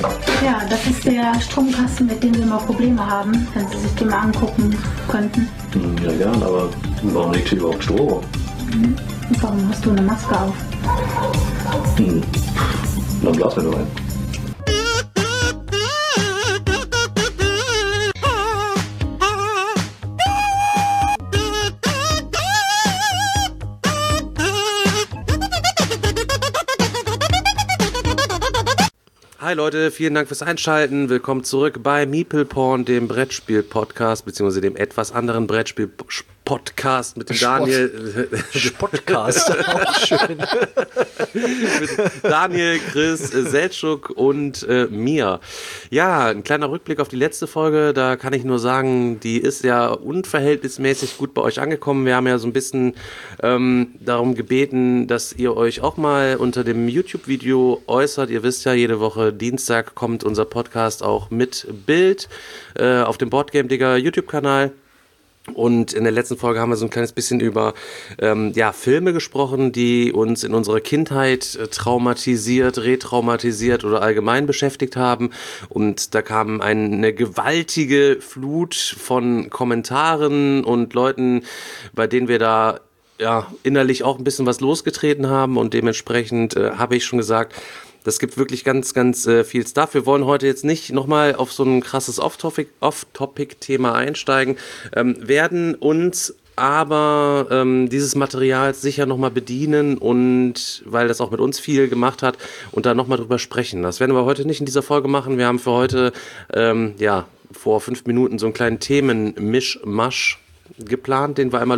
Ja, das ist der Stromkasten, mit dem wir mal Probleme haben, wenn Sie sich den mal angucken könnten. Ja, gern, aber warum liegt hier überhaupt Strom? Und warum hast du eine Maske auf? Dann blasen wir nur ein. Hi Leute, vielen Dank fürs Einschalten. Willkommen zurück bei Meeple Porn, dem Brettspiel-Podcast, beziehungsweise dem etwas anderen Brettspiel-Podcast mit dem Daniel. Podcast, auch schön. Mit Daniel, Chris, Seltschuk und mir. Ja, ein kleiner Rückblick auf die letzte Folge. Da kann ich nur sagen, die ist ja unverhältnismäßig gut bei euch angekommen. Wir haben ja so ein bisschen darum gebeten, dass ihr euch auch mal unter dem YouTube-Video äußert. Ihr wisst ja, jede Woche Dienstag kommt unser Podcast auch mit Bild auf dem Boardgame Digger YouTube-Kanal. Und in der letzten Folge haben wir so ein kleines bisschen über Filme gesprochen, die uns in unserer Kindheit traumatisiert, retraumatisiert oder allgemein beschäftigt haben. Und da kam eine gewaltige Flut von Kommentaren und Leuten, bei denen wir da innerlich auch ein bisschen was losgetreten haben. Und dementsprechend habe ich schon gesagt, das gibt wirklich ganz, ganz viel Stuff. Wir wollen heute jetzt nicht nochmal auf so ein krasses Off-Topic-Thema einsteigen, werden uns aber dieses Material sicher nochmal bedienen und weil das auch mit uns viel gemacht hat und da nochmal drüber sprechen. Das werden wir heute nicht in dieser Folge machen. Wir haben für heute vor 5 Minuten so einen kleinen Themenmischmasch geplant, den wir einmal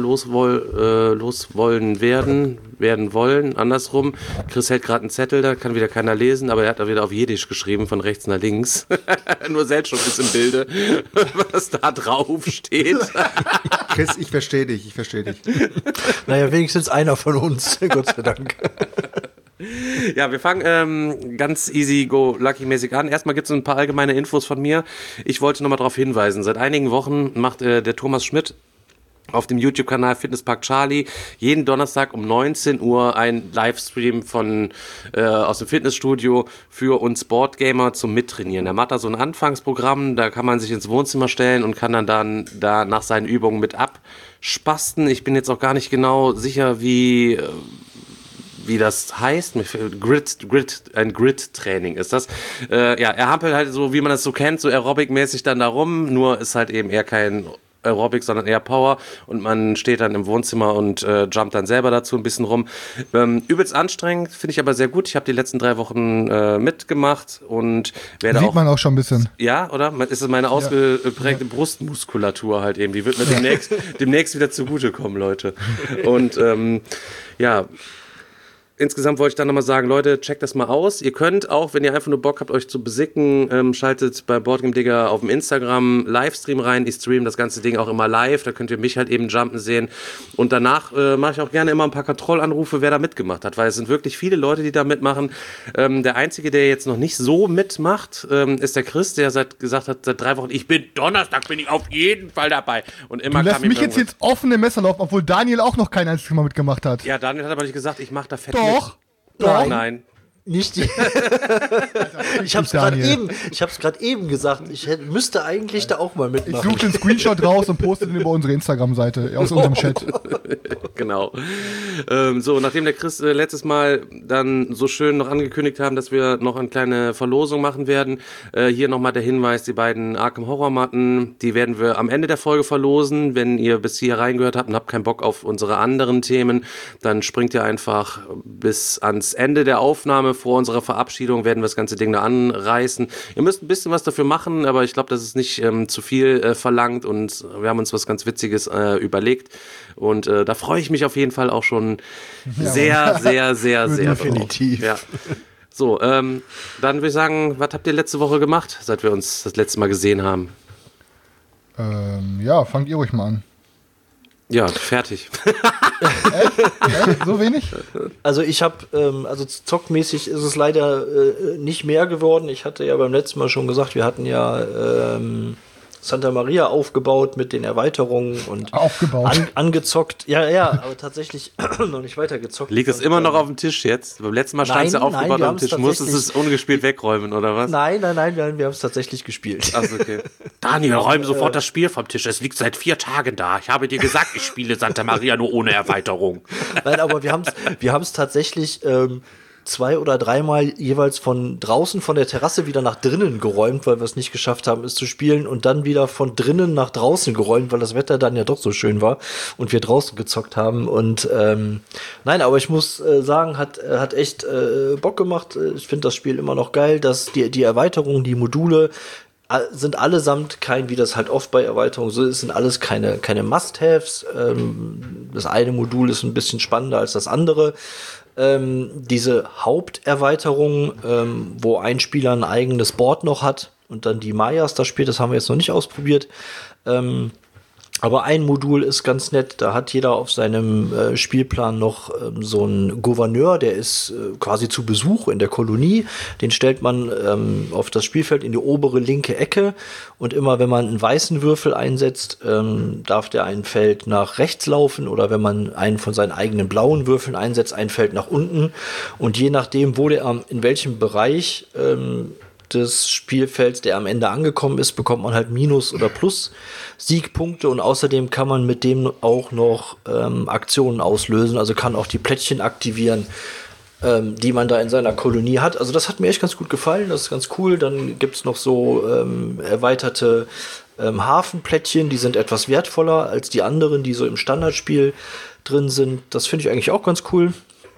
werden wollen, andersrum. Chris hält gerade einen Zettel, da kann wieder keiner lesen, aber er hat da wieder auf Jiddisch geschrieben, von rechts nach links. Nur Seltschuk ist im Bilde, was da drauf steht. Chris, ich verstehe dich. Naja, wenigstens einer von uns, Gott sei Dank. Ja, wir fangen ganz easy go lucky-mäßig an. Erstmal gibt es ein paar allgemeine Infos von mir. Ich wollte nochmal darauf hinweisen, seit einigen Wochen macht der Thomas Schmidt auf dem YouTube-Kanal Fitnesspark Charlie jeden Donnerstag um 19 Uhr ein Livestream aus dem Fitnessstudio für uns Boardgamer zum Mittrainieren. Er macht da so ein Anfangsprogramm, da kann man sich ins Wohnzimmer stellen und kann dann da nach seinen Übungen mit abspasten. Ich bin jetzt auch gar nicht genau sicher, wie das heißt. Ein Grid-Training ist das. Er hampelt halt so, wie man das so kennt, so Aerobic-mäßig dann da rum, nur ist halt eben eher kein Aerobic, sondern eher Power und man steht dann im Wohnzimmer und jumpt dann selber dazu ein bisschen rum. Übelst anstrengend, finde ich aber sehr gut. Ich habe die letzten 3 Wochen mitgemacht und werde Sieht man auch schon ein bisschen. Ja, oder? Ist es meine ausgeprägte Brustmuskulatur halt eben. Die wird mir demnächst wieder zugutekommen, Leute. Und insgesamt wollte ich dann nochmal sagen, Leute, checkt das mal aus. Ihr könnt auch, wenn ihr einfach nur Bock habt, euch zu besicken, schaltet bei Boardgame Digger auf dem Instagram Livestream rein. Ich stream das ganze Ding auch immer live. Da könnt ihr mich halt eben jumpen sehen. Und danach mache ich auch gerne immer ein paar Kontrollanrufe, wer da mitgemacht hat. Weil es sind wirklich viele Leute, die da mitmachen. Der Einzige, der jetzt noch nicht so mitmacht, ist der Chris, der gesagt hat, seit 3 Wochen, Donnerstag bin ich auf jeden Fall dabei. Und immer du lässt mich jetzt offene Messer laufen, obwohl Daniel auch noch kein einziges Mal mitgemacht hat. Ja, Daniel hat aber nicht gesagt, ich mache da fett Doch. Nein. Nicht die. Ich hab's gerade eben gesagt. Ich müsste eigentlich da auch mal mitmachen. Ich suche den Screenshot raus und poste den über unsere Instagram-Seite, aus unserem Chat. Genau. Nachdem der Chris letztes Mal dann so schön noch angekündigt haben, dass wir noch eine kleine Verlosung machen werden, hier nochmal der Hinweis, die beiden Arkham Horror Matten, die werden wir am Ende der Folge verlosen. Wenn ihr bis hier reingehört habt und habt keinen Bock auf unsere anderen Themen, dann springt ihr einfach bis ans Ende der Aufnahme. Vor unserer Verabschiedung werden wir das ganze Ding da anreißen. Ihr müsst ein bisschen was dafür machen, aber ich glaube, das ist nicht zu viel verlangt und wir haben uns was ganz Witziges überlegt und da freue ich mich auf jeden Fall auch schon sehr, sehr, sehr, sehr definitiv. Ja. So, dann würde ich sagen, was habt ihr letzte Woche gemacht, seit wir uns das letzte Mal gesehen haben? Fangt ihr ruhig mal an. Ja, fertig. Echt? So wenig? Also ich habe, zockmäßig ist es leider nicht mehr geworden. Ich hatte ja beim letzten Mal schon gesagt, wir hatten ja Santa Maria aufgebaut mit den Erweiterungen und angezockt. Ja, aber tatsächlich noch nicht weitergezockt. Liegt es immer noch auf dem Tisch jetzt? Beim letzten Mal stand es ja aufgebaut auf dem Tisch. Musstest du es ungespielt wegräumen, oder was? Nein, wir haben es tatsächlich gespielt. Achso, okay. Daniel, räum sofort das Spiel vom Tisch. Es liegt seit 4 Tagen da. Ich habe dir gesagt, ich spiele Santa Maria nur ohne Erweiterung. Nein, aber wir haben es tatsächlich 2 oder 3 Mal jeweils von draußen von der Terrasse wieder nach drinnen geräumt, weil wir es nicht geschafft haben, es zu spielen, und dann wieder von drinnen nach draußen geräumt, weil das Wetter dann ja doch so schön war und wir draußen gezockt haben. Und nein, aber ich muss sagen, hat echt Bock gemacht. Ich finde das Spiel immer noch geil, dass die Erweiterungen, die Module sind allesamt wie das halt oft bei Erweiterungen so ist, sind alles keine Must-Haves. Das eine Modul ist ein bisschen spannender als das andere. Diese Haupterweiterung, wo ein Spieler ein eigenes Board noch hat und dann die Mayas da spielt, das haben wir jetzt noch nicht ausprobiert. Aber ein Modul ist ganz nett, da hat jeder auf seinem Spielplan noch so einen Gouverneur, der ist quasi zu Besuch in der Kolonie. Den stellt man auf das Spielfeld in die obere linke Ecke, und immer wenn man einen weißen Würfel einsetzt, darf der ein Feld nach rechts laufen, oder wenn man einen von seinen eigenen blauen Würfeln einsetzt, ein Feld nach unten. Und je nachdem, wo der in welchem Bereich des Spielfelds, der am Ende angekommen ist, bekommt man halt Minus- oder Plus-Siegpunkte, und außerdem kann man mit dem auch noch Aktionen auslösen, also kann auch die Plättchen aktivieren, die man da in seiner Kolonie hat. Also das hat mir echt ganz gut gefallen, das ist ganz cool. Dann gibt's noch so erweiterte Hafenplättchen, die sind etwas wertvoller als die anderen, die so im Standardspiel drin sind. Das finde ich eigentlich auch ganz cool.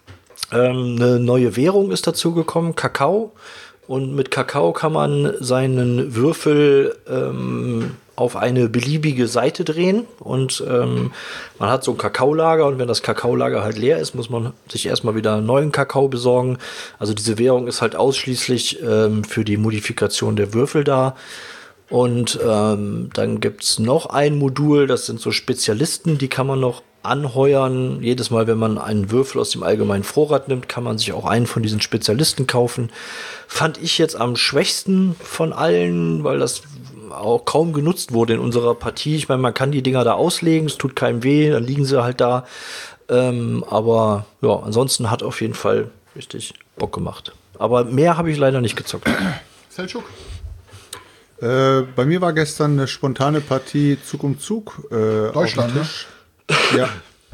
Eine neue Währung ist dazu gekommen, Kakao. Und mit Kakao kann man seinen Würfel auf eine beliebige Seite drehen. Und man hat so ein Kakaolager. Und wenn das Kakaolager halt leer ist, muss man sich erstmal wieder einen neuen Kakao besorgen. Also diese Währung ist halt ausschließlich für die Modifikation der Würfel da. Und dann gibt's noch ein Modul, das sind so Spezialisten, die kann man noch anheuern. Jedes Mal, wenn man einen Würfel aus dem allgemeinen Vorrat nimmt, kann man sich auch einen von diesen Spezialisten kaufen. Fand ich jetzt am schwächsten von allen, weil das auch kaum genutzt wurde in unserer Partie. Ich meine, man kann die Dinger da auslegen, es tut keinem weh, dann liegen sie halt da. Aber ja, ansonsten hat auf jeden Fall richtig Bock gemacht. Aber mehr habe ich leider nicht gezockt. Selçuk? Bei mir war gestern eine spontane Partie Zug um Zug. Deutschland, ne? Ja.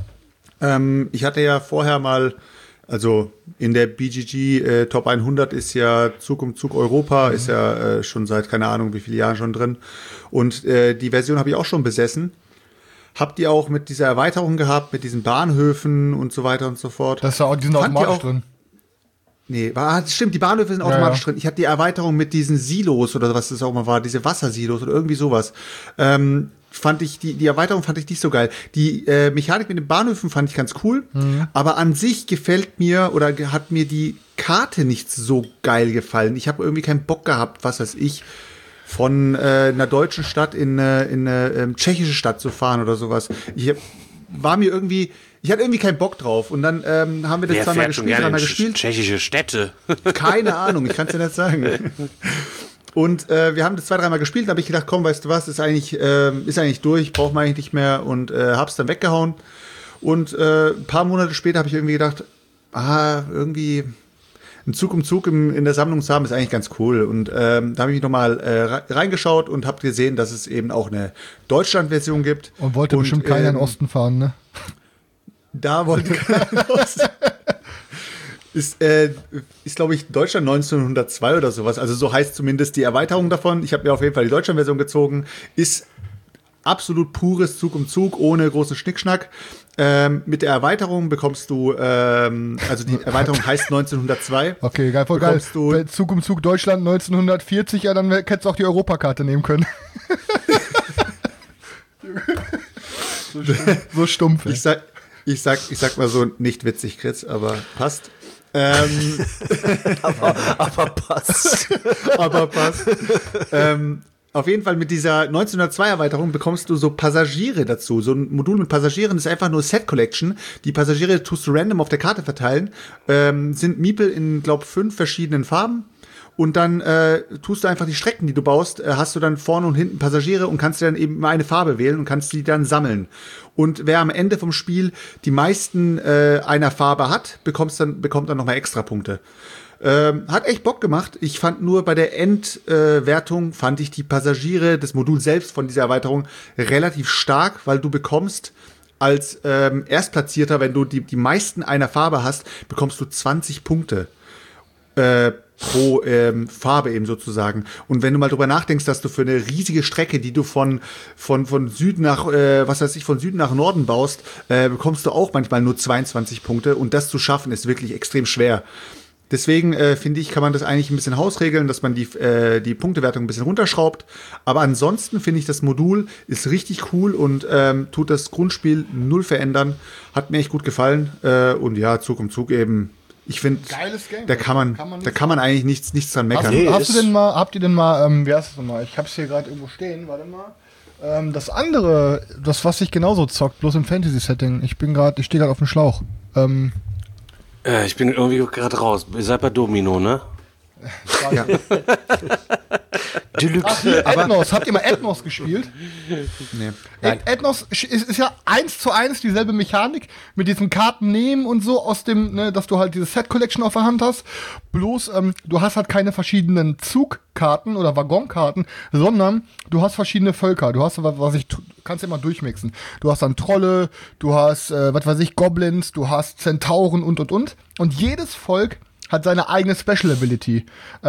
Ich hatte ja vorher mal, also in der BGG Top 100 ist ja Zug um Zug Europa, ist ja schon seit keine Ahnung wie viele Jahren schon drin. Und die Version habe ich auch schon besessen. Habt ihr auch mit dieser Erweiterung gehabt, mit diesen Bahnhöfen und so weiter und so fort? Die sind automatisch drin. Nee, stimmt, die Bahnhöfe sind automatisch drin. Ich hatte die Erweiterung mit diesen Silos oder was das auch mal war, diese Wassersilos oder irgendwie sowas. Fand ich, die Erweiterung fand ich nicht so geil. Die Mechanik mit den Bahnhöfen fand ich ganz cool, aber an sich gefällt mir oder hat mir die Karte nicht so geil gefallen. Ich habe irgendwie keinen Bock gehabt, was weiß ich, von einer deutschen Stadt in eine tschechische Stadt zu fahren oder sowas. Ich hatte irgendwie keinen Bock drauf. Und dann haben wir das zweimal gespielt. Tschechische Städte. Keine Ahnung, ich kann es dir nicht sagen. Und wir haben das 2-3 Mal gespielt, da habe ich gedacht, komm, weißt du was, ist eigentlich durch, braucht man eigentlich nicht mehr, und hab's dann weggehauen. Und ein paar Monate später habe ich irgendwie gedacht, irgendwie ein Zug um Zug in der Sammlung zu haben, ist eigentlich ganz cool. Und da habe ich nochmal reingeschaut und habe gesehen, dass es eben auch eine Deutschland-Version gibt. Und wollte bestimmt keiner in den Osten fahren, ne? Da wollte keiner in den Osten. Ist glaube ich, Deutschland 1902 oder sowas. Also so heißt zumindest die Erweiterung davon. Ich habe mir auf jeden Fall die Deutschland-Version gezogen. Ist absolut pures Zug um Zug, ohne großen Schnickschnack. Mit der Erweiterung bekommst du, also die Erweiterung heißt 1902. Okay, geil, voll geil. Zug um Zug Deutschland 1940, ja, dann hättest du auch die Europakarte nehmen können. So stumpf. Ich sag mal so, nicht witzig, Chris, aber passt. aber passt. Aber passt. Auf jeden Fall mit dieser 1902-Erweiterung bekommst du so Passagiere dazu. So ein Modul mit Passagieren ist einfach nur Set Collection. Die Passagiere tust du random auf der Karte verteilen. Sind Miepel in, glaube 5 verschiedenen Farben. und dann tust du einfach die Strecken, die du baust, hast du dann vorne und hinten Passagiere und kannst dann eben immer eine Farbe wählen und kannst die dann sammeln. Und wer am Ende vom Spiel die meisten einer Farbe hat, bekommt dann nochmal extra Punkte. Hat echt Bock gemacht. Ich fand nur bei der Endwertung fand ich die Passagiere, das Modul selbst von dieser Erweiterung relativ stark, weil du bekommst als Erstplatzierter, wenn du die meisten einer Farbe hast, bekommst du 20 Punkte pro Farbe eben sozusagen. Und wenn du mal drüber nachdenkst, dass du für eine riesige Strecke, die du von Süden nach, von Süden nach Norden baust, bekommst du auch manchmal nur 22 Punkte. Und das zu schaffen, ist wirklich extrem schwer. Deswegen finde ich, kann man das eigentlich ein bisschen hausregeln, dass man die Punktewertung ein bisschen runterschraubt. Aber ansonsten finde ich, das Modul ist richtig cool und tut das Grundspiel null verändern. Hat mir echt gut gefallen. Und ja, Zug um Zug eben. Ich finde, da kann man eigentlich nichts dran meckern. Habt ihr denn mal, wie heißt das nochmal? Ich hab's hier gerade irgendwo stehen, warte mal. Das andere, was sich genauso zockt, bloß im Fantasy-Setting. Ich stehe gerade auf dem Schlauch. Ich bin irgendwie gerade raus. Ihr seid bei Domino, ne? Ja. Ethnos. Habt ihr mal Ethnos gespielt? Nee. Ethnos ist ja 1:1 dieselbe Mechanik mit diesen Karten nehmen und so aus dem, ne, dass du halt diese Set-Collection auf der Hand hast. Bloß, du hast halt keine verschiedenen Zugkarten oder Waggonkarten, sondern du hast verschiedene Völker. Du hast, kannst ja mal durchmixen. Du hast dann Trolle, du hast, Goblins, du hast Zentauren und. Und jedes Volk hat seine eigene Special Ability.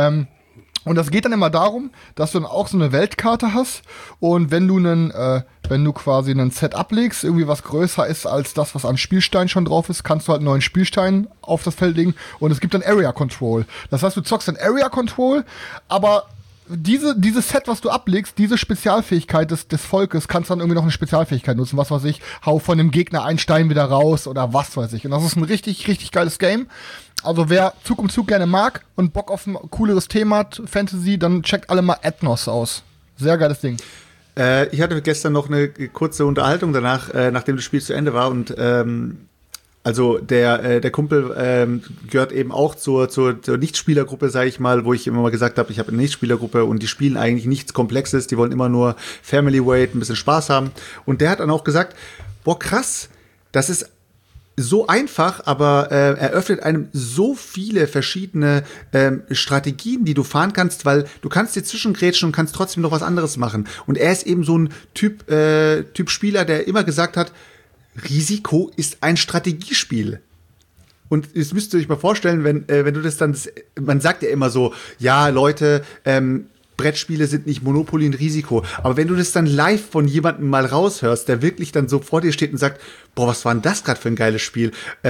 Und das geht dann immer darum, dass du dann auch so eine Weltkarte hast und wenn du quasi einen Set ablegst, irgendwie was größer ist als das, was an Spielstein schon drauf ist, kannst du halt einen neuen Spielstein auf das Feld legen und es gibt dann Area Control. Das heißt, du zockst dann Area Control, aber dieses Set, was du ablegst, diese Spezialfähigkeit des Volkes, kannst dann irgendwie noch eine Spezialfähigkeit nutzen, was weiß ich, hau von dem Gegner einen Stein wieder raus oder was weiß ich. Und das ist ein richtig, richtig geiles Game. Also wer Zug um Zug gerne mag und Bock auf ein cooleres Thema hat, Fantasy, dann checkt alle mal Ethnos aus. Sehr geiles Ding. Ich hatte gestern noch eine kurze Unterhaltung danach, nachdem das Spiel zu Ende war und also der Kumpel gehört eben auch zur Nichtspielergruppe, sage ich mal, wo ich immer mal gesagt habe, ich habe eine Nichtspielergruppe und die spielen eigentlich nichts Komplexes, die wollen immer nur Family Weight, ein bisschen Spaß haben. Und der hat dann auch gesagt, boah krass, das ist so einfach, aber eröffnet einem so viele verschiedene Strategien, die du fahren kannst, weil du kannst dir zwischengrätschen und kannst trotzdem noch was anderes machen. Und er ist eben so ein Typ Spieler, der immer gesagt hat, Risiko ist ein Strategiespiel. Und das müsst ihr euch mal vorstellen, wenn du das dann, man sagt ja immer so, ja Leute, Brettspiele sind nicht Monopoly und Risiko. Aber wenn du das dann live von jemandem mal raushörst, der wirklich dann so vor dir steht und sagt, boah, was war denn das gerade für ein geiles Spiel?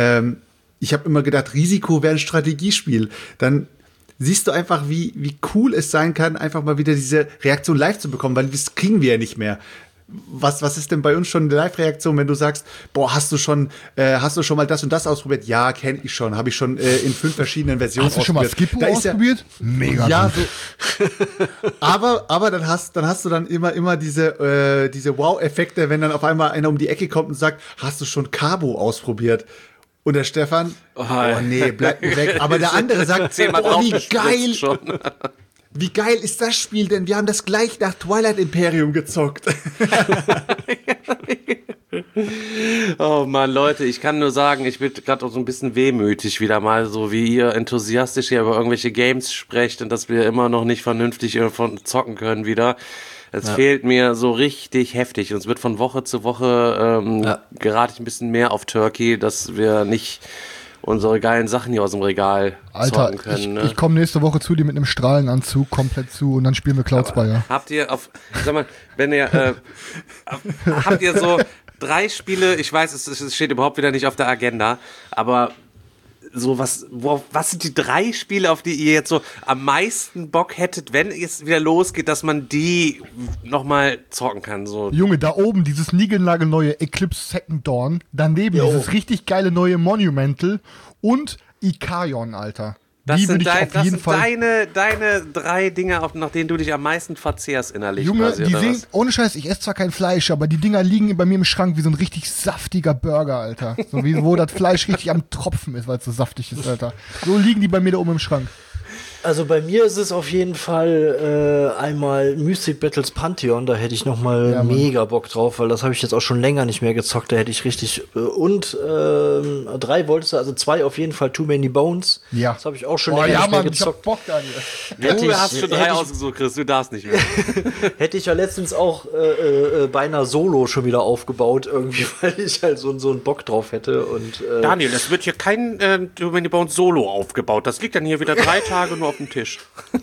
Ich habe immer gedacht, Risiko wäre ein Strategiespiel. Dann siehst du einfach, wie cool es sein kann, einfach mal wieder diese Reaktion live zu bekommen, weil das kriegen wir ja nicht mehr. Was ist denn bei uns schon eine Live-Reaktion, wenn du sagst, boah, hast du schon mal das und das ausprobiert? Ja, kenne ich schon, habe ich schon in 5 verschiedenen Versionen ausprobiert. Hast du schon mal Skippo ausprobiert? Ja, mega ja, gut. So. aber dann hast du dann immer diese Wow-Effekte, wenn dann auf einmal einer um die Ecke kommt und sagt, hast du schon Carbo ausprobiert? Und der Stefan, oh nee, bleib weg. Aber der andere sagt, oh, wie geil. Schon. Wie geil ist das Spiel denn? Wir haben das gleich nach Twilight Imperium gezockt. Oh Mann, Leute, ich kann nur sagen, ich bin gerade auch so ein bisschen wehmütig wieder mal, so wie ihr enthusiastisch hier über irgendwelche Games sprecht und dass wir immer noch nicht vernünftig von zocken können wieder. Es fehlt mir so richtig heftig und es wird von Woche zu Woche gerate ich ein bisschen mehr auf Turkey, dass wir nicht unsere geilen Sachen hier aus dem Regal zocken können. Ich komme nächste Woche zu dir mit einem Strahlenanzug komplett zu und dann spielen wir Cloud Spire. Habt ihr habt ihr so 3 Spiele, ich weiß, es steht überhaupt wieder nicht auf der Agenda, aber so was sind die 3 Spiele, auf die ihr jetzt so am meisten Bock hättet, wenn es wieder losgeht, dass man die nochmal zocken kann? So. Junge, da oben dieses niegelnagelneue Eclipse Second Dawn, daneben dieses richtig geile neue Monumental und Ikarion, Alter. Das sind deine 3 Dinge, nach denen du dich am meisten verzehrst innerlich. Junge, quasi, die sehen, ohne Scheiß, ich esse zwar kein Fleisch, aber die Dinger liegen bei mir im Schrank wie so ein richtig saftiger Burger, Alter. So wie wo das Fleisch richtig am Tropfen ist, weil es so saftig ist, Alter. So liegen die bei mir da oben im Schrank. Also bei mir ist es auf jeden Fall einmal Mythic Battles Pantheon, da hätte ich noch mal mega Bock drauf, weil das habe ich jetzt auch schon länger nicht mehr gezockt, da hätte ich richtig und 3 wolltest du, also 2 auf jeden Fall Too Many Bones. Ja. Das habe ich auch schon länger nicht mehr gezockt. Ich hab Bock, Daniel. Du hast schon 3 ausgesucht, Chris, du darfst nicht mehr. Hätte ich ja letztens auch beinahe Solo schon wieder aufgebaut, irgendwie, weil ich halt so einen Bock drauf hätte. Und Daniel, es wird hier kein Too Many Bones Solo aufgebaut, das liegt dann hier wieder 3 Tage nur auf dem Tisch.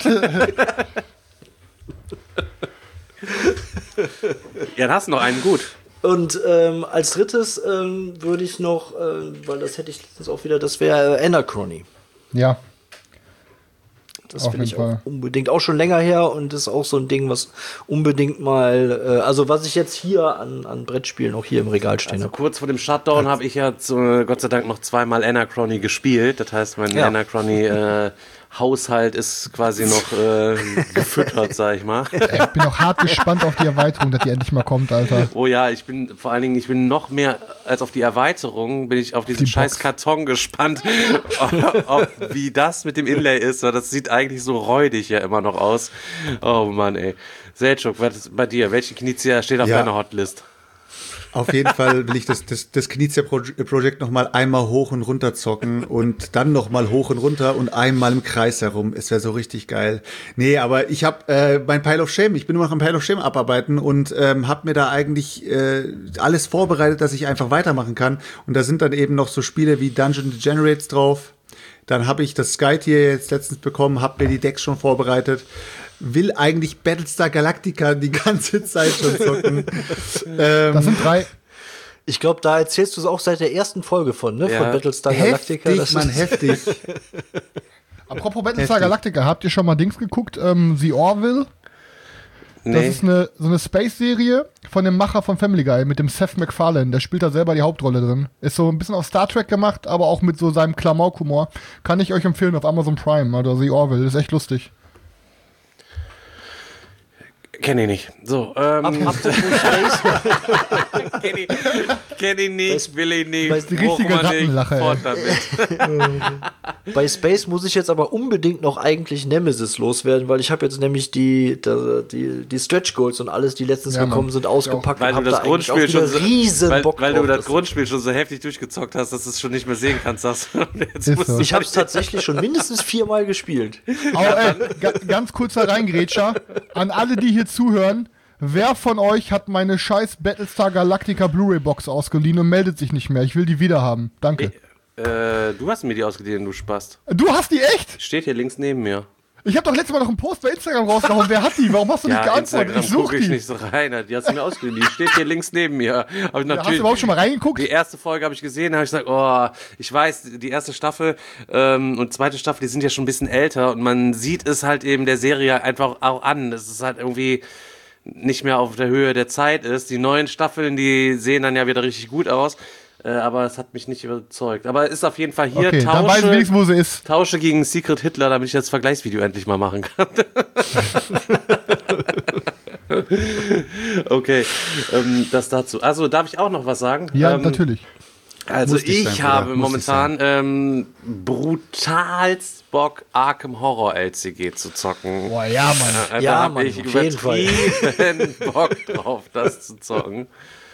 Ja, da hast du noch einen, gut. Und als drittes würde ich noch, weil das hätte ich letztens auch wieder, das wäre Anachrony. Ja. Das finde ich auch unbedingt, auch schon länger her und ist auch so ein Ding, was unbedingt mal, also was ich jetzt hier an Brettspielen auch hier im Regal stehen also habe. Kurz vor dem Shutdown habe ich ja Gott sei Dank noch 2-mal Anachrony gespielt. Das heißt, mein Anachrony Haushalt ist quasi noch gefüttert, sag ich mal. Ich bin auch hart gespannt auf die Erweiterung, dass die endlich mal kommt, Alter. Oh ja, ich bin noch mehr als auf die Erweiterung, bin ich auf diesen scheiß Karton gespannt, wie das mit dem Inlay ist, weil das sieht eigentlich so räudig ja immer noch aus. Oh Mann, ey. Selchuk, was ist bei dir? Welche Knizia steht auf deiner Hotlist? Auf jeden Fall will ich das Knizia-Projekt noch mal einmal hoch und runter zocken und dann noch mal hoch und runter und einmal im Kreis herum. Es wäre so richtig geil. Nee, aber ich habe mein Pile of Shame, ich bin nur noch am Pile of Shame abarbeiten und habe mir da eigentlich alles vorbereitet, dass ich einfach weitermachen kann. Und da sind dann eben noch so Spiele wie Dungeon Degenerates drauf. Dann habe ich das Sky-Tier jetzt letztens bekommen, habe mir die Decks schon vorbereitet. Will eigentlich Battlestar Galactica die ganze Zeit schon zocken. Das sind 3. Ich glaube, da erzählst du es auch seit der ersten Folge von, ne? Ja. Von Battlestar Galactica. Heftig. Apropos Battlestar Galactica, habt ihr schon mal Dings geguckt? The Orville? Nee. Das ist so eine Space-Serie von dem Macher von Family Guy mit dem Seth MacFarlane. Der spielt da selber die Hauptrolle drin. Ist so ein bisschen auf Star Trek gemacht, aber auch mit so seinem Klamauk-Humor. Kann ich euch empfehlen auf Amazon Prime oder The Orville. Ist echt lustig. Kenne ich nicht. So, Kenn ich nicht, will ich nicht. Die richtige Rattenlache. Bei Space muss ich jetzt aber unbedingt noch eigentlich Nemesis loswerden, weil ich habe jetzt nämlich die Stretch Goals und alles, die letztens gekommen sind, ausgepackt weil und du das Grundspiel schon so, Bock weil du das Grundspiel schon so heftig durchgezockt hast, dass du es schon nicht mehr sehen kannst. Ich habe es tatsächlich schon mindestens 4-mal gespielt. Ganz kurzer Reingrätscher an alle, die hier zuhören. Wer von euch hat meine scheiß Battlestar Galactica Blu-ray-Box ausgeliehen und meldet sich nicht mehr? Ich will die wieder haben. Danke. Du hast mir die ausgeliehen, du Spast. Du hast die echt? Steht hier links neben mir. Ich habe doch letztes Mal noch einen Post bei Instagram rausgehauen. Wer hat die? Warum hast du nicht geantwortet? Ich suche die. Nicht so rein. Die hast du mir ausgeliehen. Die steht hier links neben mir. Hast du überhaupt schon mal reingeguckt? Die erste Folge habe ich gesehen, habe ich gesagt, oh, ich weiß, die erste Staffel und zweite Staffel, die sind ja schon ein bisschen älter und man sieht es halt eben der Serie einfach auch an. Das ist halt irgendwie nicht mehr auf der Höhe der Zeit ist. Die neuen Staffeln, die sehen dann ja wieder richtig gut aus. Aber es hat mich nicht überzeugt. Aber es ist auf jeden Fall hier dann weiß ich wenigstens, wo sie ist. Tausche gegen Secret Hitler, damit ich das Vergleichsvideo endlich mal machen kann. Okay, das dazu. Also, darf ich auch noch was sagen? Ja, natürlich. Also ich habe momentan brutalst Bock, Arkham Horror LCG zu zocken. Boah, ja, Mann. Da habe ich übertrieben Bock drauf, das zu zocken.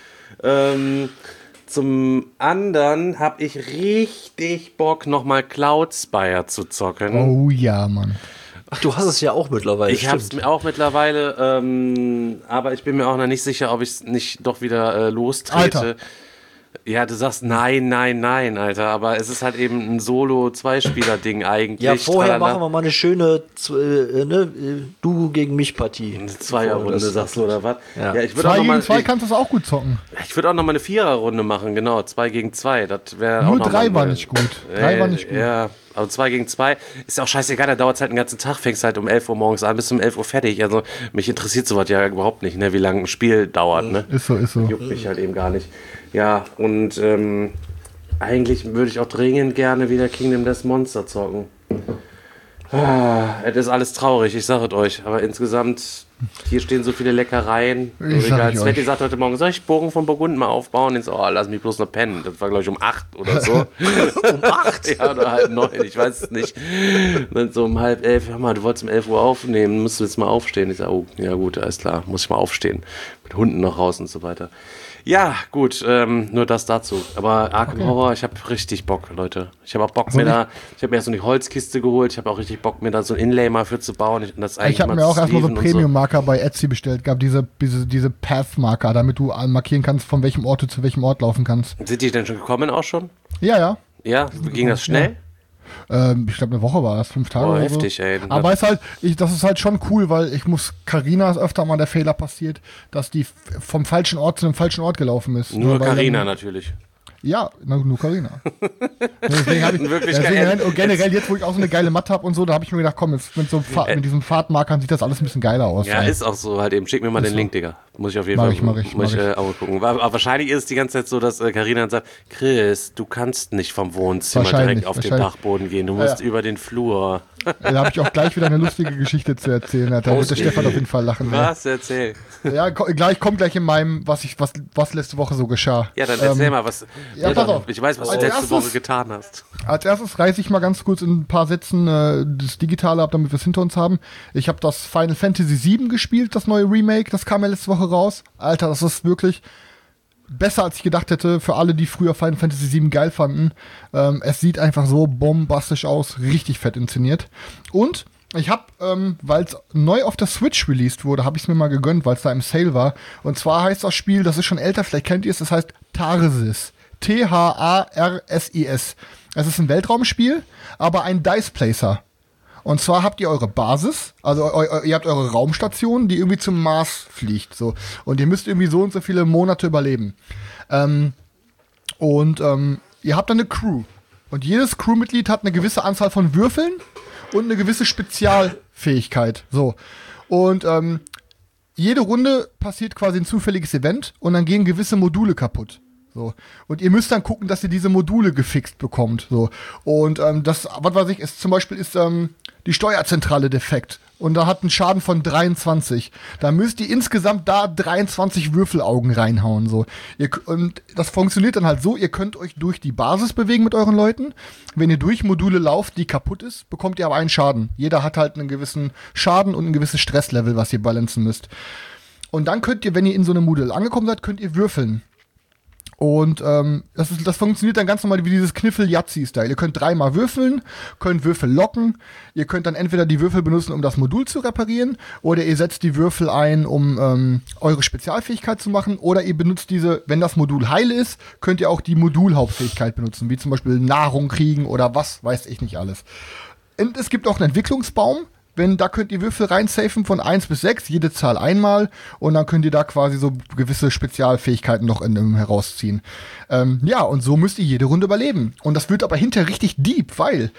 Zum anderen habe ich richtig Bock, nochmal Cloudspire zu zocken. Oh ja, Mann. Ach, du hast es ja auch mittlerweile. Ich habe es auch mittlerweile, aber ich bin mir auch noch nicht sicher, ob ich es nicht doch wieder lostrete. Alter. Ja, du sagst nein, Alter, aber es ist halt eben ein Solo-Zweispieler-Ding eigentlich. Ja, vorher machen wir mal eine schöne Du gegen mich Partie. Eine Zweierrunde, sagst du, oder was? Ja, ich würde 2 gegen 2 kannst du es auch gut zocken. Ich würde auch noch mal eine Viererrunde machen, genau, 2 gegen 2. Das wäre auch nur noch 3 war nicht gut. 3 war nicht gut. Ja, aber 2 gegen 2 ist ja auch scheißegal, da dauert es halt den ganzen Tag, fängst halt um 11 Uhr morgens an, bis um 11 Uhr fertig. Also mich interessiert sowas ja überhaupt nicht, ne, wie lange ein Spiel dauert, ne? Ist so. Juckt mich halt eben gar nicht. Ja, und eigentlich würde ich auch dringend gerne wieder Kingdom Death Monster zocken. Es ist alles traurig, ich sage es euch. Aber insgesamt Hier stehen so viele Leckereien. Sveti sagt heute Morgen, soll ich Bogen von Burgund mal aufbauen? Und so, lass mich bloß noch pennen. Das war, glaube ich, um 8 oder so. Um 8? Ja, oder 8:30, ich weiß es nicht. Und dann so um 10:30, hör mal, du wolltest um 11 Uhr aufnehmen, musst du jetzt mal aufstehen. Ich sage, oh, ja gut, alles klar, muss ich mal aufstehen. Mit Hunden noch raus und so weiter. Ja, gut, nur das dazu. Aber Arkham Horror, ich habe richtig Bock, Leute. Ich habe auch Bock, ich habe mir erst so eine Holzkiste geholt. Ich habe auch richtig Bock, mir da so ein Inlay mal für zu bauen. Ich habe mir auch erstmal so Premium-Marker bei Etsy bestellt. Gab diese Path-Marker, damit du markieren kannst, von welchem Ort du zu welchem Ort laufen kannst. Sind die denn schon gekommen auch schon? Ja. Ja, ging das schnell? Ja. Ich glaube, eine Woche war das, 5 Tage oder heftig, so. ey. Aber das ist halt schon cool, weil Carina ist öfter mal der Fehler passiert, dass die vom falschen Ort zu dem falschen Ort gelaufen ist. Nur Carina natürlich. Ja, nur Carina. Deswegen habe ich Wirklich und generell jetzt, wo ich auch so eine geile Matte habe und so, da habe ich mir gedacht, komm, jetzt mit diesen Fahrtmarkern sieht das alles ein bisschen geiler aus. Ja, ist auch so halt eben. Schick mir mal den Link, Digga. Muss ich auf jeden Fall auch gucken. Aber wahrscheinlich ist es die ganze Zeit so, dass Carina dann sagt, Chris, du kannst nicht vom Wohnzimmer direkt auf den Dachboden gehen. Du musst über den Flur. Da habe ich auch gleich wieder eine lustige Geschichte zu erzählen. Da wird der Stefan auf jeden Fall lachen. Was? Erzähl. Ja, kommt gleich in meinem, was letzte Woche so geschah. Ja, dann erzähl mal, was. Ja, pass auf. Ich weiß, was du letzte Woche getan hast. Als erstes reiße ich mal ganz kurz in ein paar Sätzen das Digitale ab, damit wir es hinter uns haben. Ich habe das Final Fantasy VII gespielt, das neue Remake. Das kam ja letzte Woche raus. Alter, das ist wirklich besser, als ich gedacht hätte, für alle, die früher Final Fantasy VII geil fanden. Es sieht einfach so bombastisch aus, richtig fett inszeniert. Und ich habe, weil es neu auf der Switch released wurde, habe ich es mir mal gegönnt, weil es da im Sale war. Und zwar heißt das Spiel, das ist schon älter, vielleicht kennt ihr es, das heißt Tarsis. Tarsis. Es ist ein Weltraumspiel, aber ein Dice Placer. Und zwar habt ihr eure Basis, also ihr habt eure Raumstation, die irgendwie zum Mars fliegt. So. Und ihr müsst irgendwie so und so viele Monate überleben. Ihr habt dann eine Crew. Und jedes Crewmitglied hat eine gewisse Anzahl von Würfeln und eine gewisse Spezialfähigkeit. So. Und jede Runde passiert quasi ein zufälliges Event und dann gehen gewisse Module kaputt. So. Und ihr müsst dann gucken, dass ihr diese Module gefixt bekommt. So. Und zum Beispiel ist die Steuerzentrale defekt. Und da hat einen Schaden von 23. Da müsst ihr insgesamt 23 Würfelaugen reinhauen. So. Und das funktioniert dann halt so, ihr könnt euch durch die Basis bewegen mit euren Leuten. Wenn ihr durch Module lauft, die kaputt ist, bekommt ihr aber einen Schaden. Jeder hat halt einen gewissen Schaden und ein gewisses Stresslevel, was ihr balancen müsst. Und dann könnt ihr, wenn ihr in so einem Modul angekommen seid, könnt ihr würfeln. Und das funktioniert dann ganz normal wie dieses Kniffel-Yazzi-Style. Ihr könnt 3-mal würfeln, könnt Würfel locken. Ihr könnt dann entweder die Würfel benutzen, um das Modul zu reparieren, oder ihr setzt die Würfel ein, um eure Spezialfähigkeit zu machen, oder ihr benutzt diese, wenn das Modul heile ist, könnt ihr auch die Modulhauptfähigkeit benutzen, wie zum Beispiel Nahrung kriegen oder was weiß ich nicht alles. Und es gibt auch einen Entwicklungsbaum. Da könnt ihr Würfel reinsafen von 1 bis 6, jede Zahl einmal, und dann könnt ihr da quasi so gewisse Spezialfähigkeiten noch herausziehen. Und so müsst ihr jede Runde überleben. Und das wird aber hinterher richtig deep, weil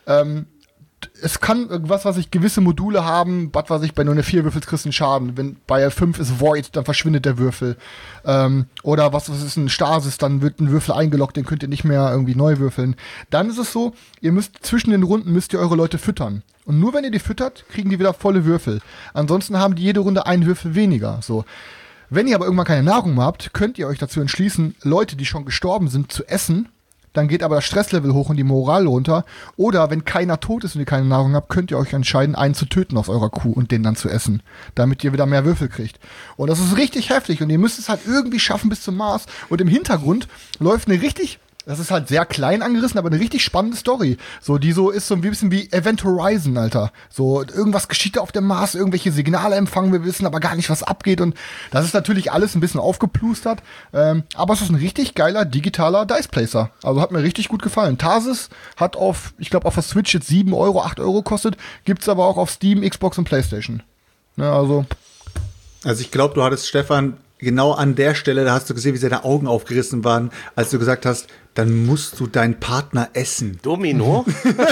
es kann gewisse Module haben, bei nur eine 4 Würfel kriegst du einen Schaden. Wenn bei 5 ist Void, dann verschwindet der Würfel. Oder was ist ein Stasis, dann wird ein Würfel eingeloggt, den könnt ihr nicht mehr irgendwie neu würfeln. Dann ist es so, zwischen den Runden müsst ihr eure Leute füttern. Und nur wenn ihr die füttert, kriegen die wieder volle Würfel. Ansonsten haben die jede Runde einen Würfel weniger. So. Wenn ihr aber irgendwann keine Nahrung mehr habt, könnt ihr euch dazu entschließen, Leute, die schon gestorben sind, zu essen. Dann geht aber das Stresslevel hoch und die Moral runter. Oder wenn keiner tot ist und ihr keine Nahrung habt, könnt ihr euch entscheiden, einen zu töten aus eurer Crew und den dann zu essen. Damit ihr wieder mehr Würfel kriegt. Und das ist richtig heftig. Und ihr müsst es halt irgendwie schaffen bis zum Mars. Und im Hintergrund läuft das ist halt sehr klein angerissen, aber eine richtig spannende Story. So, die ist so ein bisschen wie Event Horizon, Alter. So, irgendwas geschieht da auf dem Mars, irgendwelche Signale empfangen, wir wissen aber gar nicht, was abgeht. Und das ist natürlich alles ein bisschen aufgeplustert. Aber es ist ein richtig geiler digitaler Dice Placer. Also hat mir richtig gut gefallen. Tarsis hat ich glaube auf der Switch jetzt 7 Euro, 8 Euro kostet. Gibt's aber auch auf Steam, Xbox und Playstation. Also ich glaube, du hattest Stefan genau an der Stelle, da hast du gesehen, wie seine Augen aufgerissen waren, als du gesagt hast, dann musst du deinen Partner essen. Domino?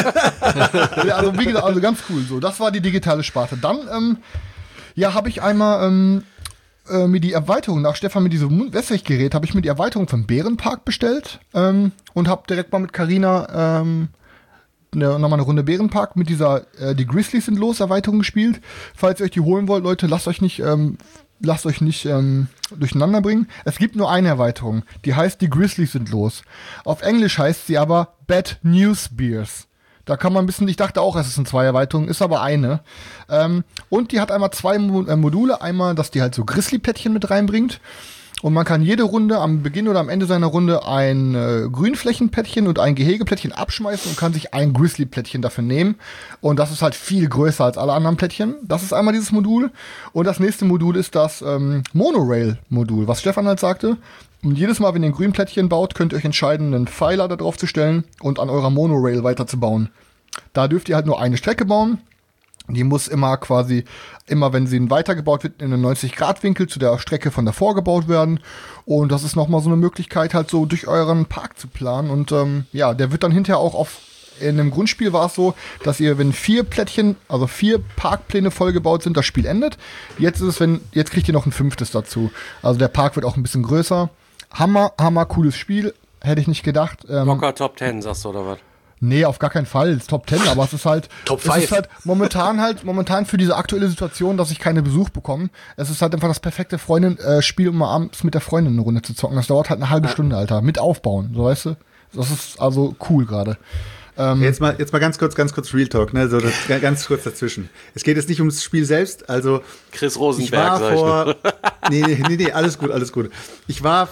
Ja, also wie gesagt, also ganz cool. So, das war die digitale Sparte. Dann, habe ich einmal mir die Erweiterung nach Stefan mit diesem Wässriggerät, habe ich mir die Erweiterung vom Bärenpark bestellt und habe direkt mal mit Carina nochmal eine Runde Bärenpark mit dieser Die Grizzlies sind los Erweiterung gespielt. Falls ihr euch die holen wollt, Leute, lasst euch nicht durcheinander bringen. Es gibt nur eine Erweiterung, die heißt Die Grizzlies sind los. Auf Englisch heißt sie aber Bad News Bears. Da kann man ein bisschen, ich dachte auch, es sind 2 Erweiterungen, ist aber eine. Und die hat einmal 2 Module. Einmal, dass die halt so Grizzly-Plättchen mit reinbringt. Und man kann jede Runde am Beginn oder am Ende seiner Runde ein Grünflächenplättchen und ein Gehegeplättchen abschmeißen und kann sich ein Grizzly-Plättchen dafür nehmen. Und das ist halt viel größer als alle anderen Plättchen. Das ist einmal dieses Modul. Und das nächste Modul ist das Monorail-Modul, was Stefan halt sagte. Und jedes Mal, wenn ihr ein Grünplättchen baut, könnt ihr euch entscheiden, einen Pfeiler da drauf zu stellen und an eurer Monorail weiterzubauen. Da dürft ihr halt nur eine Strecke bauen. Die muss immer, wenn sie weitergebaut wird, in einen 90-Grad-Winkel zu der Strecke von davor gebaut werden. Und das ist nochmal so eine Möglichkeit, halt so durch euren Park zu planen. Und der wird dann hinterher auch in einem Grundspiel war es so, dass ihr, wenn 4 Parkpläne vollgebaut sind, das Spiel endet. Jetzt kriegt ihr noch ein 5. dazu. Also der Park wird auch ein bisschen größer. Hammer, cooles Spiel. Hätte ich nicht gedacht. Locker Top 10, sagst du, oder was? Nee, auf gar keinen Fall. Es ist Top 10, aber es ist halt Top 5. Es ist halt momentan für diese aktuelle Situation, dass ich keinen Besuch bekomme. Es ist halt einfach das perfekte Spiel, um mal abends mit der Freundin eine Runde zu zocken. Das dauert halt eine halbe Stunde, Alter. Mit Aufbauen, so weißt du. Das ist also cool gerade. Jetzt mal ganz kurz Real Talk, ne? So das, ganz kurz dazwischen. Es geht jetzt nicht ums Spiel selbst, also Chris Rosenberg, Nee, alles gut. Ich war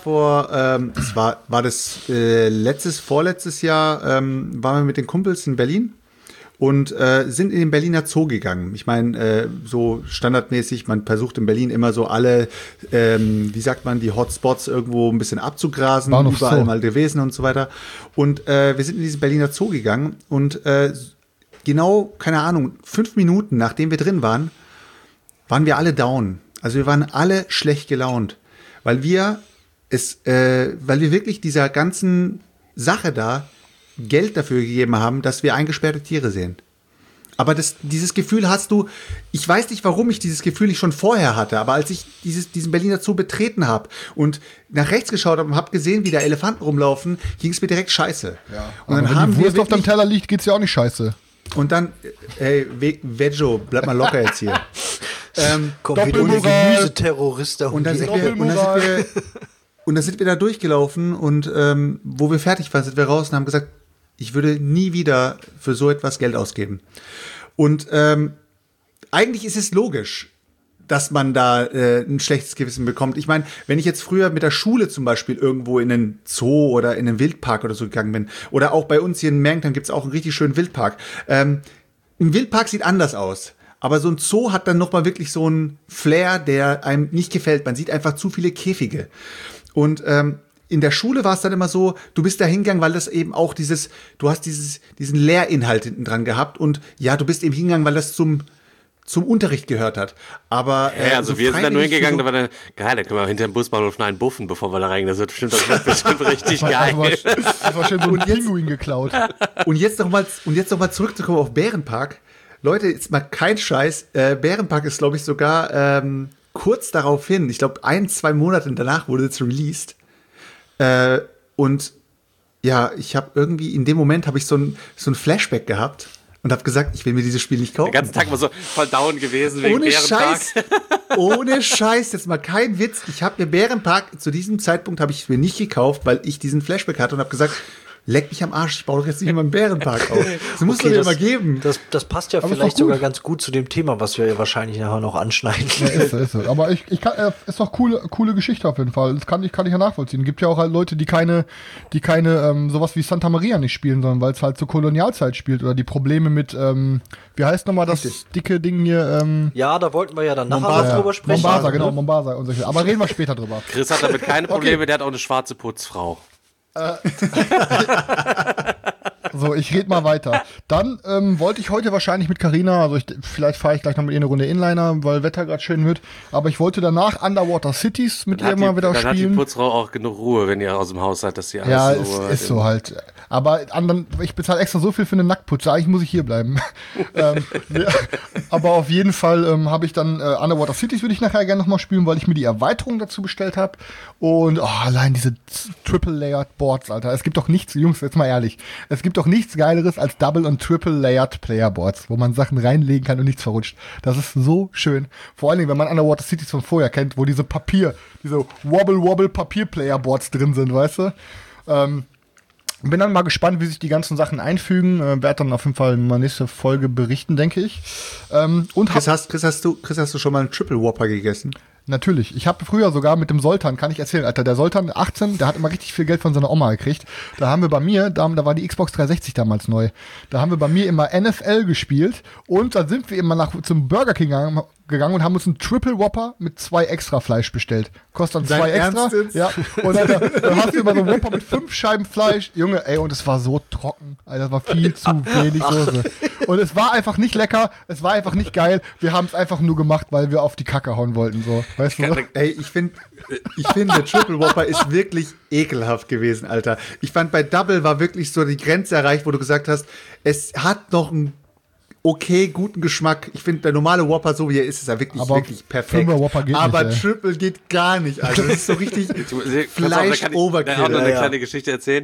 vorletztes Jahr, waren wir mit den Kumpels in Berlin und sind in den Berliner Zoo gegangen. Ich meine, so standardmäßig, man versucht in Berlin immer so alle, die Hotspots irgendwo ein bisschen abzugrasen, überall mal gewesen und so weiter. Und wir sind in diesen Berliner Zoo gegangen und genau, keine Ahnung, 5 Minuten nachdem wir drin waren, waren wir alle down. Also wir waren alle schlecht gelaunt, weil wir wirklich dieser ganzen Sache da Geld dafür gegeben haben, dass wir eingesperrte Tiere sehen. Aber dieses Gefühl hast du, ich weiß nicht, warum ich dieses Gefühl nicht schon vorher hatte, aber als ich diesen Berliner Zoo betreten habe und nach rechts geschaut habe und habe gesehen, wie da Elefanten rumlaufen, ging es mir direkt scheiße. Ja, und dann wenn die Wurst auf deinem Teller liegt, geht's ja auch nicht scheiße. Und dann, hey, Veggio, bleib mal locker jetzt hier. Kommt wieder ein Gemüseterrorist da. Und dann sind wir da durchgelaufen und wo wir fertig waren, sind wir raus und haben gesagt, ich würde nie wieder für so etwas Geld ausgeben. Und eigentlich ist es logisch, dass man da ein schlechtes Gewissen bekommt. Ich meine, wenn ich jetzt früher mit der Schule zum Beispiel irgendwo in einen Zoo oder in einen Wildpark oder so gegangen bin, oder auch bei uns hier in Mergentheim gibt es auch einen richtig schönen Wildpark. Ein Wildpark sieht anders aus. Aber so ein Zoo hat dann nochmal wirklich so einen Flair, der einem nicht gefällt. Man sieht einfach zu viele Käfige. Und in der Schule war es dann immer so, du bist da hingegangen, weil das eben auch du hast diesen Lehrinhalt hinten dran gehabt und ja, du bist eben hingegangen, weil das zum Unterricht gehört hat. Aber also wir sind da nur hingegangen, da war dann, geil, da können wir hinter dem Busbahnhof noch einen buffen, bevor wir da reingehen. Das wird bestimmt richtig geil. Das war schön so ein Pinguin geklaut. Und jetzt noch mal zurückzukommen auf Bärenpark. Leute, jetzt mal kein Scheiß. Bärenpark ist, glaube ich, sogar kurz darauf hin, ich glaube 1-2 Monate danach wurde es released. Und ja, ich habe irgendwie, in dem Moment habe ich so ein Flashback gehabt und habe gesagt, ich will mir dieses Spiel nicht kaufen. Den ganzen Tag war so voll down gewesen wegen Bärenpark. Ohne Scheiß, jetzt mal kein Witz. Ich habe mir Bärenpark, zu diesem Zeitpunkt habe ich es mir nicht gekauft, weil ich diesen Flashback hatte und habe gesagt, leck mich am Arsch, ich baue doch jetzt nicht immer einen Bärenpark auf. Das muss man dir mal geben. Das passt ja aber vielleicht sogar ganz gut zu dem Thema, was wir ja wahrscheinlich nachher noch anschneiden. Ja, ist so. Aber ist doch coole Geschichte auf jeden Fall. Das kann ich ja nachvollziehen. Es gibt ja auch halt Leute, die keine sowas wie Santa Maria nicht spielen, sondern weil es halt zur Kolonialzeit spielt oder die Probleme mit, wie heißt nochmal das dicke Ding hier? Ja, da wollten wir ja dann nachher drüber sprechen. Mombasa und solche. Aber reden wir später drüber. Chris hat damit keine Probleme, der hat auch eine schwarze Putzfrau. So, ich rede mal weiter. Dann wollte ich heute wahrscheinlich mit Carina, also vielleicht fahre ich gleich noch mit ihr eine Runde Inliner, weil Wetter gerade schön wird, aber ich wollte danach Underwater Cities mit ihr mal wieder spielen. Dann hat die Putzfrau auch genug Ruhe, wenn ihr aus dem Haus seid, dass sie alles ja, ist so halt. Aber ich bezahle extra so viel für eine Nacktputze, eigentlich muss ich hier bleiben. Aber auf jeden Fall habe ich dann Underwater Cities würde ich nachher gerne nochmal spielen, weil ich mir die Erweiterung dazu bestellt habe. Und allein diese Triple-Layered Boards, Alter. Es gibt doch nichts, Jungs, jetzt mal ehrlich, es gibt doch nichts Geileres als Double- und Triple-Layered Playerboards, wo man Sachen reinlegen kann und nichts verrutscht. Das ist so schön. Vor allen Dingen, wenn man Underwater Cities von vorher kennt, wo diese Wobble-Wobble-Papier-Playerboards drin sind, weißt du? Bin dann mal gespannt, wie sich die ganzen Sachen einfügen. Werde dann auf jeden Fall in meiner nächsten Folge berichten, denke ich. Chris, hast du schon mal einen Triple Whopper gegessen? Natürlich. Ich habe früher sogar mit dem Soltan, kann ich erzählen, Alter, der Soltan, 18, der hat immer richtig viel Geld von seiner Oma gekriegt. Da haben wir bei mir, da war die Xbox 360 damals neu, da haben wir bei mir immer NFL gespielt und dann sind wir immer zum Burger King gegangen und haben uns einen Triple Whopper mit 2 extra Fleisch bestellt. Kostet dann 2 extra. Ja. Und dann hast du immer so einen Whopper mit 5 Scheiben Fleisch. Junge, ey, und es war so trocken. Alter, das war viel zu wenig Soße. Und es war einfach nicht lecker, es war einfach nicht geil. Wir haben es einfach nur gemacht, weil wir auf die Kacke hauen wollten, so. Weißt du? Ey, ich finde, der Triple Whopper ist wirklich ekelhaft gewesen, Alter. Ich fand, bei Double war wirklich so die Grenze erreicht, wo du gesagt hast, es hat noch einen guten Geschmack. Ich finde, der normale Whopper, so wie er ist ja wirklich perfekt. Whopper geht aber nicht, Triple geht gar nicht, Alter. Das ist so richtig Fleisch-Overkill. Ich kann auch noch eine kleine Geschichte erzählen.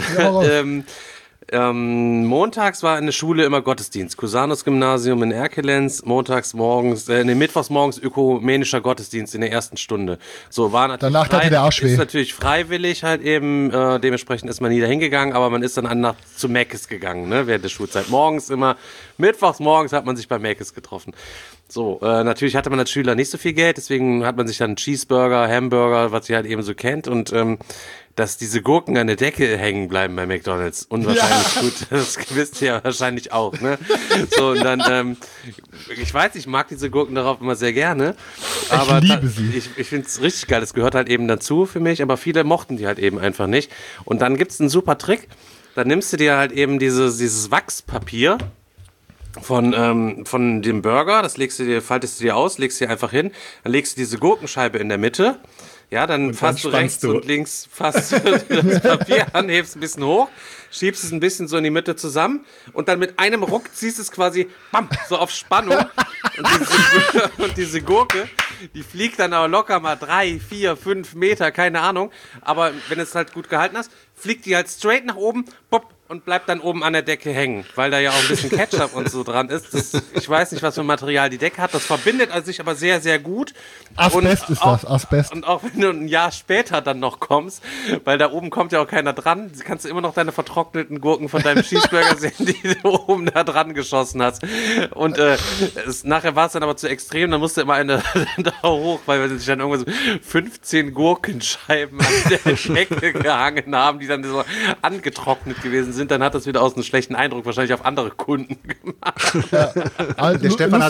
Montags war in der Schule immer Gottesdienst. Cusanus-Gymnasium in Erkelenz, mittwochs morgens ökumenischer Gottesdienst in der ersten Stunde. So, war natürlich danach hatte der Arsch weh. Ist natürlich freiwillig halt eben, dementsprechend ist man nie dahin gegangen, aber man ist dann zu Mc's gegangen, ne, während der Schulzeit. Mittwochs morgens hat man sich bei Mc's getroffen. So, natürlich hatte man als Schüler nicht so viel Geld, deswegen hat man sich dann Cheeseburger, Hamburger, was ihr halt eben so kennt und dass diese Gurken an der Decke hängen bleiben bei McDonald's. Unwahrscheinlich gut. Das wisst ihr ja wahrscheinlich auch, ne? So, und dann, ich weiß, ich mag diese Gurken darauf immer sehr gerne. Aber ich liebe sie. Ich finde es richtig geil. Das gehört halt eben dazu für mich, aber viele mochten die halt eben einfach nicht. Und dann gibt's einen super Trick. Dann nimmst du dir halt eben dieses Wachspapier von dem Burger, faltest du dir aus, legst dir einfach hin, dann legst du diese Gurkenscheibe in der Mitte. Ja, dann fasst du rechts und links das Papier an, hebst ein bisschen hoch, schiebst es ein bisschen so in die Mitte zusammen und dann mit einem Ruck ziehst es quasi bam, so auf Spannung. Und diese Gurke, die fliegt dann aber locker mal 3, 4, 5 Meter, keine Ahnung. Aber wenn du es halt gut gehalten hast, fliegt die halt straight nach oben, pop, und bleibt dann oben an der Decke hängen, weil da ja auch ein bisschen Ketchup und so dran ist. Ich weiß nicht, was für ein Material die Decke hat. Das verbindet sich aber sehr, sehr gut. Asbest ist das, Asbest. Und auch wenn du ein Jahr später dann noch kommst, weil da oben kommt ja auch keiner dran, kannst du immer noch deine vertrockneten Gurken von deinem Cheeseburger sehen, die du oben da dran geschossen hast. Und nachher war es dann aber zu extrem, dann musste immer eine da hoch, weil sich dann irgendwas 15 Gurkenscheiben an der Decke gehangen haben, die dann so angetrocknet gewesen sind. Dann hat das wieder aus einem schlechten Eindruck wahrscheinlich auf andere Kunden gemacht. Ja. Also, der Stefan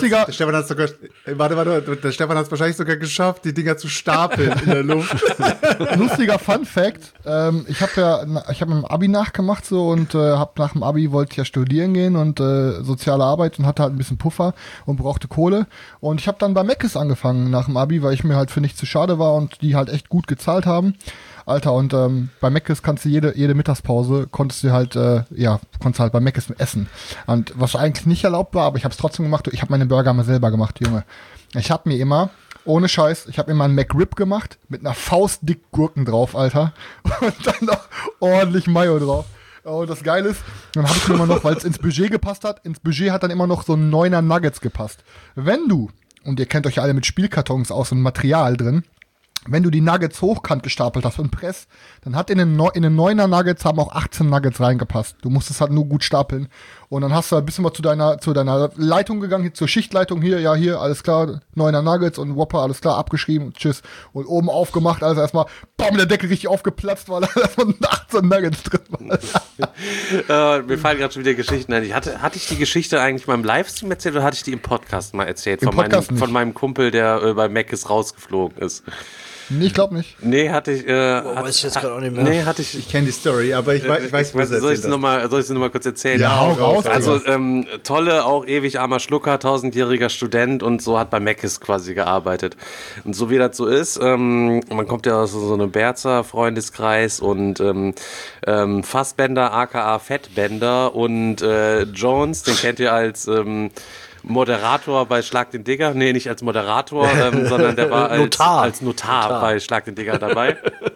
hat es wahrscheinlich sogar geschafft, die Dinger zu stapeln in der Luft. Lustiger Fun Fact, ich habe im Abi nachgemacht so und nach dem Abi wollte ich ja studieren gehen und soziale Arbeit und hatte halt ein bisschen Puffer und brauchte Kohle und ich habe dann bei Mc's angefangen nach dem Abi, weil ich mir halt für nichts zu schade war und die halt echt gut gezahlt haben. Alter, und bei Mc's kannst du jede Mittagspause konntest du halt, bei Mc's essen. Und was eigentlich nicht erlaubt war, aber ich habe es trotzdem gemacht. Ich habe meine Burger mal selber gemacht, Junge. Ich habe mir immer, ohne Scheiß, einen McRib gemacht mit einer Faustdick Gurken drauf, Alter. Und dann noch ordentlich Mayo drauf. Und das Geile ist, dann habe ich mir immer noch, weil es ins Budget gepasst hat, ins Budget hat dann immer noch so ein 9er Nuggets gepasst. Wenn du, und ihr kennt euch ja alle mit Spielkartons aus und Material drin, wenn du die Nuggets hochkant gestapelt hast und presst, dann hat in den 9er Nuggets haben auch 18 Nuggets reingepasst. Du musst es halt nur gut stapeln. Und dann hast du ein bisschen mal zu deiner Leitung gegangen, hier zur Schichtleitung, hier, alles klar, 9er Nuggets und Whopper, alles klar, abgeschrieben, tschüss. Und oben aufgemacht, also erstmal, bam, der Deckel richtig aufgeplatzt, weil da erstmal 18 Nuggets drin waren. Mir fallen gerade schon wieder Geschichten ein. Hatte ich die Geschichte eigentlich mal im Livestream erzählt oder hatte ich die im Podcast mal erzählt? Von meinem Kumpel, der bei Mc's rausgeflogen ist. Nee, ich glaube nicht. Nee, hatte ich. Weiß ich jetzt gerade auch nicht mehr. Nee, hatte ich. Ich kenne die Story, aber ich weiß, was soll ich es nochmal kurz erzählen? Ja, hau raus. Also, tolle, auch ewig armer Schlucker, 1000-jähriger Student und so hat bei Mc's quasi gearbeitet. Und so wie das so ist, man kommt ja aus so einem Berzer Freundeskreis und Fassbender, aka Fettbender und Jones, den kennt ihr als Moderator bei Schlag den Digger. Nee, nicht als Moderator, sondern der war als Notar bei Schlag den Digger dabei.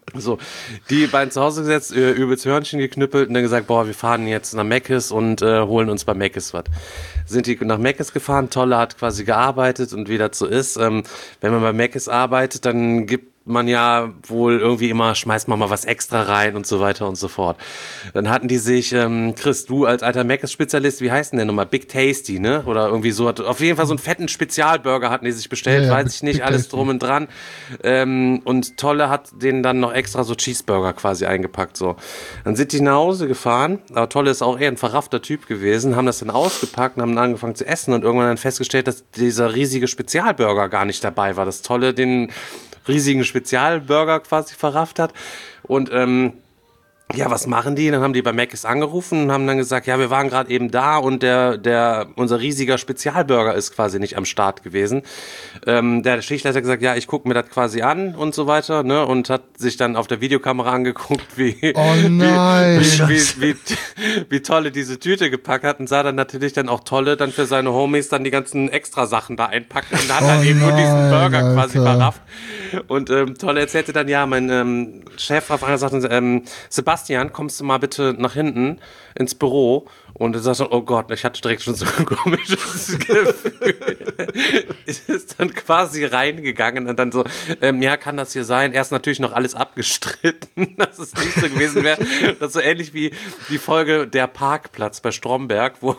So, die beiden zu Hause gesetzt, übelst Hörnchen geknüppelt und dann gesagt, boah, wir fahren jetzt nach Meckes und holen uns bei Meckes was. Sind die nach Meckes gefahren, Tolle hat quasi gearbeitet und wie das so ist, wenn man bei Meckes arbeitet, dann gibt man ja wohl irgendwie immer, schmeißt man mal was extra rein und so weiter und so fort. Dann hatten die sich, Chris, du als alter Meckes-Spezialist, wie heißt denn der nochmal? Big Tasty, ne? Oder irgendwie so, auf jeden Fall so einen fetten Spezialburger hatten die sich bestellt, Ja, weiß ich nicht, Big alles Tasty. drum und dran. Und Tolle hat denen dann noch extra so Cheeseburger quasi eingepackt, so. Dann sind die nach Hause gefahren, aber Tolle ist auch eher ein verraffter Typ gewesen, haben das dann ausgepackt und haben dann angefangen zu essen und irgendwann dann festgestellt, dass dieser riesige Spezialburger gar nicht dabei war. Das Tolle den riesigen Spezialburger quasi verrafft hat. Und ja, was machen die? Dann haben die bei Mc's angerufen und haben dann gesagt, ja, wir waren gerade eben da und unser riesiger Spezialburger ist quasi nicht am Start gewesen. Der Schichtleiter hat gesagt, ja, ich gucke mir das quasi an und so weiter, ne, und hat sich dann auf der Videokamera angeguckt, Oh nein. wie Tolle diese Tüte gepackt hat und sah dann natürlich dann auch Tolle dann für seine Homies dann die ganzen extra Sachen da einpacken und hat dann eben nur diesen Burger quasi Alter. verrafft. Und Tolle erzählte dann, ja, mein Chef auf einmal sagte, Sebastian, kommst du mal bitte nach hinten ins Büro? Und er sagte, oh Gott, ich hatte direkt schon so ein komisches Gefühl. Ist dann quasi reingegangen und dann so, ja, kann das hier sein? Erst natürlich noch alles abgestritten, dass es nicht so gewesen wäre. Das ist so ähnlich wie die Folge Der Parkplatz bei Stromberg, wo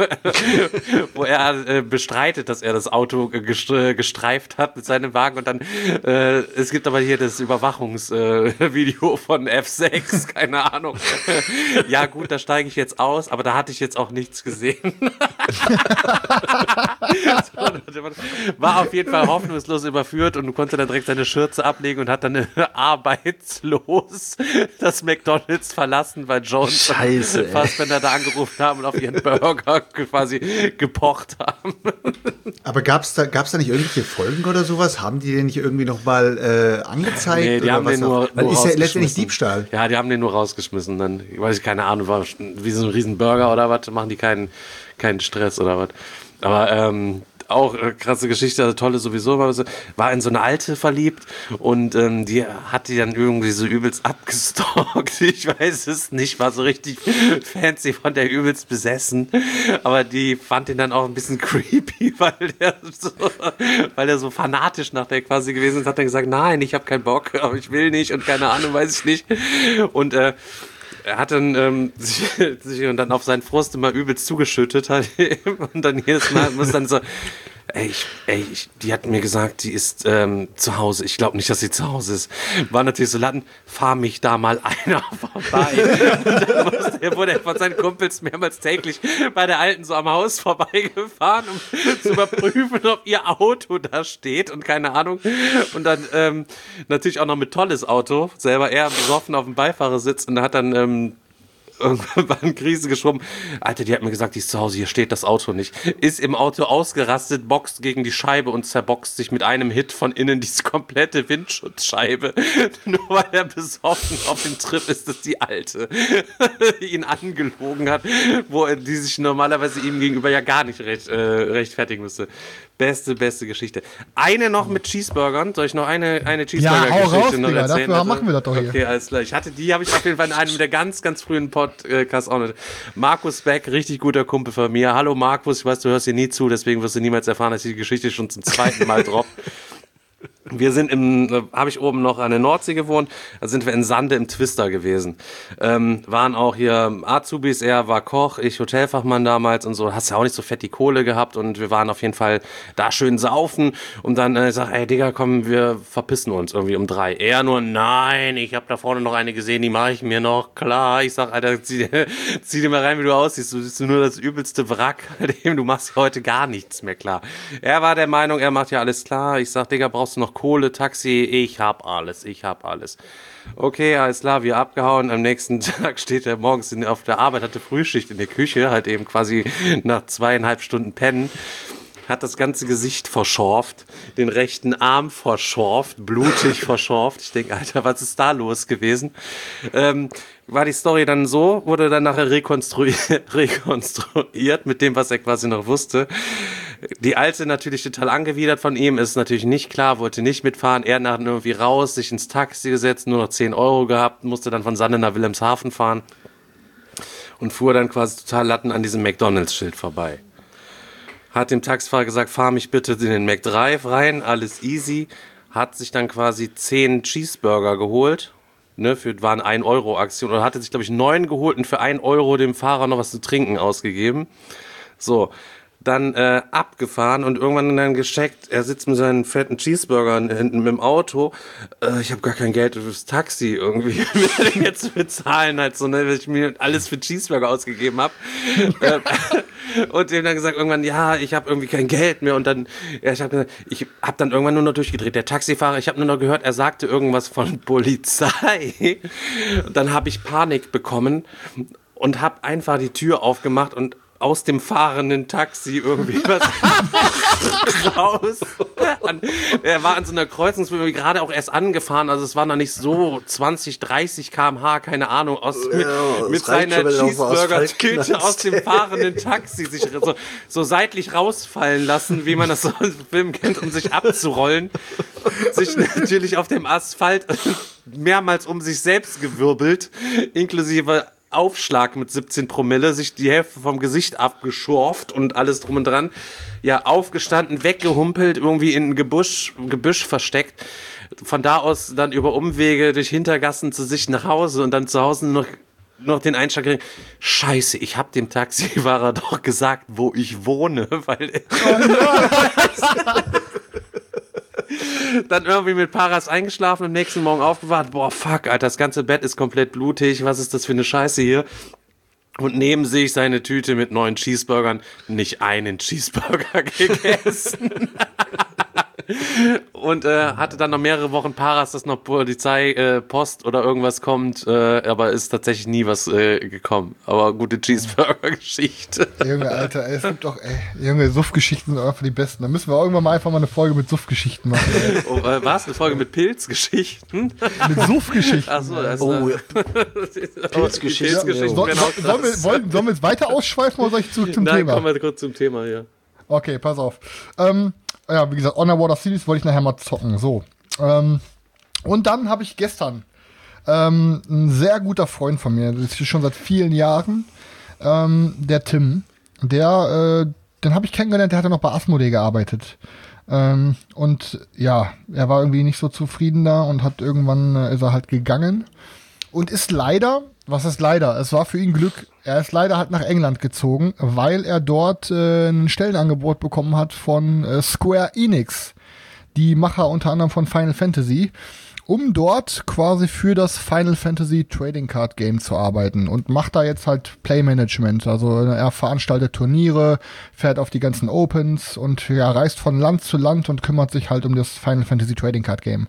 er bestreitet, dass er das Auto gestreift hat mit seinem Wagen und dann, es gibt aber hier das Überwachungsvideo von F6, keine Ahnung. Ja gut, da steige ich jetzt aus, aber da hatte ich jetzt auch nichts gesehen. War auf jeden Fall hoffnungslos überführt und konnte dann direkt seine Schürze ablegen und hat dann arbeitslos das McDonald's verlassen, weil Jones Scheiße, und Fassbender da angerufen haben und auf ihren Burger quasi gepocht haben. Aber gab's da nicht irgendwelche Folgen oder sowas? Haben die den nicht irgendwie noch mal angezeigt? Nee, die oder haben was den nur Weil ist ja letztendlich rausgeschmissen. Diebstahl. Ja, die haben den nur rausgeschmissen. Dann, ich weiß keine Ahnung, war wie so ein riesen Burger oder was, machen die keinen Stress oder was. Aber auch krasse Geschichte, also Tolle sowieso, war in so eine Alte verliebt und die hat die dann irgendwie so übelst abgestalkt. Ich weiß es nicht, war so richtig fancy von der übelst besessen. Aber die fand ihn dann auch ein bisschen creepy, weil der so fanatisch nach der quasi gewesen ist, hat dann gesagt, nein, ich habe keinen Bock, aber ich will nicht und keine Ahnung, weiß ich nicht. Und er hat dann sich und dann auf seinen Frust immer übelst zugeschüttet hat und dann jedes Mal muss dann so, die hat mir gesagt, die ist zu Hause. Ich glaube nicht, dass sie zu Hause ist. War natürlich so Latten, fahr mich da mal einer vorbei. Und dann wurde er von seinen Kumpels mehrmals täglich bei der Alten so am Haus vorbeigefahren, um zu überprüfen, ob ihr Auto da steht und keine Ahnung. Und dann natürlich auch noch mit tolles Auto. Selber eher besoffen auf dem Beifahrersitz und hat dann irgendwann war eine Krise geschoben. Alter, die hat mir gesagt, die ist zu Hause, hier steht das Auto nicht. Ist im Auto ausgerastet, boxt gegen die Scheibe und zerboxt sich mit einem Hit von innen diese komplette Windschutzscheibe. Nur weil er besoffen auf dem Trip ist, dass die Alte ihn angelogen hat, die sich normalerweise ihm gegenüber ja gar nicht rechtfertigen müsste. Beste Geschichte. Eine noch mit Cheeseburgern. Soll ich noch eine Cheeseburger-Geschichte hau raus, noch Digga, erzählen? dafür machen wir das doch hier. Okay, alles klar. Die habe ich auf jeden Fall in einem der ganz frühen Podcasts auch nicht. Markus Beck, richtig guter Kumpel von mir. Hallo Markus, ich weiß, du hörst hier nie zu, deswegen wirst du niemals erfahren, dass ich die Geschichte schon zum zweiten Mal droppe. Wir sind habe ich oben noch an der Nordsee gewohnt, da sind wir in Sande im Twister gewesen. Waren auch hier Azubis, er war Koch, ich Hotelfachmann damals und so, hast ja auch nicht so fett die Kohle gehabt und wir waren auf jeden Fall da schön saufen und dann sag, ey Digga, komm, wir verpissen uns irgendwie um 3. Er nur, nein, ich habe da vorne noch eine gesehen, die mache ich mir noch, klar. Ich sag, Alter, zieh dir mal rein, wie du aussiehst, du bist nur das übelste Wrack, du machst heute gar nichts mehr klar. Er war der Meinung, er macht ja alles klar. Ich sag, Digga, brauchst du noch Kohle, Taxi, ich hab alles. Okay, alles klar, wir abgehauen. Am nächsten Tag steht er morgens auf der Arbeit, hatte Frühschicht in der Küche, halt eben quasi nach 2,5 Stunden pennen. Hat das ganze Gesicht verschorft, den rechten Arm verschorft, blutig verschorft. Ich denke, Alter, was ist da los gewesen? War die Story dann so, wurde dann nachher rekonstruiert mit dem, was er quasi noch wusste. Die Alte natürlich total angewidert von ihm, ist natürlich nicht klar, wollte nicht mitfahren. Er dann irgendwie raus, sich ins Taxi gesetzt, nur noch 10 Euro gehabt, musste dann von Sande nach Wilhelmshaven fahren und fuhr dann quasi total Latten an diesem McDonalds-Schild vorbei. Hat dem Taxifahrer gesagt, fahr mich bitte in den McDrive rein, alles easy. Hat sich dann quasi 10 Cheeseburger geholt. Ne, war eine 1-Euro-Aktion. Oder hatte sich, glaube ich, 9 geholt und für 1 Euro dem Fahrer noch was zu trinken ausgegeben. So, dann abgefahren und irgendwann dann gecheckt, er sitzt mit seinen fetten Cheeseburgern hinten mit dem Auto. Ich habe gar kein Geld fürs Taxi irgendwie mir jetzt zu bezahlen, halt so, ne, weil ich mir alles für Cheeseburger ausgegeben habe. Und dem dann gesagt irgendwann, ja, ich habe irgendwie kein Geld mehr. Und dann, ja, ich habe dann irgendwann nur noch durchgedreht. Der Taxifahrer, ich habe nur noch gehört, er sagte irgendwas von Polizei. Und dann habe ich Panik bekommen und habe einfach die Tür aufgemacht und aus dem fahrenden Taxi irgendwie was raus. Er war an so einer Kreuzungsbahn gerade auch erst angefahren, also es war noch nicht so 20, 30 km/h, keine Ahnung, mit seiner Cheeseburger-Tüte aus dem fahrenden Taxi sich so seitlich rausfallen lassen, wie man das so im Film kennt, um sich abzurollen. Sich natürlich auf dem Asphalt mehrmals um sich selbst gewirbelt, inklusive Aufschlag mit 17 Promille, sich die Hälfte vom Gesicht abgeschorft und alles drum und dran. Ja, aufgestanden, weggehumpelt, irgendwie in ein Gebüsch versteckt. Von da aus dann über Umwege durch Hintergassen zu sich nach Hause und dann zu Hause noch den Einschlag kriegen. Scheiße, ich habe dem Taxifahrer doch gesagt, wo ich wohne, weil dann irgendwie mit Paras eingeschlafen und am nächsten Morgen aufgewacht. Boah, fuck, Alter, das ganze Bett ist komplett blutig. Was ist das für eine Scheiße hier? Und neben sich seine Tüte mit 9 Cheeseburgern. Nicht einen Cheeseburger gegessen. Und hatte dann noch mehrere Wochen Paras, dass noch Polizei, Post oder irgendwas kommt, aber ist tatsächlich nie was gekommen. Aber gute Cheeseburger-Geschichte. Junge, Alter, ey, es gibt doch, Junge, Suff-Geschichten sind einfach die besten. Da müssen wir irgendwann mal einfach mal eine Folge mit Suff-Geschichten machen. Oh, was? Eine Folge mit Pilzgeschichten? Mit Suff-Geschichten. Achso, das Pilzgeschichten. Sollen wir jetzt weiter ausschweifen oder soll ich zum Thema? Nein, kommen wir kurz zum Thema, ja. Okay, pass auf. Ja, wie gesagt, Underwater Cities wollte ich nachher mal zocken. So. Und dann habe ich gestern ein sehr guter Freund von mir, das ist schon seit vielen Jahren, der Tim, den habe ich kennengelernt, der hat ja noch bei Asmodee gearbeitet. Und ja, er war irgendwie nicht so zufrieden da und hat irgendwann ist er halt gegangen und ist leider, was ist leider? Es war für ihn Glück. Er ist leider halt nach England gezogen, weil er dort ein Stellenangebot bekommen hat von Square Enix, die Macher unter anderem von Final Fantasy, um dort quasi für das Final Fantasy Trading Card Game zu arbeiten und macht da jetzt halt Playmanagement. Also er veranstaltet Turniere, fährt auf die ganzen Opens und ja, reist von Land zu Land und kümmert sich halt um das Final Fantasy Trading Card Game.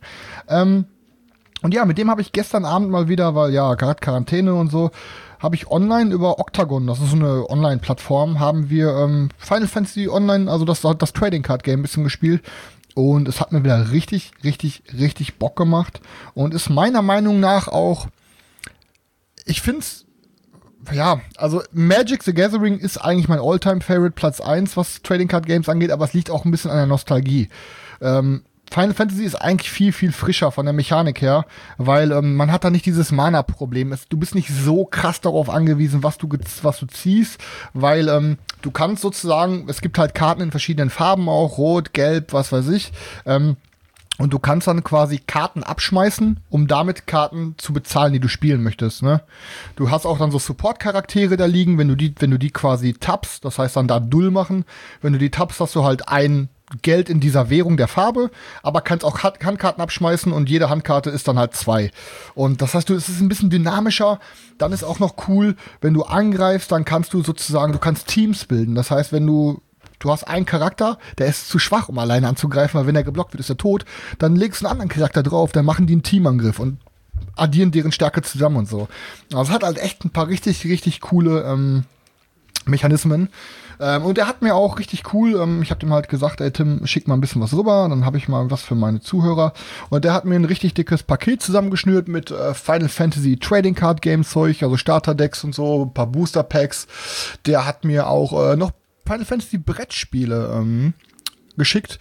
Und ja, mit dem habe ich gestern Abend mal wieder, weil ja, gerade Quarantäne und so, habe ich online über Octagon, das ist so eine Online-Plattform, haben wir Final Fantasy Online, also das Trading Card Game ein bisschen gespielt. Und es hat mir wieder richtig, richtig, richtig Bock gemacht. Und ist meiner Meinung nach auch, ich find's, ja, also Magic the Gathering ist eigentlich mein All-Time-Favorite, Platz 1, was Trading Card Games angeht, aber es liegt auch ein bisschen an der Nostalgie. Final Fantasy ist eigentlich viel, viel frischer von der Mechanik her, weil man hat da nicht dieses Mana-Problem. Du bist nicht so krass darauf angewiesen, was du ziehst, weil du kannst sozusagen, es gibt halt Karten in verschiedenen Farben auch, rot, gelb, was weiß ich, und du kannst dann quasi Karten abschmeißen, um damit Karten zu bezahlen, die du spielen möchtest, ne? Du hast auch dann so Support-Charaktere da liegen, wenn du die quasi tappst, das heißt dann da Dull machen, wenn du die tappst, hast du halt ein Geld in dieser Währung der Farbe, aber kannst auch Handkarten abschmeißen und jede Handkarte ist dann halt 2. Und das heißt, es ist ein bisschen dynamischer. Dann ist auch noch cool, wenn du angreifst, dann kannst du sozusagen, du kannst Teams bilden. Das heißt, wenn du hast einen Charakter, der ist zu schwach, um alleine anzugreifen, weil wenn er geblockt wird, ist er tot. Dann legst du einen anderen Charakter drauf, dann machen die einen Teamangriff und addieren deren Stärke zusammen und so. Also es hat halt echt ein paar richtig, richtig coole Mechanismen. Und er hat mir auch richtig cool, ich habe ihm halt gesagt, ey Tim, schick mal ein bisschen was rüber, dann habe ich mal was für meine Zuhörer. Und der hat mir ein richtig dickes Paket zusammengeschnürt mit Final Fantasy Trading Card Game Zeug, also Starterdecks und so, ein paar Booster Packs. Der hat mir auch noch Final Fantasy Brettspiele geschickt.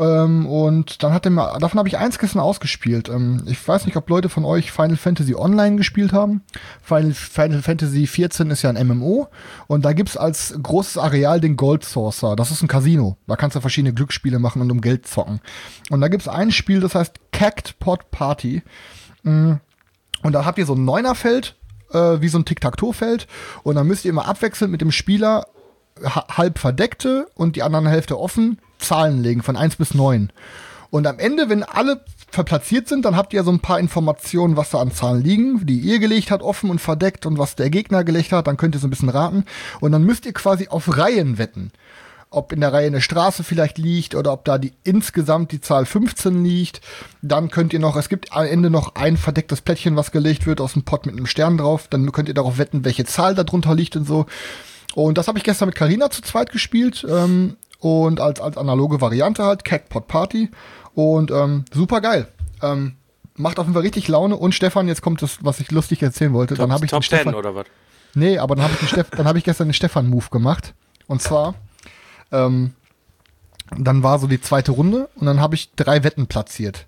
Und dann davon habe ich eins gestern ausgespielt. Ich weiß nicht, ob Leute von euch Final Fantasy Online gespielt haben. Final Fantasy 14 ist ja ein MMO. Und da gibt's als großes Areal den Gold Saucer. Das ist ein Casino. Da kannst du verschiedene Glücksspiele machen und um Geld zocken. Und da gibt's ein Spiel, das heißt Cactpot Party. Und da habt ihr so ein Neunerfeld, wie so ein Tic-Tac-Toe-Feld. Und dann müsst ihr immer abwechselnd mit dem Spieler halb verdeckte und die anderen Hälfte offen Zahlen legen von 1 bis 9. Und am Ende, wenn alle verplatziert sind, dann habt ihr so ein paar Informationen, was da an Zahlen liegen, die ihr gelegt habt, offen und verdeckt und was der Gegner gelegt hat, dann könnt ihr so ein bisschen raten. Und dann müsst ihr quasi auf Reihen wetten. Ob in der Reihe eine Straße vielleicht liegt oder ob da insgesamt die Zahl 15 liegt. Dann könnt ihr es gibt am Ende noch ein verdecktes Plättchen, was gelegt wird aus dem Pot mit einem Stern drauf. Dann könnt ihr darauf wetten, welche Zahl da drunter liegt und so. Und das habe ich gestern mit Carina zu zweit gespielt. Und als analoge Variante halt, Cactpot Party. Und super geil. Macht auf jeden Fall richtig Laune. Und Stefan, jetzt kommt das, was ich lustig erzählen wollte. Dann habe ich Top 10 oder was? Nee, aber dann habe ich gestern den Stefan-Move gemacht. Und zwar, dann war so die zweite Runde und dann habe ich 3 Wetten platziert.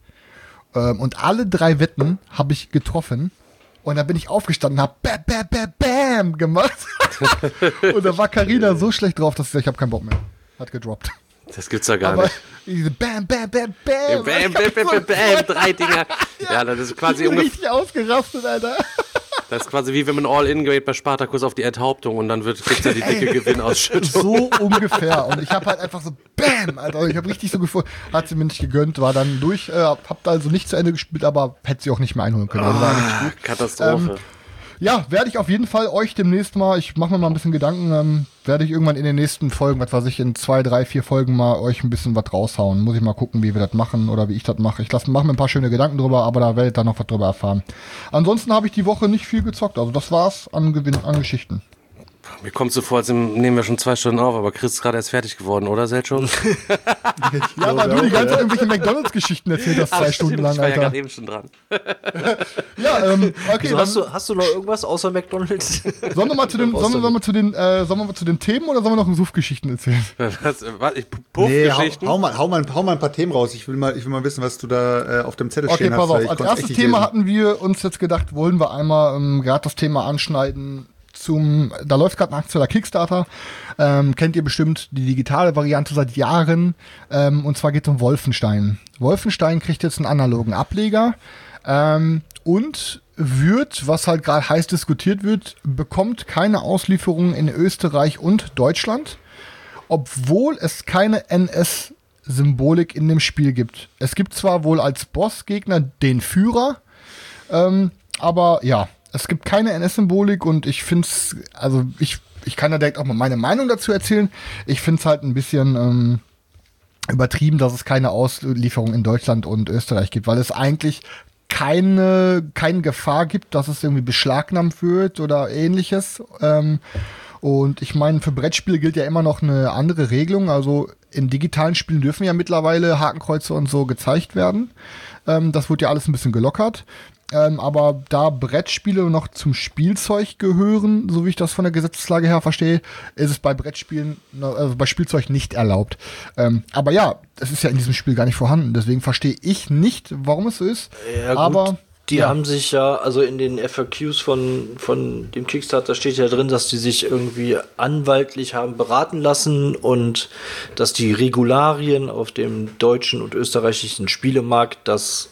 Und alle 3 Wetten habe ich getroffen. Und dann bin ich aufgestanden und hab bam, bam, bam, bam gemacht. Und da war Carina so schlecht drauf, dass ich habe keinen Bock mehr. Hat gedroppt. Das gibt's ja gar nicht. Diese bam, bam, bam, bam. Bam, bam, bam, bam, 3 Dinger. Ja, das ist quasi ich bin richtig ausgerastet, Alter. Das ist quasi wie wenn man All-In geht bei Spartacus auf die Enthauptung und dann gibt's ja die dicke Gewinnausschüttung. So ungefähr. Und ich habe halt einfach so bam, Alter. Ich habe richtig so gefühlt. Hat sie mir nicht gegönnt, war dann durch. Hab da also nicht zu Ende gespielt, aber hätte sie auch nicht mehr einholen können. Also war richtig gut. Katastrophe. Ja, werde ich auf jeden Fall euch demnächst mal, ich mache mir mal ein bisschen Gedanken, werde ich irgendwann in den nächsten Folgen, was weiß ich, in 2, 3, 4 Folgen mal euch ein bisschen was raushauen. Muss ich mal gucken, wie wir das machen oder wie ich das mache. Mache mir ein paar schöne Gedanken drüber, aber da werdet ihr noch was drüber erfahren. Ansonsten habe ich die Woche nicht viel gezockt, also das war's an Geschichten. Mir kommt so vor, als nehmen wir schon 2 Stunden auf, aber Chris ist gerade erst fertig geworden, oder, Selchuk? Ja, weil du die ganze Zeit irgendwelche McDonalds-Geschichten erzählt hast, 2 Stunden lang, Ich war ja Alter. gerade eben schon dran. Ja, okay. Also hast du noch irgendwas außer McDonalds? Sollen wir mal zu den Themen oder sollen wir noch Suff-Geschichten erzählen? Was? Puffgeschichten? Hau mal ein paar Themen raus. Ich will mal wissen, was du da auf dem Zettel stehen hast. Okay, pass auf. Als erstes Thema hatten wir uns jetzt gedacht, wollen wir einmal gerade das Thema anschneiden. Da läuft gerade ein aktueller Kickstarter. Kennt ihr bestimmt die digitale Variante seit Jahren. Und zwar geht es um Wolfenstein. Wolfenstein kriegt jetzt einen analogen Ableger. Und was halt gerade heiß diskutiert wird, bekommt keine Auslieferung in Österreich und Deutschland, obwohl es keine NS-Symbolik in dem Spiel gibt. Es gibt zwar wohl als Bossgegner den Führer, aber ja, es gibt keine NS-Symbolik und ich finde es, also ich kann da direkt auch mal meine Meinung dazu erzählen. Ich finde es halt ein bisschen übertrieben, dass es keine Auslieferung in Deutschland und Österreich gibt, weil es eigentlich keine Gefahr gibt, dass es irgendwie beschlagnahmt wird oder ähnliches. Und ich meine, für Brettspiele gilt ja immer noch eine andere Regelung. Also in digitalen Spielen dürfen ja mittlerweile Hakenkreuze und so gezeigt werden. Das wird ja alles ein bisschen gelockert. Aber da Brettspiele noch zum Spielzeug gehören, so wie ich das von der Gesetzeslage her verstehe, ist es bei Brettspielen, also bei Spielzeug nicht erlaubt. Aber ja, es ist ja in diesem Spiel gar nicht vorhanden. Deswegen verstehe ich nicht, warum es so ist. Ja, aber gut. Die haben sich ja, also in den FAQs von dem Kickstarter steht ja drin, dass die sich irgendwie anwaltlich haben beraten lassen und dass die Regularien auf dem deutschen und österreichischen Spielemarkt das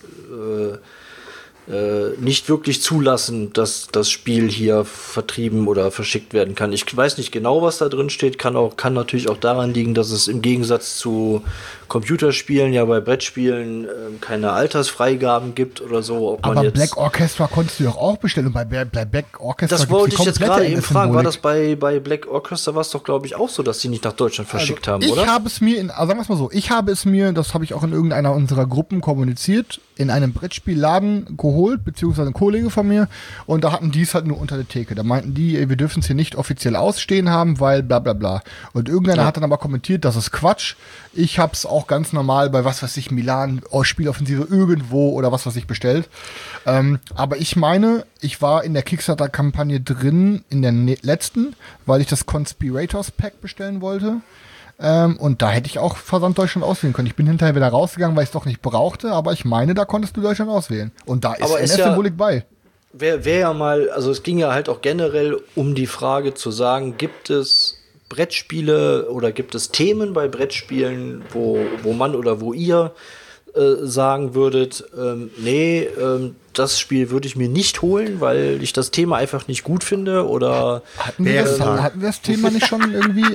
nicht wirklich zulassen, dass das Spiel hier vertrieben oder verschickt werden kann. Ich weiß nicht genau, was da drin steht, kann natürlich auch daran liegen, dass es im Gegensatz zu Computerspielen ja bei Brettspielen keine Altersfreigaben gibt oder so. Aber Black Orchestra konntest du doch auch bestellen und bei Black Orchestra das wollte ich jetzt gerade eben fragen, war das bei Black Orchestra war es doch glaube ich auch so, dass die nicht nach Deutschland verschickt haben, oder? Ich habe es mir, sagen wir es mal so, das habe ich auch in irgendeiner unserer Gruppen kommuniziert, in einem Brettspielladen geholt, beziehungsweise ein Kollege von mir, und da hatten die es halt nur unter der Theke. Da meinten die, ey, wir dürfen es hier nicht offiziell ausstehen haben, weil bla bla bla. Und irgendeiner hat dann aber kommentiert, das ist Quatsch. Ich hab's auch ganz normal bei was weiß ich, Milan, Spieleoffensive irgendwo oder was weiß ich bestellt. Aber ich meine, ich war in der Kickstarter-Kampagne drin, in der letzten, weil ich das Conspirators Pack bestellen wollte. Und da hätte ich auch Versand Deutschland auswählen können. Ich bin hinterher wieder rausgegangen, weil ich es doch nicht brauchte, aber ich meine, da konntest du Deutschland auswählen. Und da ist NS-Symbolik bei. Wäre ja mal, also es ging ja halt auch generell um die Frage zu sagen, gibt es Brettspiele oder gibt es Themen bei Brettspielen, wo man oder wo ihr sagen würdet, nee, das Spiel würde ich mir nicht holen, weil ich das Thema einfach nicht gut finde, oder hatten wir das Thema nicht schon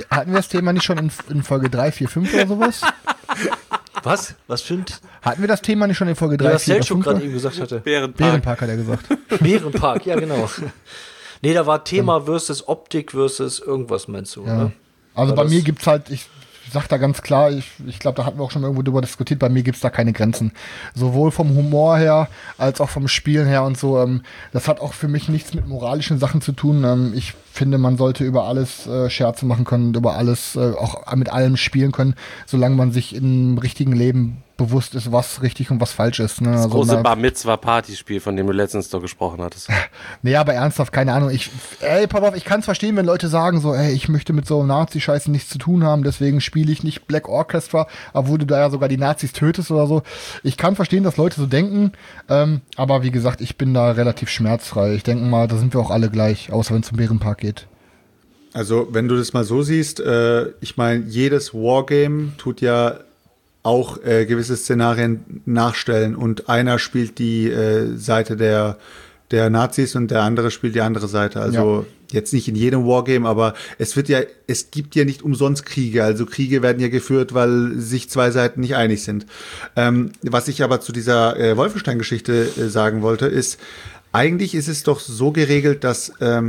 in Folge 3, 4, 5 oder sowas? Was? Was stimmt? Hatten wir das Thema nicht schon in Folge 3, 4 oder 5? gerade eben gesagt hatte. Bärenpark hat er gesagt. Bärenpark, ja genau. Nee, da war Thema versus Optik versus irgendwas, meinst du, ja. Oder? Also bei mir gibt's halt, ich sag da ganz klar, ich glaube, da hatten wir auch schon irgendwo drüber diskutiert, bei mir gibt's da keine Grenzen. Sowohl vom Humor her, als auch vom Spielen her und so. Das hat auch für mich nichts mit moralischen Sachen zu tun. Ich finde, man sollte über alles Scherze machen können und über alles, auch mit allem spielen können, solange man sich im richtigen Leben bewusst ist, was richtig und was falsch ist. Ne? Das große Bar-Mitzwa-Partyspiel, von dem du letztens doch gesprochen hattest. Nee, aber ernsthaft, keine Ahnung. Pass auf, ich kann es verstehen, wenn Leute sagen so, ey, ich möchte mit so Nazi-Scheiße nichts zu tun haben, deswegen spiele ich nicht Black Orchestra, obwohl du da ja sogar die Nazis tötest oder so. Ich kann verstehen, dass Leute so denken, aber wie gesagt, ich bin da relativ schmerzfrei. Ich denke mal, da sind wir auch alle gleich, außer wenn es zum Bärenpark geht. Also, wenn du das mal so siehst, ich meine, jedes Wargame tut ja auch gewisse Szenarien nachstellen, und einer spielt die Seite der Nazis und der andere spielt die andere Seite. Also jetzt nicht in jedem Wargame, aber es gibt ja nicht umsonst Kriege. Also Kriege werden ja geführt, weil sich zwei Seiten nicht einig sind. Was ich aber zu dieser Wolfenstein-Geschichte sagen wollte, ist, eigentlich ist es doch so geregelt, dass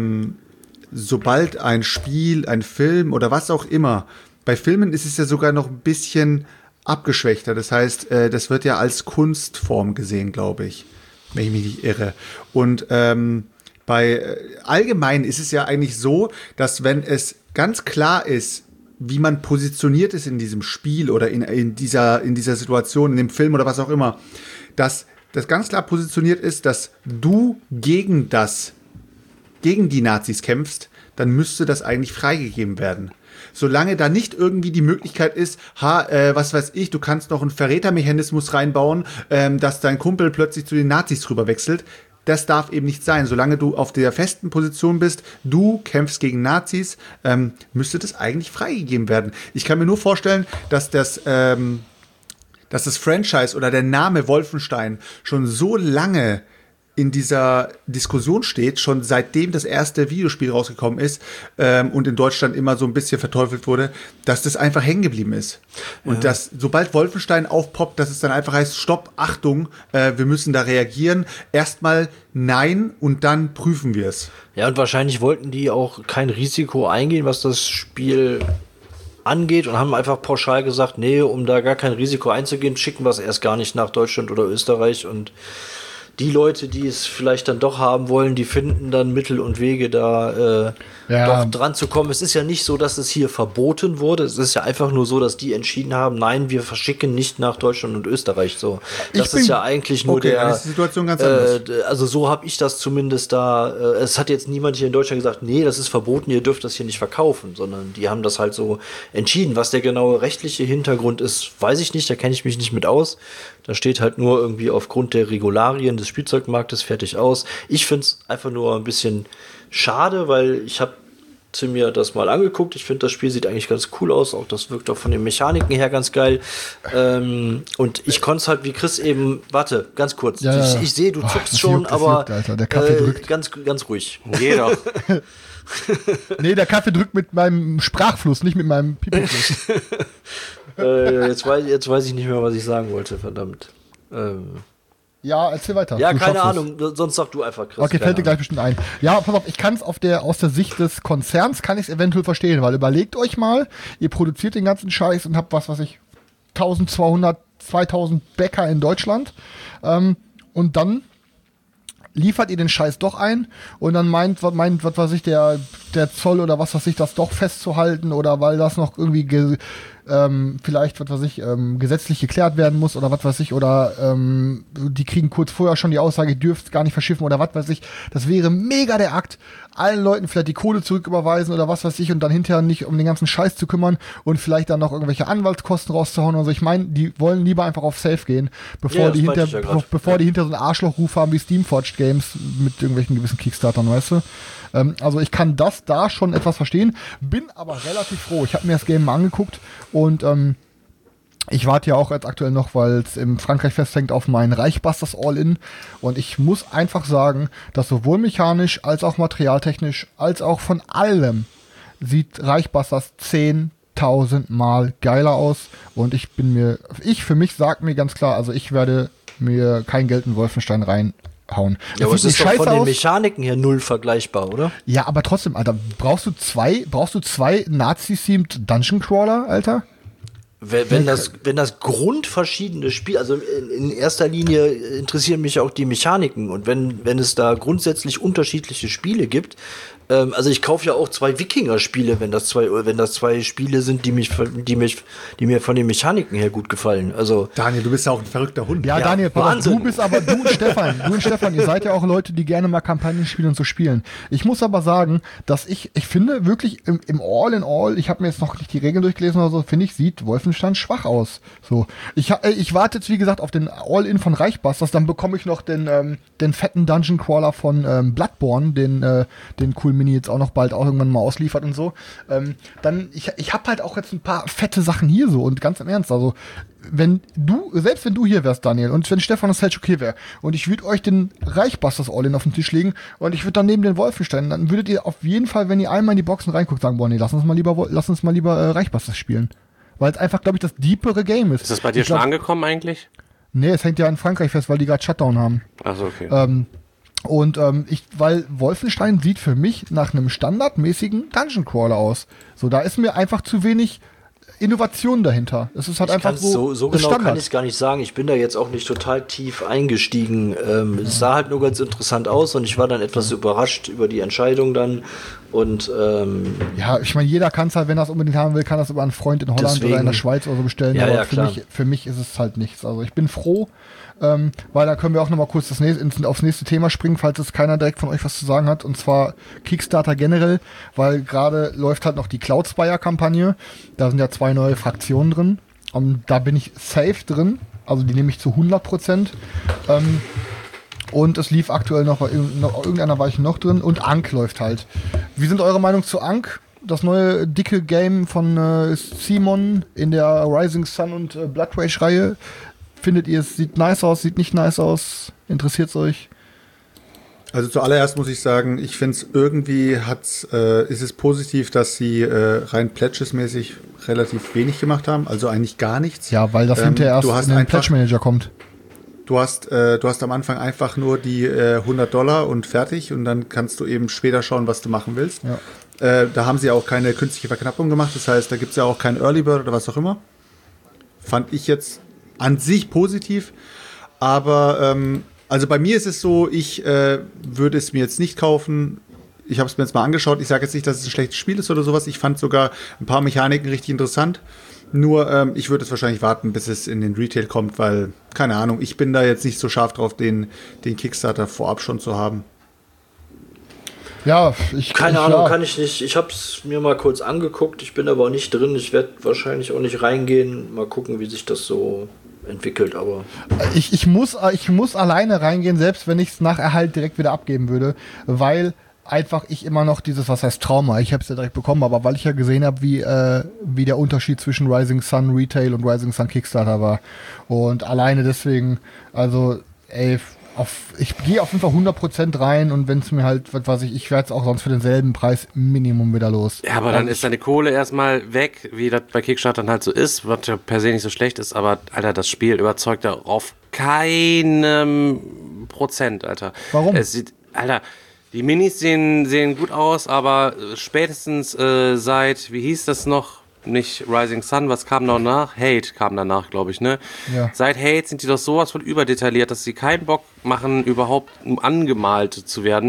sobald ein Spiel, ein Film oder was auch immer, bei Filmen ist es ja sogar noch ein bisschen abgeschwächter. Das heißt, das wird ja als Kunstform gesehen, glaube ich, wenn ich mich nicht irre. Und bei allgemein ist es ja eigentlich so, dass wenn es ganz klar ist, wie man positioniert ist in diesem Spiel oder in dieser Situation, in dem Film oder was auch immer, dass das ganz klar positioniert ist, dass du gegen die Nazis kämpfst, dann müsste das eigentlich freigegeben werden. Solange da nicht irgendwie die Möglichkeit ist, was weiß ich, du kannst noch einen Verrätermechanismus reinbauen, dass dein Kumpel plötzlich zu den Nazis rüber wechselt. Das darf eben nicht sein. Solange du auf der festen Position bist, du kämpfst gegen Nazis, müsste das eigentlich freigegeben werden. Ich kann mir nur vorstellen, dass das Franchise oder der Name Wolfenstein schon so lange in dieser Diskussion steht, schon seitdem das erste Videospiel rausgekommen ist und in Deutschland immer so ein bisschen verteufelt wurde, dass das einfach hängen geblieben ist. Und dass, sobald Wolfenstein aufpoppt, dass es dann einfach heißt, Stopp, Achtung, wir müssen da reagieren. Erstmal nein und dann prüfen wir es. Ja, und wahrscheinlich wollten die auch kein Risiko eingehen, was das Spiel angeht, und haben einfach pauschal gesagt, nee, um da gar kein Risiko einzugehen, schicken wir es erst gar nicht nach Deutschland oder Österreich, und die Leute, die es vielleicht dann doch haben wollen, die finden dann Mittel und Wege, da doch dran zu kommen. Es ist ja nicht so, dass es hier verboten wurde. Es ist ja einfach nur so, dass die entschieden haben, nein, wir verschicken nicht nach Deutschland und Österreich. So, das ist ja eigentlich nur dann ist die Situation ganz anders. Also so habe ich das zumindest da. Es hat jetzt niemand hier in Deutschland gesagt, nee, das ist verboten, ihr dürft das hier nicht verkaufen, sondern die haben das halt so entschieden. Was der genaue rechtliche Hintergrund ist, weiß ich nicht. Da kenne ich mich nicht mit aus. Da steht halt nur irgendwie aufgrund der Regularien des Spielzeugmarktes fertig aus. Ich finde es einfach nur ein bisschen schade, weil ich habe mir das mal angeguckt. Ich finde, das Spiel sieht eigentlich ganz cool aus. Auch das wirkt auch von den Mechaniken her ganz geil. Und ich konnte es halt, wie Chris eben, warte, ganz kurz. Ja. Ich sehe, du zuckst schon, aber Alter, der Kaffee drückt. Ganz ruhig. Geh doch. Nee, der Kaffee drückt mit meinem Sprachfluss, nicht mit meinem Pipi-Fluss. Jetzt weiß ich nicht mehr, was ich sagen wollte, verdammt. Ja, erzähl weiter. Ja, keine Ahnung, sonst sag du einfach, Chris. Okay, fällt dir gleich bestimmt ein. Ja, pass auf, ich kann es aus der Sicht des Konzerns, kann ich es eventuell verstehen, weil überlegt euch mal, ihr produziert den ganzen Scheiß und habt 1200 2000 Bäcker in Deutschland. Und dann liefert ihr den Scheiß doch ein und dann meint was weiß ich, der Zoll oder was weiß ich, das doch festzuhalten oder weil das noch irgendwie vielleicht, was weiß ich, gesetzlich geklärt werden muss oder was weiß ich, oder die kriegen kurz vorher schon die Aussage, ihr dürft gar nicht verschiffen oder was weiß ich. Das wäre mega der Akt, allen Leuten vielleicht die Kohle zurücküberweisen oder was weiß ich und dann hinterher nicht um den ganzen Scheiß zu kümmern und vielleicht dann noch irgendwelche Anwaltskosten rauszuhauen. Also ich meine, die wollen lieber einfach auf Safe gehen, bevor die hinter so einen Arschlochruf haben wie Steamforged Games mit irgendwelchen gewissen Kickstartern, weißt du? Also ich kann das da schon etwas verstehen, bin aber relativ froh. Ich habe mir das Game mal angeguckt und ich warte ja auch jetzt aktuell noch, weil es in Frankreich festhängt auf meinen Reichbusters All-In und ich muss einfach sagen, dass sowohl mechanisch als auch materialtechnisch als auch von allem sieht Reichbusters 10.000 Mal geiler aus und für mich sag mir ganz klar, also ich werde mir kein Geld in Wolfenstein reinhauen. Ja, aber es ist doch von den Mechaniken her null vergleichbar, oder? Ja, aber trotzdem, Alter, brauchst du zwei Nazi-themed Dungeon Crawler, Alter? Wenn das grundverschiedene Spiel, also in erster Linie interessieren mich auch die Mechaniken und wenn es da grundsätzlich unterschiedliche Spiele gibt, also ich kaufe ja auch 2 Wikinger-Spiele, wenn das zwei Spiele sind, die mir von den Mechaniken her gut gefallen. Also Daniel, du bist ja auch ein verrückter Hund. Ja, Daniel, du und Stefan, ihr seid ja auch Leute, die gerne mal Kampagnen spielen und so spielen. Ich muss aber sagen, dass ich finde wirklich im All-in-All, ich habe mir jetzt noch nicht die Regeln durchgelesen oder so, finde ich, sieht Wolfenstein schwach aus. So, ich warte jetzt, wie gesagt, auf den All-in von Reichbusters, dann bekomme ich noch den fetten Dungeon Crawler von Bloodborne, den coolen Mini jetzt auch noch bald auch irgendwann mal ausliefert und so. Dann, ich habe halt auch jetzt ein paar fette Sachen hier so und ganz im Ernst, also selbst wenn du hier wärst, Daniel, und wenn Stefan das Selchuk hier wäre und ich würde euch den Reichbusters All-In auf den Tisch legen und ich würde dann neben den Wolfenstein, dann würdet ihr auf jeden Fall, wenn ihr einmal in die Boxen reinguckt, sagen, boah, nee, lass uns mal lieber Reichbusters spielen. Weil es einfach, glaube ich, das deepere Game ist. Ist das bei dir schon angekommen eigentlich? Nee, es hängt ja in Frankreich fest, weil die gerade Shutdown haben. Achso, okay. Weil Wolfenstein sieht für mich nach einem standardmäßigen Dungeon Crawler aus. So, da ist mir einfach zu wenig Innovation dahinter. Es ist halt einfach so genau Standard. kann ich es gar nicht sagen. Ich bin da jetzt auch nicht total tief eingestiegen. Es sah halt nur ganz interessant aus und ich war dann etwas überrascht über die Entscheidung dann. Und ja, ich meine, jeder kann es halt, wenn er es unbedingt haben will, kann das über einen Freund in Holland oder in der Schweiz oder so bestellen. Ja, aber klar. für mich ist es halt nichts. Also ich bin froh, weil da können wir auch noch mal kurz aufs nächste Thema springen, falls es keiner direkt von euch was zu sagen hat, und zwar Kickstarter generell, weil gerade läuft halt noch die Cloudspire-Kampagne, da sind ja 2 neue Fraktionen drin, und da bin ich safe drin, also die nehme ich zu 100%, und es lief aktuell noch irgendeiner Weiche noch drin, und Ankh läuft halt. Wie sind eure Meinung zu Ankh? Das neue dicke Game von Simon in der Rising Sun und Blood Rage Reihe. Findet ihr, es sieht nice aus, sieht nicht nice aus? Interessiert es euch? Also zuallererst muss ich sagen, ich finde es irgendwie ist es positiv, dass sie rein Pledges-mäßig relativ wenig gemacht haben, also eigentlich gar nichts. Ja, weil das hinterher erst in den Pledge Manager kommt. Du hast am Anfang einfach nur die $100 und fertig, und dann kannst du eben später schauen, was du machen willst. Ja. Da haben sie auch keine künstliche Verknappung gemacht, das heißt, da gibt es ja auch keinen Early Bird oder was auch immer. Fand ich jetzt an sich positiv, aber also bei mir ist es so, ich würde es mir jetzt nicht kaufen. Ich habe es mir jetzt mal angeschaut. Ich sage jetzt nicht, dass es ein schlechtes Spiel ist oder sowas. Ich fand sogar ein paar Mechaniken richtig interessant. Nur ich würde es wahrscheinlich warten, bis es in den Retail kommt, weil, keine Ahnung, ich bin da jetzt nicht so scharf drauf, den Kickstarter vorab schon zu haben. Ja, keine Ahnung, kann ich nicht. Ich habe es mir mal kurz angeguckt. Ich bin aber auch nicht drin. Ich werde wahrscheinlich auch nicht reingehen. Mal gucken, wie sich das so entwickelt. Aber ich muss alleine reingehen, selbst wenn ich es nach Erhalt direkt wieder abgeben würde, weil einfach ich immer noch dieses, was heißt Trauma, ich habe es ja direkt bekommen, aber weil ich ja gesehen habe, wie der Unterschied zwischen Rising Sun Retail und Rising Sun Kickstarter war. Und alleine deswegen, also, ey, ich gehe auf jeden Fall 100% rein, und wenn es mir halt, was weiß ich werde es auch sonst für denselben Preis Minimum wieder los. Ja, aber dann ist deine Kohle erstmal weg, wie das bei Kickstarter halt so ist, was ja per se nicht so schlecht ist, aber Alter, das Spiel überzeugt da auf keinem Prozent, Alter. Warum? Alter, die Minis sehen gut aus, aber spätestens seit, wie hieß das noch, nicht Rising Sun, was kam danach? Hate kam danach, glaube ich, ne? Ja. Seit Hate sind die doch sowas von überdetailliert, dass sie keinen Bock machen, überhaupt angemalt zu werden.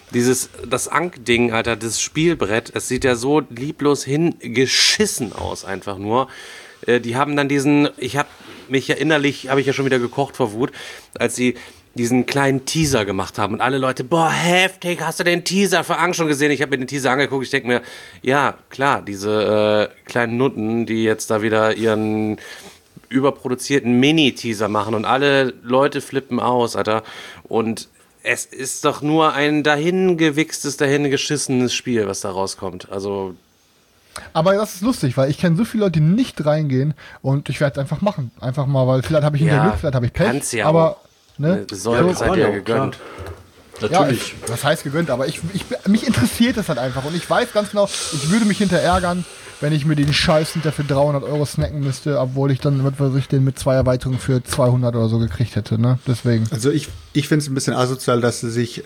Das Ankh-Ding, Alter, das Spielbrett, es sieht ja so lieblos hingeschissen aus, einfach nur. Die haben dann ich habe ich ja schon wieder gekocht vor Wut, als sie diesen kleinen Teaser gemacht haben und alle Leute, boah, heftig, hast du den Teaser für Ankh schon gesehen? Ich habe mir den Teaser angeguckt, ich denke mir, ja, klar, diese kleinen Nutten, die jetzt da wieder ihren überproduzierten Mini-Teaser machen und alle Leute flippen aus, Alter, und es ist doch nur ein dahingewichstes, dahingeschissenes Spiel, was da rauskommt, also... Aber das ist lustig, weil ich kenne so viele Leute, die nicht reingehen und ich werde es einfach machen. Einfach mal, weil vielleicht habe ich Glück, vielleicht habe ich Pech. Kannst ja aber, auch. Ne? Seid ihr gegönnt. Natürlich. Ja, das heißt gegönnt, aber mich interessiert das halt einfach und ich weiß ganz genau, ich würde mich hinterher ärgern, wenn ich mir den Scheiß hinter für 300 € snacken müsste, obwohl ich dann, was weiß ich, den mit 2 Erweiterungen für 200 oder so gekriegt hätte, ne? Deswegen. Also ich finde es ein bisschen asozial, dass sie sich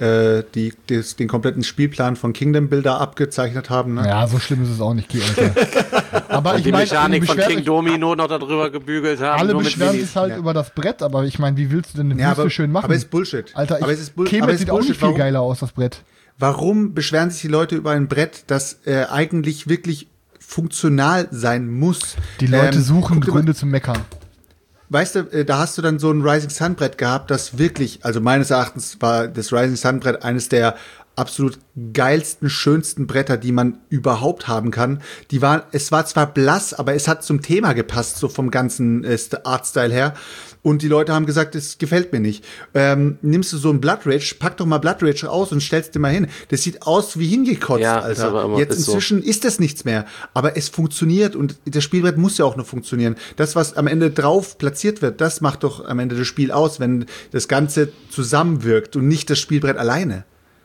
den kompletten Spielplan von Kingdom Builder abgezeichnet haben, ne? Ja, so schlimm ist es auch nicht, aber und ich die meine, Mechanik von King Domino noch darüber gebügelt haben. Alle nur mit beschweren Minis. sich halt über das Brett, aber ich meine, wie willst du denn eine Wüste schön machen? Aber es ist Bullshit. Alter, aber es ist Bullshit. Kemet sieht auch nicht viel geiler aus, das Brett. Warum beschweren sich die Leute über ein Brett, das eigentlich wirklich funktional sein muss? Die Leute suchen Gründe zum Meckern. Weißt du, da hast du dann so ein Rising Sun Brett gehabt, das wirklich, also meines Erachtens war das Rising Sun Brett eines der absolut geilsten, schönsten Bretter, die man überhaupt haben kann. Es war zwar blass, aber es hat zum Thema gepasst, so vom ganzen Artstyle her. Und die Leute haben gesagt, es gefällt mir nicht. Nimmst du so ein Blood Rage, pack doch mal Blood Rage aus und stellst dir mal hin. Das sieht aus wie hingekotzt, ja, Alter. ist aber immer, Jetzt inzwischen ist das nichts mehr. Aber es funktioniert und das Spielbrett muss ja auch noch funktionieren. Das, was am Ende drauf platziert wird, das macht doch am Ende das Spiel aus, wenn das Ganze zusammenwirkt und nicht das Spielbrett alleine.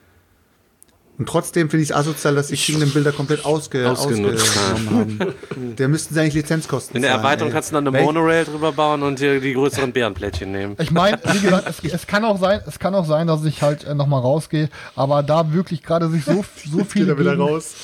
Und trotzdem finde ich es asozial, dass die Kingdom Bilder komplett ausgenommen haben. Der müssten sie eigentlich Lizenzkosten In der Erweiterung kannst du dann eine Monorail drüber bauen und dir die größeren Bärenplättchen nehmen. Ich meine, wie gesagt, es kann auch sein, dass ich halt nochmal rausgehe, aber da wirklich gerade sich so viele wieder raus.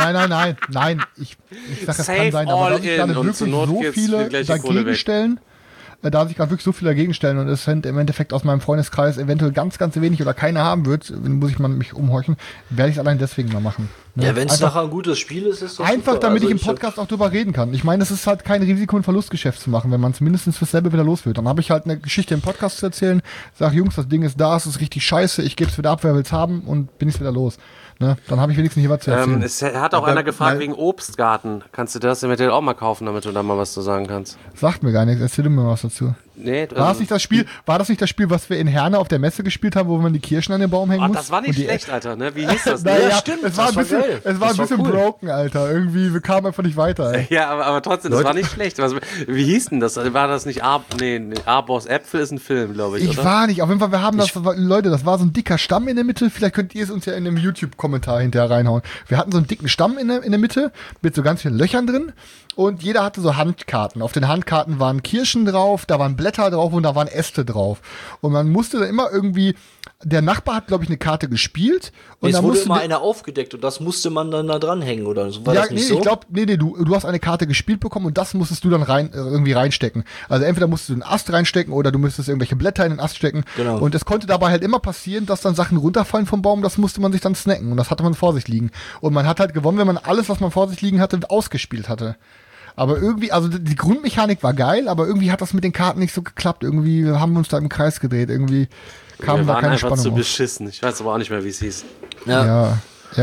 Nein, ich sag, das kann sein, aber da sich gerade wirklich so viele dagegen stellen. Da sich gerade wirklich so viel dagegen stellen und es sind im Endeffekt aus meinem Freundeskreis eventuell ganz, ganz wenig oder keiner haben wird, muss ich mich umhorchen, werde ich es allein deswegen mal machen. Ne? Ja, wenn es nachher ein gutes Spiel ist, ist das einfach, super. damit ich im Podcast auch drüber reden kann. Ich meine, es ist halt kein Risiko- und Verlustgeschäft zu machen, wenn man es mindestens fürs selbe wieder los wird. Dann habe ich halt eine Geschichte im Podcast zu erzählen, sag, Jungs, das Ding ist da, es ist richtig scheiße, ich gebe es wieder ab, wer will es haben und bin ich wieder los. Ne? Dann habe ich wenigstens hier was zu erzählen. Es hat auch einer gefragt wegen Obstgarten. Kannst du das eventuell auch mal kaufen, damit du da mal was zu sagen kannst? Sagt mir gar nichts, erzähl mir was dazu. Nee, war das nicht das Spiel, was wir in Herne auf der Messe gespielt haben, wo man die Kirschen an den Baum hängen muss? Das war nicht schlecht, Alter, ne? Wie hieß das? Naja, ja, stimmt, es war ein bisschen cool. broken, Alter. Irgendwie, wir kamen einfach nicht weiter. Ey. Ja, aber trotzdem, das war nicht schlecht. Wie hieß denn das? War das nicht Arbors Äpfel ist ein Film, glaube ich, Ich oder? war nicht. Auf jeden Fall, wir haben Leute, das war so ein dicker Stamm in der Mitte. Vielleicht könnt ihr es uns ja in einem YouTube-Kommentar hinterher reinhauen. Wir hatten so einen dicken Stamm in der Mitte mit so ganz vielen Löchern drin. Und jeder hatte so Handkarten. Auf den Handkarten waren Kirschen drauf, da waren Blätter drauf und da waren Äste drauf. Und man musste dann immer irgendwie, der Nachbar hat, glaube ich, eine Karte gespielt. Und es dann wurde musste immer einer aufgedeckt und das musste man dann da dranhängen oder so. War ja, das nicht so? Ich glaube, du hast eine Karte gespielt bekommen und das musstest du dann irgendwie reinstecken. Also entweder musstest du einen Ast reinstecken oder du müsstest irgendwelche Blätter in den Ast stecken. Genau. Und es konnte dabei halt immer passieren, dass dann Sachen runterfallen vom Baum, das musste man sich dann snacken und das hatte man vor sich liegen. Und man hat halt gewonnen, wenn man alles, was man vor sich liegen hatte, ausgespielt hatte. Aber irgendwie, also die Grundmechanik war geil, aber irgendwie hat das mit den Karten nicht so geklappt. Irgendwie haben wir uns da im Kreis gedreht. Irgendwie kam da keine Spannung. Wir waren einfach zu beschissen. Ich weiß aber auch nicht mehr, wie es hieß. Ja.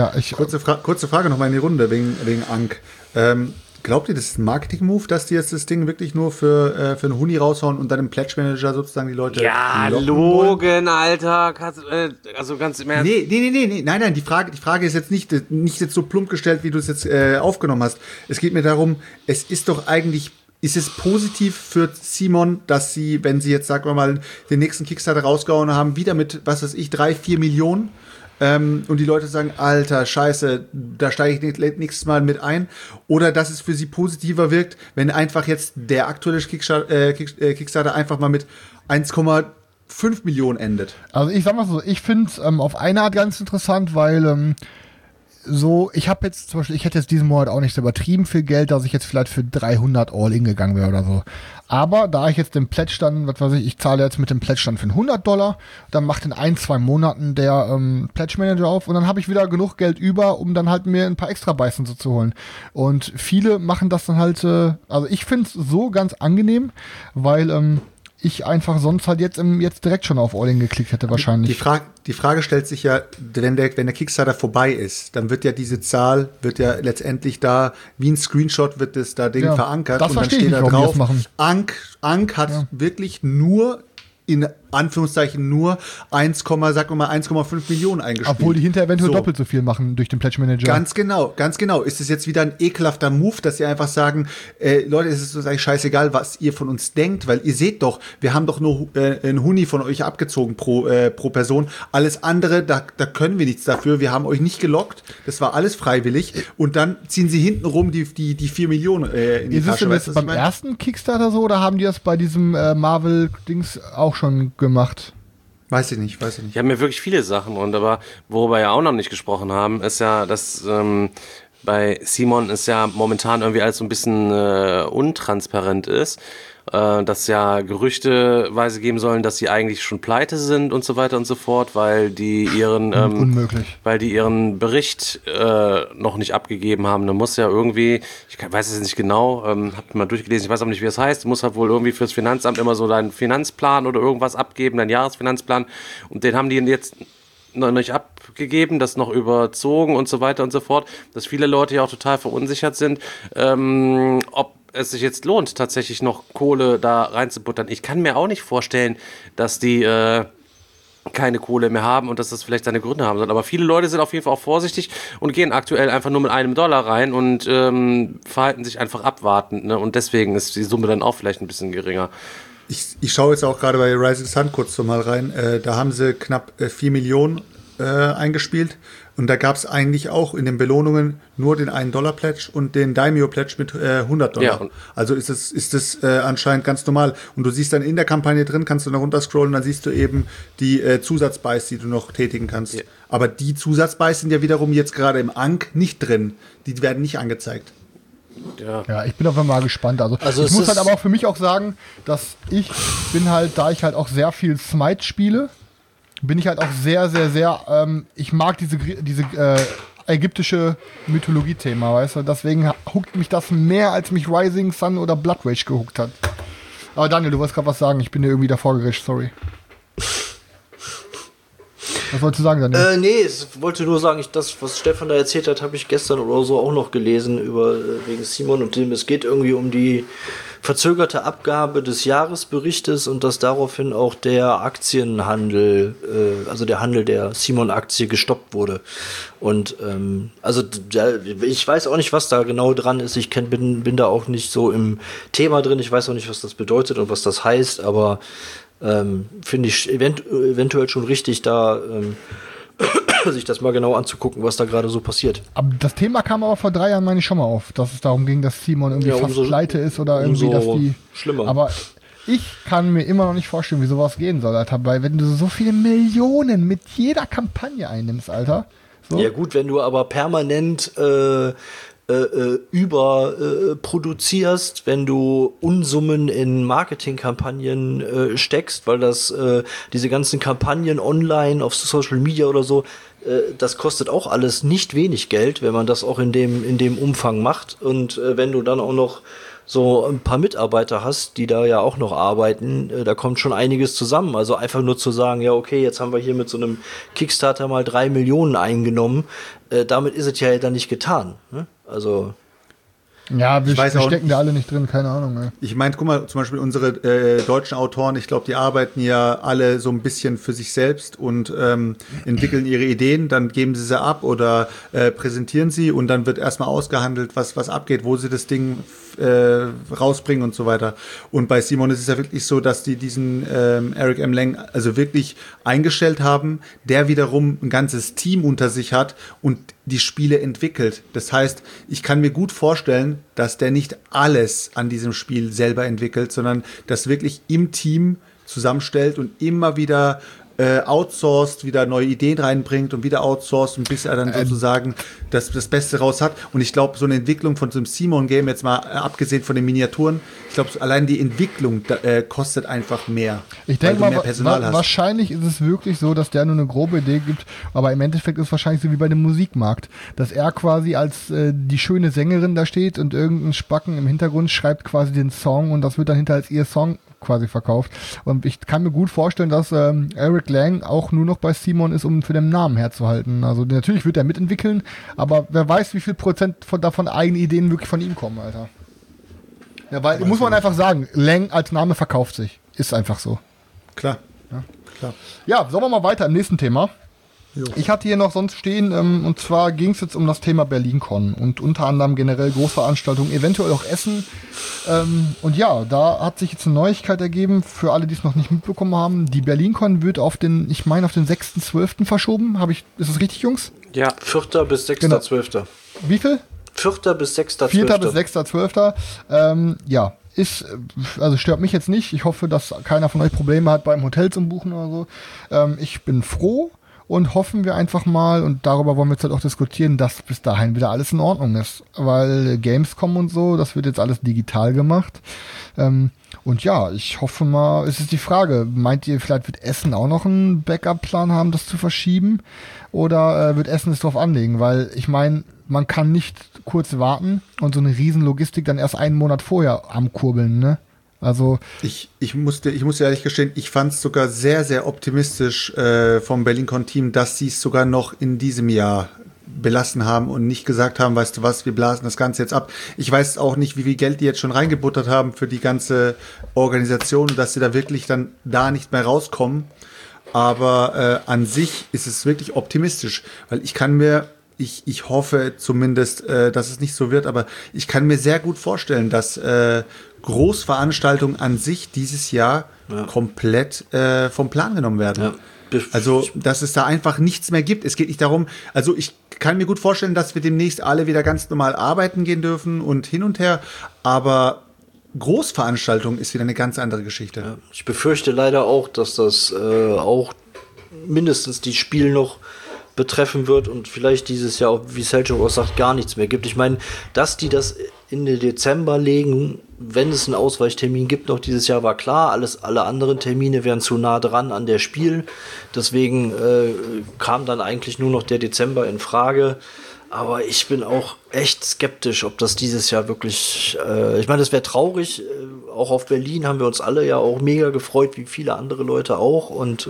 Kurze Frage nochmal in die Runde wegen Ankh. Glaubt ihr, das ist ein Marketing-Move, dass die jetzt das Ding wirklich nur für einen Huni raushauen und dann im Pledge-Manager sozusagen die Leute logen, Alter. Also ganz im Ernst. Nee. Nein, die Frage ist jetzt nicht jetzt so plump gestellt, wie du es jetzt aufgenommen hast. Es geht mir darum, es ist doch eigentlich, ist es positiv für Simon, dass sie, wenn sie jetzt, sagen wir mal, den nächsten Kickstarter rausgehauen haben, wieder mit, was weiß ich, 3-4 Millionen, und die Leute sagen, Alter, scheiße, da steige ich nächstes Mal mit ein. Oder dass es für sie positiver wirkt, wenn einfach jetzt der aktuelle Kickstarter einfach mal mit 1,5 Millionen endet. Also ich sag mal so, ich finde es auf eine Art ganz interessant, weil so, ich habe jetzt zum Beispiel, ich hätte jetzt diesen Monat auch nicht so übertrieben viel Geld, dass ich jetzt vielleicht für 300 All-In gegangen wäre oder so. Aber da ich jetzt den Pledge dann, was weiß ich zahle jetzt mit dem Pledge dann für $100, dann macht in 1-2 Monaten der Pledge Manager auf und dann habe ich wieder genug Geld über, um dann halt mir ein paar extra Beißen so zu holen. Und viele machen das dann halt, also ich finde es so ganz angenehm, weil ich einfach sonst halt jetzt direkt schon auf All-In geklickt hätte wahrscheinlich. Die Frage stellt sich ja, wenn der Kickstarter vorbei ist, dann wird ja diese Zahl, letztendlich da, wie ein Screenshot wird das da Ding verankert. Das und dann steht da drauf, Ank hat wirklich nur in Anführungszeichen nur 1,5 Millionen eingespielt. Obwohl die hinterher eventuell doppelt so viel machen durch den Pledge Manager. Ganz genau. Ist es jetzt wieder ein ekelhafter Move, dass sie einfach sagen, Leute, es ist uns eigentlich scheißegal, was ihr von uns denkt, weil ihr seht doch, wir haben doch nur ein Huni von euch abgezogen pro Person. Alles andere, da können wir nichts dafür. Wir haben euch nicht gelockt. Das war alles freiwillig. Und dann ziehen sie hintenrum die 4 Millionen in die Tasche. Ist das jetzt beim ersten Kickstarter so oder haben die das bei diesem Marvel-Dings auch schon gemacht? Weiß ich nicht. Die haben ja wirklich viele Sachen aber worüber wir ja auch noch nicht gesprochen haben, ist ja, dass bei Simon es ja momentan irgendwie alles so ein bisschen untransparent ist. Dass ja gerüchteweise geben sollen, dass sie eigentlich schon pleite sind und so weiter und so fort, weil die ihren Bericht noch nicht abgegeben haben. Da muss ja irgendwie, ich weiß es nicht genau, hab mal durchgelesen, ich weiß aber nicht, wie es heißt, du musst halt wohl irgendwie fürs Finanzamt immer so deinen Finanzplan oder irgendwas abgeben, deinen Jahresfinanzplan, und den haben die jetzt noch nicht abgegeben, das noch überzogen und so weiter und so fort, dass viele Leute ja auch total verunsichert sind, ob es sich jetzt lohnt, tatsächlich noch Kohle da reinzubuttern. Ich kann mir auch nicht vorstellen, dass die keine Kohle mehr haben und dass das vielleicht seine Gründe haben soll. Aber viele Leute sind auf jeden Fall auch vorsichtig und gehen aktuell einfach nur mit $1 rein und verhalten sich einfach abwartend. Ne? Und deswegen ist die Summe dann auch vielleicht ein bisschen geringer. Ich schaue jetzt auch gerade bei Rising Sun kurz so mal rein. Da haben sie knapp 4 Millionen eingespielt. Und da gab es eigentlich auch in den Belohnungen nur den $1-Pledge und den Daimyo-Pledge mit $100. Ja. Also ist es anscheinend ganz normal. Und du siehst dann in der Kampagne drin, kannst du noch runterscrollen, dann siehst du eben die Zusatzbuys, die du noch tätigen kannst. Ja. Aber die Zusatzbuys sind ja wiederum jetzt gerade im Ank nicht drin. Die werden nicht angezeigt. Ja, ich bin auf jeden Fall mal gespannt. Also ich muss halt aber auch für mich auch sagen, dass ich bin halt, da ich halt auch sehr viel Smite spiele, bin ich halt auch sehr, sehr, sehr, ich mag diese ägyptische Mythologie-Thema, weißt du, deswegen huckt mich das mehr, als mich Rising Sun oder Blood Rage gehuckt hat. Aber Daniel, du wolltest gerade was sagen, ich bin dir irgendwie davor gerischt, sorry. Was wolltest du sagen, Daniel? Nee, ich wollte nur sagen, das, was Stefan da erzählt hat, habe ich gestern oder so auch noch gelesen wegen Simon und dem. Es geht irgendwie um die verzögerte Abgabe des Jahresberichtes und dass daraufhin auch der Aktienhandel, also der Handel der Simon-Aktie gestoppt wurde. Und ich weiß auch nicht, was da genau dran ist. Ich bin da auch nicht so im Thema drin. Ich weiß auch nicht, was das bedeutet und was das heißt, aber finde ich eventuell schon richtig, da sich das mal genau anzugucken, was da gerade so passiert. Aber das Thema kam aber vor 3 Jahren, meine ich, schon mal auf, dass es darum ging, dass Simon irgendwie fast pleite ist oder irgendwie, dass die... Schlimmer. Aber ich kann mir immer noch nicht vorstellen, wie sowas gehen soll, Alter, weil wenn du so viele Millionen mit jeder Kampagne einnimmst, Alter... So. Ja gut, wenn du aber permanent überproduzierst, wenn du Unsummen in Marketingkampagnen steckst, weil das diese ganzen Kampagnen online auf Social Media oder so, das kostet auch alles nicht wenig Geld, wenn man das auch in dem Umfang macht. Und wenn du dann auch noch so ein paar Mitarbeiter hast, die da ja auch noch arbeiten, da kommt schon einiges zusammen. Also einfach nur zu sagen, ja okay, jetzt haben wir hier mit so einem Kickstarter mal 3 Millionen eingenommen, damit ist es ja dann nicht getan. Ne? Also ja, wir stecken da alle nicht drin, keine Ahnung. Ey. Ich meine, guck mal, zum Beispiel unsere deutschen Autoren, ich glaube, die arbeiten ja alle so ein bisschen für sich selbst und entwickeln ihre Ideen, dann geben sie ab oder präsentieren sie und dann wird erstmal ausgehandelt, was abgeht, wo sie das Ding rausbringen und so weiter. Und bei Simon ist es ja wirklich so, dass die diesen Eric M. Lang also wirklich eingestellt haben, der wiederum ein ganzes Team unter sich hat und die Spiele entwickelt. Das heißt, ich kann mir gut vorstellen, dass der nicht alles an diesem Spiel selber entwickelt, sondern das wirklich im Team zusammenstellt und immer wieder outsourced, wieder neue Ideen reinbringt und wieder outsourced und bis er dann sozusagen das Beste raus hat. Und ich glaube, so eine Entwicklung von so einem Simon-Game, jetzt mal abgesehen von den Miniaturen, ich glaube, allein die Entwicklung kostet einfach mehr. Ich denke mal, mehr Personal hast. Wahrscheinlich ist es wirklich so, dass der nur eine grobe Idee gibt, aber im Endeffekt ist es wahrscheinlich so wie bei dem Musikmarkt, dass er quasi als die schöne Sängerin da steht und irgendein Spacken im Hintergrund schreibt quasi den Song und das wird dann hinterher als ihr Song quasi verkauft. Und ich kann mir gut vorstellen, dass Eric Lang auch nur noch bei Simon ist, um für den Namen herzuhalten. Also natürlich wird er mitentwickeln, aber wer weiß, wie viel Prozent davon eigene Ideen wirklich von ihm kommen, Alter. Ja, weil, muss man einfach sagen, Lang als Name verkauft sich. Ist einfach so. Klar. Ja, sollen wir mal weiter im nächsten Thema. Jo. Ich hatte hier noch sonst stehen, und zwar ging es jetzt um das Thema BerlinCon und unter anderem generell Großveranstaltungen, eventuell auch Essen. Und ja, da hat sich jetzt eine Neuigkeit ergeben, für alle, die es noch nicht mitbekommen haben. Die BerlinCon wird auf den 6.12. verschoben. Ist das richtig, Jungs? Ja. 4. bis 6.12. Genau. Wie viel? 4. bis 6.12. 4. bis 6.12. Ja, also stört mich jetzt nicht. Ich hoffe, dass keiner von euch Probleme hat beim Hotel zum Buchen oder so. Ich bin froh. Und hoffen wir einfach mal, und darüber wollen wir jetzt halt auch diskutieren, dass bis dahin wieder alles in Ordnung ist. Weil Gamescom und so, das wird jetzt alles digital gemacht. Und ja, ich hoffe mal, es ist die Frage, meint ihr, vielleicht wird Essen auch noch einen Backup-Plan haben, das zu verschieben? Oder wird Essen es drauf anlegen? Weil ich meine, man kann nicht kurz warten und so eine Riesenlogistik dann erst einen Monat vorher ankurbeln, ne? Also ich muss dir ehrlich gestehen, ich fand es sogar sehr, sehr optimistisch vom BerlinCon-Team, dass sie es sogar noch in diesem Jahr belassen haben und nicht gesagt haben, weißt du was, wir blasen das Ganze jetzt ab. Ich weiß auch nicht, wie viel Geld die jetzt schon reingebuttert haben für die ganze Organisation, dass sie da wirklich dann da nicht mehr rauskommen. Aber an sich ist es wirklich optimistisch, weil ich hoffe zumindest, dass es nicht so wird, aber ich kann mir sehr gut vorstellen, dass Großveranstaltungen an sich dieses Jahr komplett vom Plan genommen werden. Ja. Also, dass es da einfach nichts mehr gibt. Es geht nicht darum, also ich kann mir gut vorstellen, dass wir demnächst alle wieder ganz normal arbeiten gehen dürfen und hin und her, aber Großveranstaltung ist wieder eine ganz andere Geschichte. Ja, ich befürchte leider auch, dass das auch mindestens die Spiele noch betreffen wird und vielleicht dieses Jahr, wie Selchuk auch sagt, gar nichts mehr gibt. Ich meine, dass die das in den Dezember legen, wenn es einen Ausweichtermin gibt, noch dieses Jahr war klar, alle anderen Termine wären zu nah dran an der Spiel. Deswegen kam dann eigentlich nur noch der Dezember in Frage. Aber ich bin auch echt skeptisch, ob das dieses Jahr wirklich, ich meine, das wäre traurig, auch auf Berlin haben wir uns alle ja auch mega gefreut, wie viele andere Leute auch und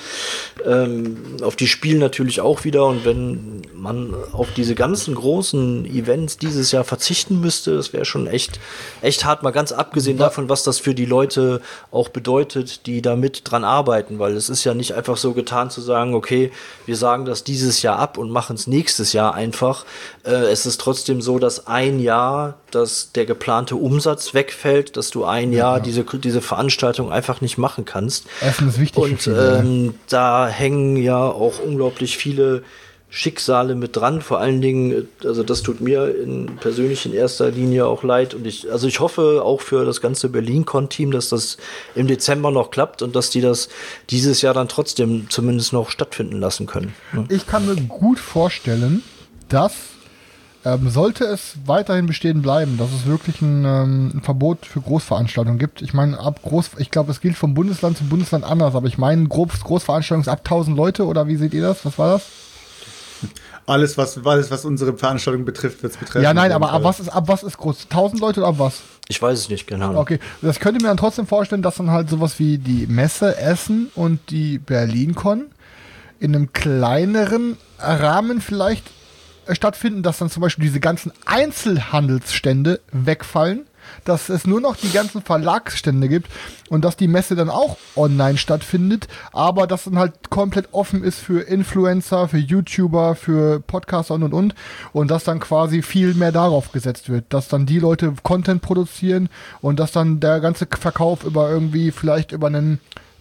auf die Spiele natürlich auch wieder und wenn man auf diese ganzen großen Events dieses Jahr verzichten müsste, das wäre schon echt hart, mal ganz abgesehen davon, was das für die Leute auch bedeutet, die da mit dran arbeiten, weil es ist ja nicht einfach so getan zu sagen, okay, wir sagen das dieses Jahr ab und machen es nächstes Jahr einfach. Es ist trotzdem so, dass ein Jahr, dass der geplante Umsatz wegfällt, dass du ein Jahr diese Veranstaltung einfach nicht machen kannst. Essen ist wichtig. Und da hängen ja auch unglaublich viele Schicksale mit dran, vor allen Dingen, also das tut mir persönlich in erster Linie auch leid und ich hoffe auch für das ganze BerlinCon-Team, dass das im Dezember noch klappt und dass die das dieses Jahr dann trotzdem zumindest noch stattfinden lassen können. Ja. Ich kann mir gut vorstellen, dass sollte es weiterhin bestehen bleiben, dass es wirklich ein Verbot für Großveranstaltungen gibt. Ich meine, ich glaube, es gilt vom Bundesland zu Bundesland anders, aber ich meine, Großveranstaltungen ist ab 1000 Leute oder wie seht ihr das? Was war das? Alles, was unsere Veranstaltung betrifft, wird es betreffen. Ja, nein, aber ab was ist groß? 1000 Leute oder ab was? Ich weiß es nicht, genau. Okay, das könnte mir dann trotzdem vorstellen, dass dann halt sowas wie die Messe Essen und die BerlinCon in einem kleineren Rahmen vielleicht stattfinden, dass dann zum Beispiel diese ganzen Einzelhandelsstände wegfallen, dass es nur noch die ganzen Verlagsstände gibt und dass die Messe dann auch online stattfindet, aber dass dann halt komplett offen ist für Influencer, für YouTuber, für Podcaster und dass dann quasi viel mehr darauf gesetzt wird, dass dann die Leute Content produzieren und dass dann der ganze Verkauf vielleicht über einen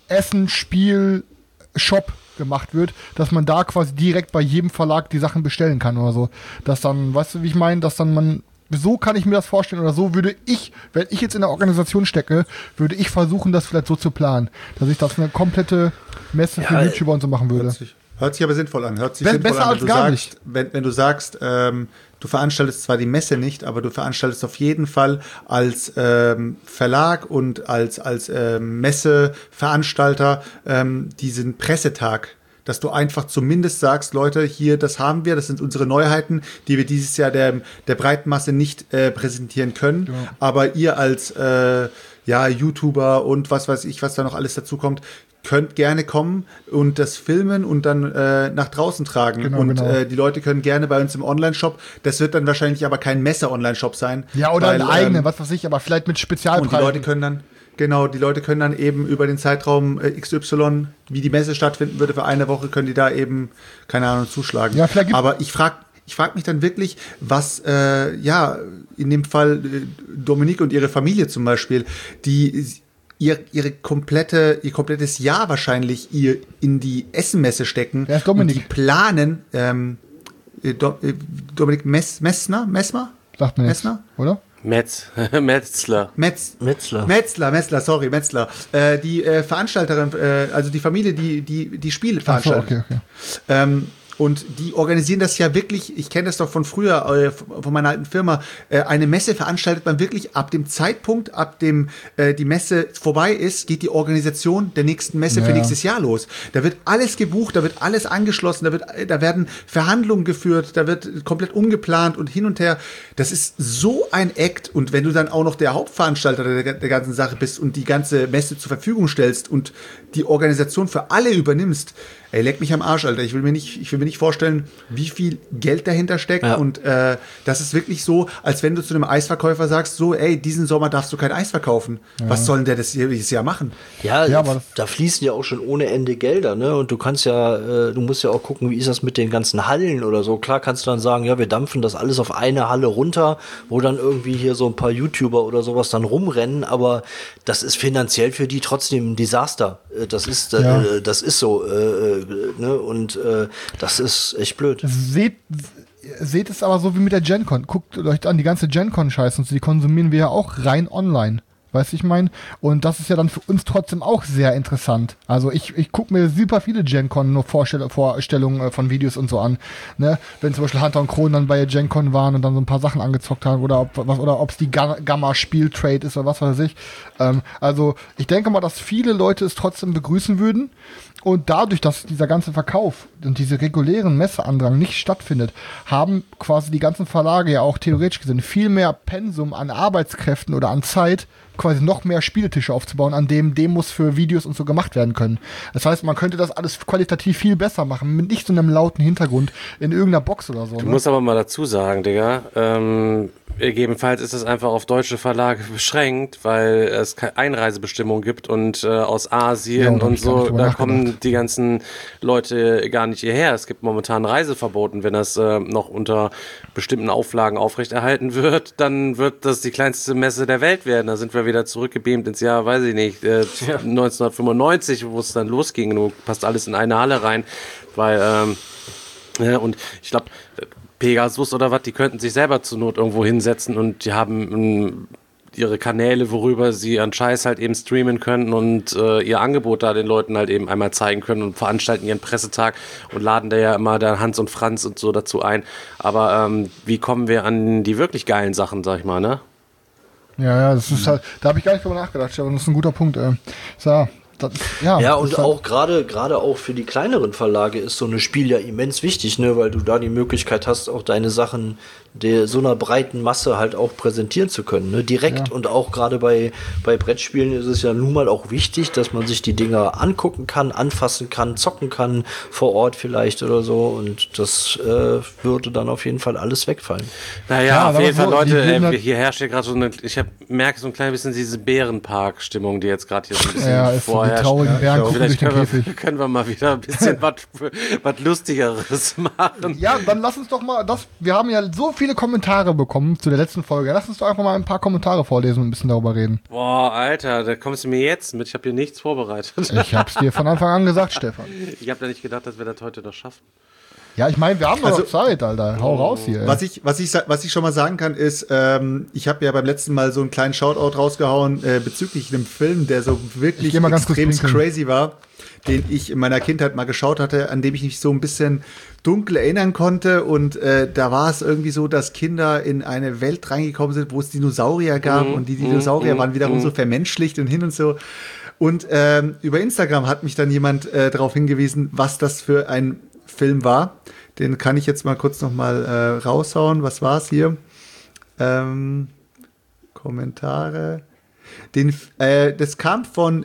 Essen-Spiel-Shop gemacht wird, dass man da quasi direkt bei jedem Verlag die Sachen bestellen kann oder so. Dass dann, weißt du, wie ich meine, dass dann man so kann ich mir das vorstellen, oder so würde ich, wenn ich jetzt in der Organisation stecke, würde ich versuchen, das vielleicht so zu planen, dass ich das eine komplette Messe für YouTuber und so machen würde. Hört sich aber sinnvoll an. Hört sich Besser sinnvoll an, als gar nicht. Wenn du sagst, du veranstaltest zwar die Messe nicht, aber du veranstaltest auf jeden Fall als Verlag und als Messeveranstalter diesen Pressetag, dass du einfach zumindest sagst, Leute, hier, das haben wir, das sind unsere Neuheiten, die wir dieses Jahr der breiten Masse nicht präsentieren können, aber ihr als YouTuber und was weiß ich, was da noch alles dazu kommt, könnt gerne kommen und das filmen und dann nach draußen tragen. Genau. Die Leute können gerne bei uns im Online-Shop, das wird dann wahrscheinlich aber kein Messe-Online-Shop sein. Ja, oder ein eigener, was weiß ich, aber vielleicht mit Spezialpreisen. Und die Leute können dann eben über den Zeitraum XY, wie die Messe stattfinden würde, für eine Woche, können die da eben, keine Ahnung, zuschlagen. Ja, vielleicht aber ich frage mich dann wirklich, was, in dem Fall Dominik und ihre Familie zum Beispiel, die ihr komplettes Jahr wahrscheinlich in die Essenmesse stecken. Wer ist Dominik? Und die planen, Dominik Messner? Sagt mir nichts, oder? Metzler. Die Veranstalterin, also die Familie, die Spiele veranstaltet. Okay. Und die organisieren das ja wirklich, ich kenne das doch von früher, von meiner alten Firma, eine Messe veranstaltet man wirklich ab dem Zeitpunkt, ab dem die Messe vorbei ist, geht die Organisation der nächsten Messe für nächstes Jahr los. Da wird alles gebucht, da wird alles angeschlossen, da werden Verhandlungen geführt, da wird komplett umgeplant und hin und her. Das ist so ein Act, und wenn du dann auch noch der Hauptveranstalter der ganzen Sache bist und die ganze Messe zur Verfügung stellst und die Organisation für alle übernimmst, ey, leck mich am Arsch, Alter. Ich will mir nicht vorstellen, wie viel Geld dahinter steckt. Ja. Und das ist wirklich so, als wenn du zu einem Eisverkäufer sagst, so, ey, diesen Sommer darfst du kein Eis verkaufen. Ja. Was soll denn der dieses Jahr machen? Ja, aber da fließen ja auch schon ohne Ende Gelder, ne? Und du kannst du musst ja auch gucken, wie ist das mit den ganzen Hallen oder so. Klar kannst du dann sagen, ja, wir dampfen das alles auf eine Halle runter, wo dann irgendwie hier so ein paar YouTuber oder sowas dann rumrennen, aber das ist finanziell für die trotzdem ein Desaster. Das ist so, ne? Und das ist echt blöd. Seht es aber so wie mit der GenCon. Guckt euch an, die ganze GenCon-Scheiße und so, die konsumieren wir ja auch rein online. Weißt du, ich meine? Und das ist ja dann für uns trotzdem auch sehr interessant. Also ich gucke mir super viele GenCon nur Vorstellungen von Videos und so an. Ne? Wenn zum Beispiel Hunter und Kron dann bei GenCon waren und dann so ein paar Sachen angezockt haben oder ob es die Gamma-Spiel-Trade ist oder was weiß ich. Also ich denke mal, dass viele Leute es trotzdem begrüßen würden. Und dadurch, dass dieser ganze Verkauf und diese regulären Messeandrang nicht stattfindet, haben quasi die ganzen Verlage ja auch theoretisch gesehen viel mehr Pensum an Arbeitskräften oder an Zeit, quasi noch mehr Spieletische aufzubauen, an dem Demos für Videos und so gemacht werden können. Das heißt, man könnte das alles qualitativ viel besser machen, mit nicht so einem lauten Hintergrund in irgendeiner Box oder so. Du musst aber mal dazu sagen, Digga, gegebenenfalls ist es einfach auf deutsche Verlage beschränkt, weil es keine Einreisebestimmungen gibt und aus Asien und so, da kommen die ganzen Leute gar nicht hierher. Es gibt momentan Reiseverboten. Wenn das noch unter bestimmten Auflagen aufrechterhalten wird, dann wird das die kleinste Messe der Welt werden. Da sind wir wieder zurückgebeamt ins Jahr, weiß ich nicht, 1995, wo es dann losging. Du passt alles in eine Halle rein, weil und ich glaube, Pegasus oder was, die könnten sich selber zur Not irgendwo hinsetzen und die haben ihre Kanäle, worüber sie ihren Scheiß halt eben streamen können und ihr Angebot da den Leuten halt eben einmal zeigen können und veranstalten ihren Pressetag und laden da ja immer dann Hans und Franz und so dazu ein. Aber wie kommen wir an die wirklich geilen Sachen, sag ich mal, ne? Ja, das ist halt, da habe ich gar nicht drüber nachgedacht, aber das ist ein guter Punkt. So. Und auch gerade auch für die kleineren Verlage ist so ein Spiel ja immens wichtig, ne, weil du da die Möglichkeit hast, auch deine Sachen so einer breiten Masse halt auch präsentieren zu können, ne, direkt. Ja. Und auch gerade bei Brettspielen ist es ja nun mal auch wichtig, dass man sich die Dinger angucken kann, anfassen kann, zocken kann, vor Ort vielleicht oder so, und das würde dann auf jeden Fall alles wegfallen. Naja, auf jeden Fall, Leute, hier herrscht ja gerade so eine, merke so ein klein bisschen diese Bärenpark-Stimmung, die jetzt gerade hier so ein bisschen vorherrscht. Die traurigen Bären gucken durch den Käfig. Können wir mal wieder ein bisschen was Lustigeres machen. Ja, dann lass uns doch mal, wir haben ja so viele Kommentare bekommen zu der letzten Folge. Lass uns doch einfach mal ein paar Kommentare vorlesen und ein bisschen darüber reden. Boah, Alter, da kommst du mir jetzt mit. Ich habe hier nichts vorbereitet. Ich hab's dir von Anfang an gesagt, Stefan. Ich habe da nicht gedacht, dass wir das heute noch schaffen. Ja, ich meine, wir haben Also- noch Zeit, Alter. Hau raus hier. Ey. Was ich schon mal sagen kann, ist, ich habe ja beim letzten Mal so einen kleinen Shoutout rausgehauen bezüglich einem Film, der so Ich wirklich geh mal ganz kurz extrem pinkeln. crazy war, den ich in meiner Kindheit mal geschaut hatte, an dem ich mich so ein bisschen dunkel erinnern konnte. Und da war es irgendwie so, dass Kinder in eine Welt reingekommen sind, wo es Dinosaurier gab und die Dinosaurier waren wiederum so vermenschlicht und hin und so. Und über Instagram hat mich dann jemand darauf hingewiesen, was das für ein Film war. Den kann ich jetzt mal kurz noch mal raushauen. Was war's hier? Kommentare. Das kam von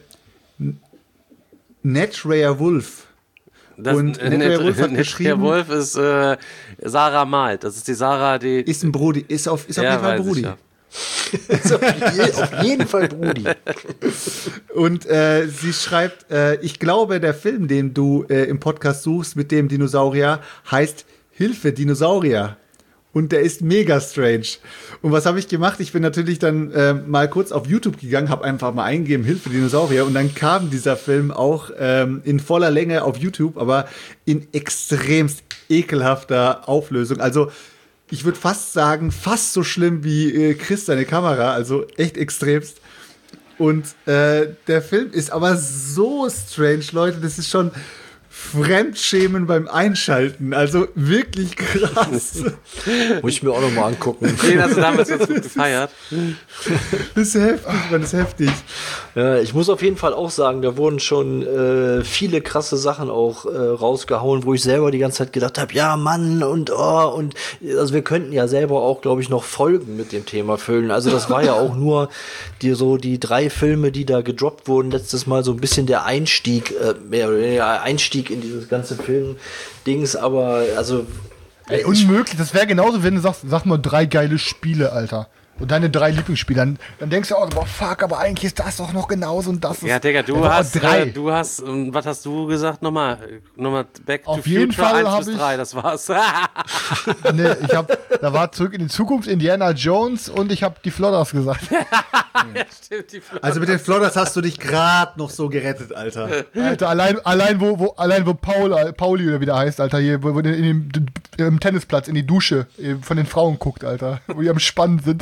Netrare Wolf. Und Netrare Wolf hat Der geschrieben, Wolf ist Sarah Malt. Das ist die Sarah, die. ist ein Brudi, ist auf jeden Fall ein weiß Brudi. ich, ja. Ist auf jeden Fall Brudi. Und sie schreibt, ich glaube, der Film, den du im Podcast suchst mit dem Dinosaurier, heißt Hilfe, Dinosaurier. Und der ist mega strange. Und was habe ich gemacht? Ich bin natürlich dann mal kurz auf YouTube gegangen, habe einfach mal eingegeben, Hilfe, Dinosaurier. Und dann kam dieser Film auch in voller Länge auf YouTube, aber in extremst ekelhafter Auflösung. Also ich würde fast sagen, fast so schlimm wie Chris seine Kamera. Also echt extremst. Und der Film ist aber so strange, Leute. Das ist schon Fremdschämen beim Einschalten. Also wirklich krass. Muss ich mir auch noch mal angucken. Den hast du damals ganz gut gefeiert. Das ist heftig, man, das ist heftig. Ja, ich muss auf jeden Fall auch sagen, da wurden schon viele krasse Sachen auch rausgehauen, wo ich selber die ganze Zeit gedacht habe, ja Mann und also wir könnten ja selber auch, glaube ich, noch Folgen mit dem Thema füllen. Also das war ja auch nur die 3 Filme, die da gedroppt wurden, letztes Mal so ein bisschen der Einstieg, mehr oder weniger Einstieg in dieses ganze Film-Dings, aber also Ey, unmöglich. Das wäre genauso, wenn du sagst, sag mal 3 geile Spiele, Alter. Und deine 3 Lieblingsspiele. Dann denkst du auch, boah, fuck, aber eigentlich ist das doch noch genauso und das ist. Ja, Digga, du Ja, hast, drei. was hast du gesagt? Nochmal Back to Auf jeden Future Fall 1 hab bis ich- 3, das war's. Nee, da war Zurück in die Zukunft, Indiana Jones und ich habe die Flodders gesagt. Stimmt, die Fl- Also mit den Flodders hast du dich gerade noch so gerettet, Alter. Alter, allein wo Pauli oder wie der heißt, Alter, hier, wo der im Tennisplatz in die Dusche von den Frauen guckt, Alter, wo die am Spannen sind.